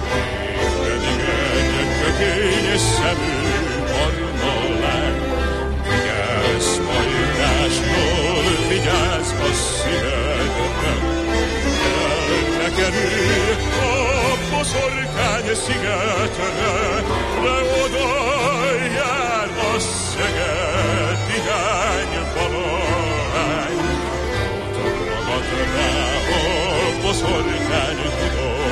kökény szemű barna lány. Vigyázz, majrás, jól vigyázz a szívedre, el ne kerülj a boszorkány szigetre, de oda jár a szegedi hány valahány. Ott ragadt rá a boszorkány tudod,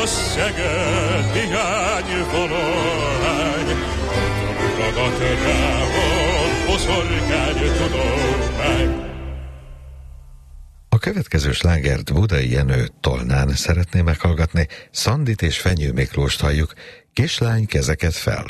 Szeged néhány valahány, ragad rával, boszorkány tudomány. A következő slágert Budai Jenő Tolnán szeretné meghallgatni, Szandit és Fenyő Miklóst halljuk, Kislány kezeket fel.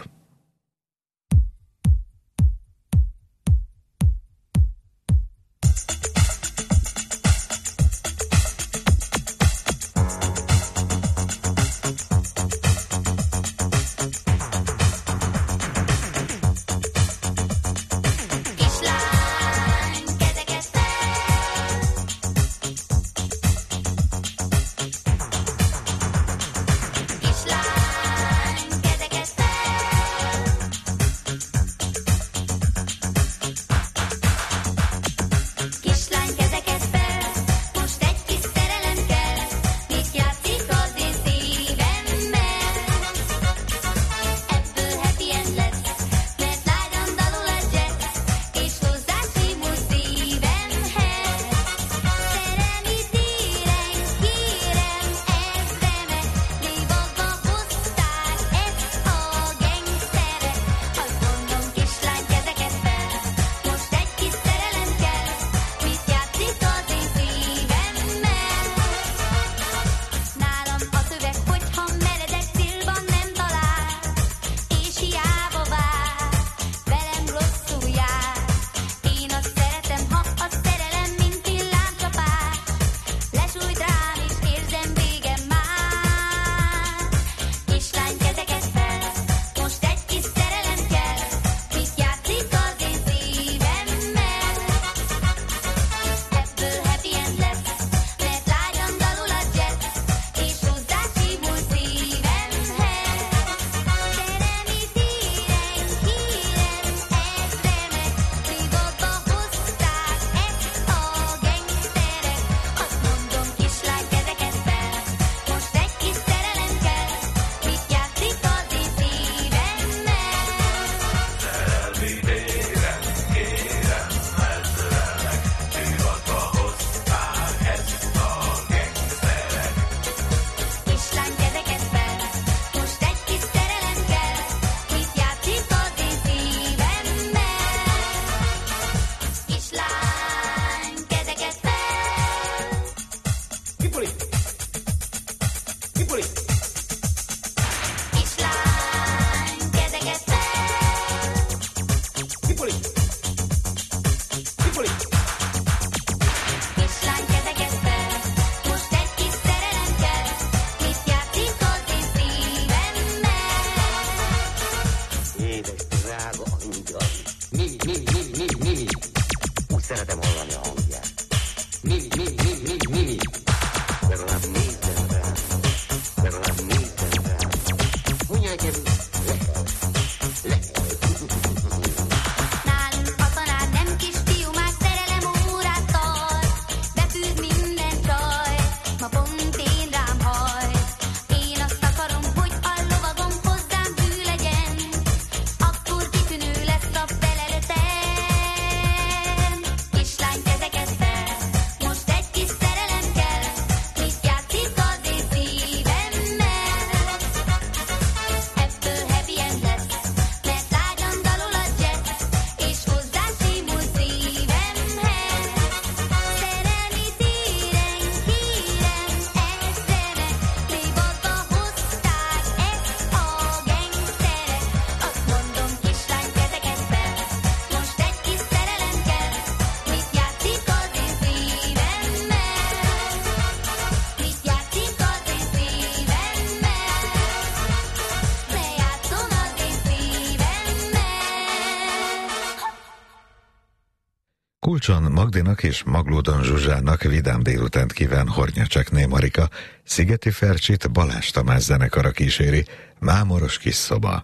Kulcson Magdinak és Maglódon Zsuzsának vidám délutánt kíván Hornyacsekné Marika, Szigeti Fercsit Balázs Tamás zenekara kíséri, Mámoros kis szoba.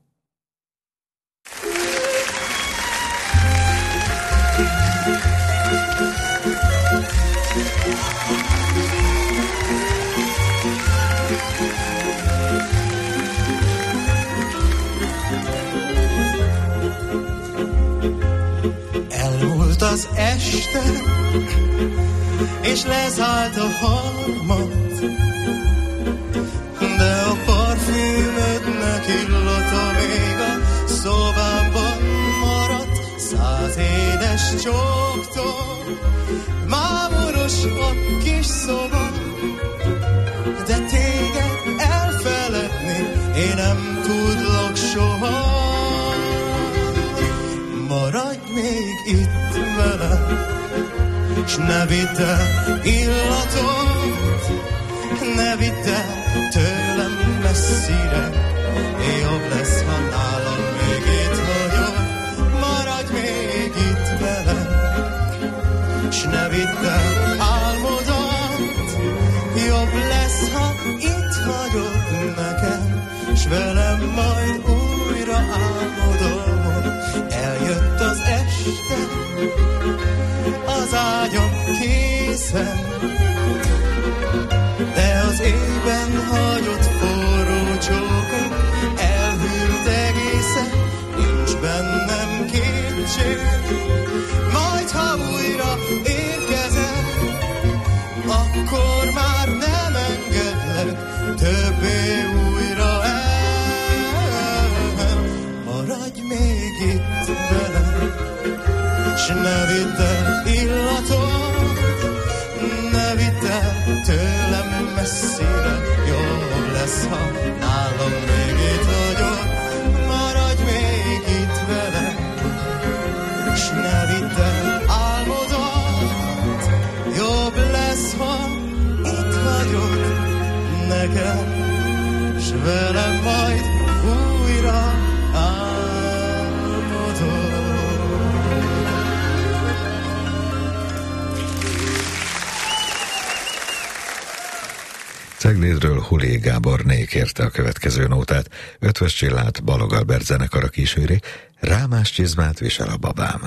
Elmúlt az este, és leszállt a harmad. a kis szoba, de téged elfeledni én nem tudlak soha. Maradj még itt velem, s ne vidd el illatot, ne vidd el tőlem messzire, jobb lesz, ha nálam még itt vagyok. Maradj még itt velem, s ne vidd el álmodat, jobb lesz, ha itt hagyod nekem, s velem majd újra álmodom. Eljött az este, az ágyam készen, de az ében hagyott forró csókunk elhűlt egészen, nincs bennem kétség. Majd ha újra érkezel, akkor már nem engedlek többé újra el. Maradj még itt velem, s ne vidd el illatot, ne vidd el tőlem messzire, jobb lesz, ha nálam még itt vagyok. Maradj még itt velem, s ne vidd el álmodat, jobb lesz, ha itt vagyok nekem, s velem majd újra álmodom. Ceglédről Hulé Gáborné kérte a következő nótát. Ötvös Csillát Balog Albert zenekara kíséri, Rámás csizmát visel a babám.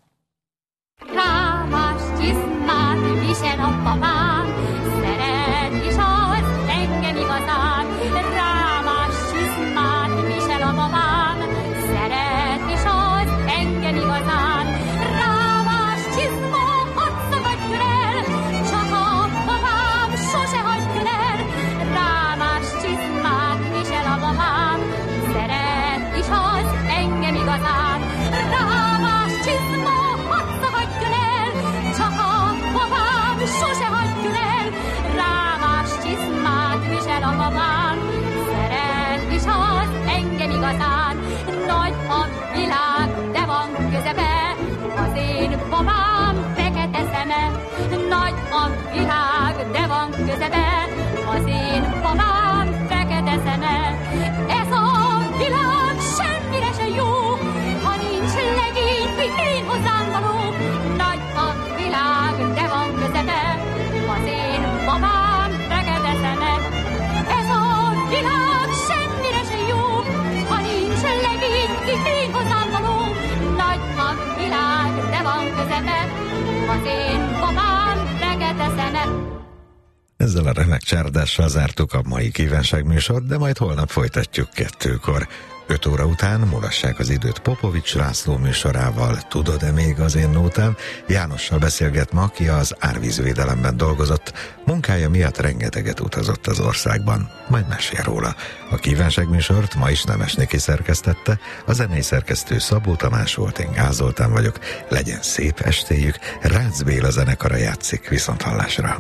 Rámás csizmát visel a babám, szeret és az engem igazán. Rámás csizmát visel a babám, szeret és az engem igazán. Rámás csizma, hadd szabadjon el, csak a babám sose hagyjon el. Rámás csizmát visel a babám, szeret és az engem igazán. Rámás csizma, hadd szabadjon el, csak a babám sose hagyjon el. Rámás csizmát visel a babám, szeret és az engem igazán. Nagy a világ, de van közepe, az én babám fekete szeme. Nagy a világ, de van közepe, az én babám fekete szeme. Ez a világ semmire se jó, ha nincs legény, hogy én hozzám való. Nagy a világ, de van közepe, az én babám fekete szeme. Ez a világ semmire se jó, ha nincs legény, hogy én hozzám való. Nagy a világ, de van közepe, az én babám fekete szeme. Ezzel a remek csárdással zártuk a mai kívánságműsort, de majd holnap folytatjuk kettőkor. Öt óra után mulassák az időt Popovics László műsorával. Tudod-e még az én nótám? Jánossal beszélget ma, aki az árvízvédelemben dolgozott. Munkája miatt rengeteget utazott az országban. Majd mesél róla. A kívánságműsort ma is Nemesnéki szerkesztette. A zenei szerkesztő Szabó Tamás volt, én Gál Zoltán vagyok. Legyen szép estéjük. Rácz Béla zenekara játszik. Viszonthallásra.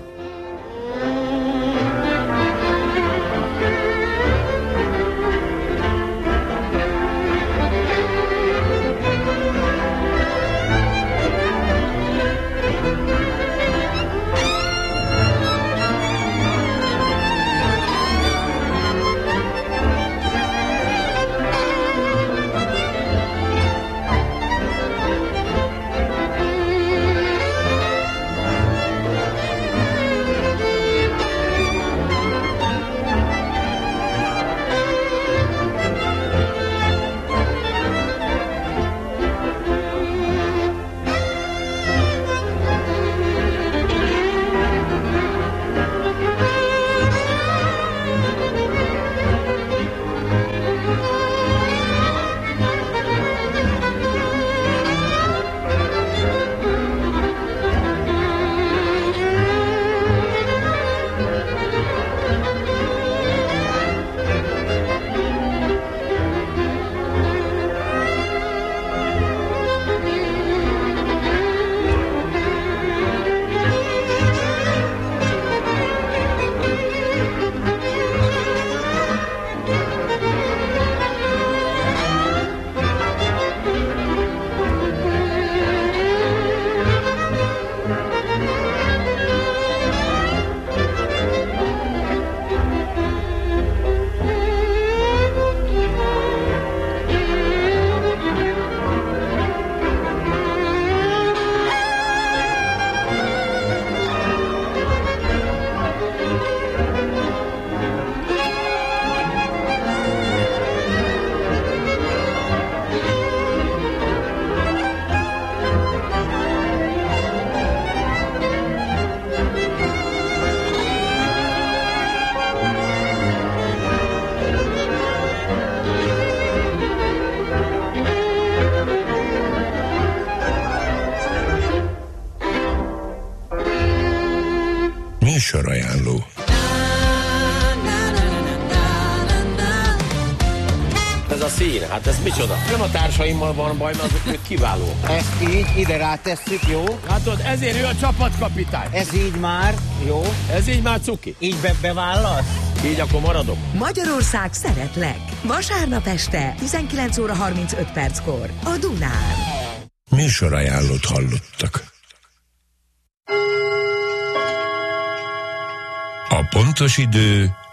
szín, hát ez micsoda? Nem a társaimmal van baj, mert azok ők kiváló. Ezt így ide rátesszük, jó? Látod, ezért ő a csapatkapitány. Ez így már, jó? Ez így már cuki. Így be bevállasz? Így akkor maradok. Magyarország szeretlek. Vasárnap este tizenkilenc óra harmincöt perckor a Dunán. Műsorajánlót hallottak. A pontos idő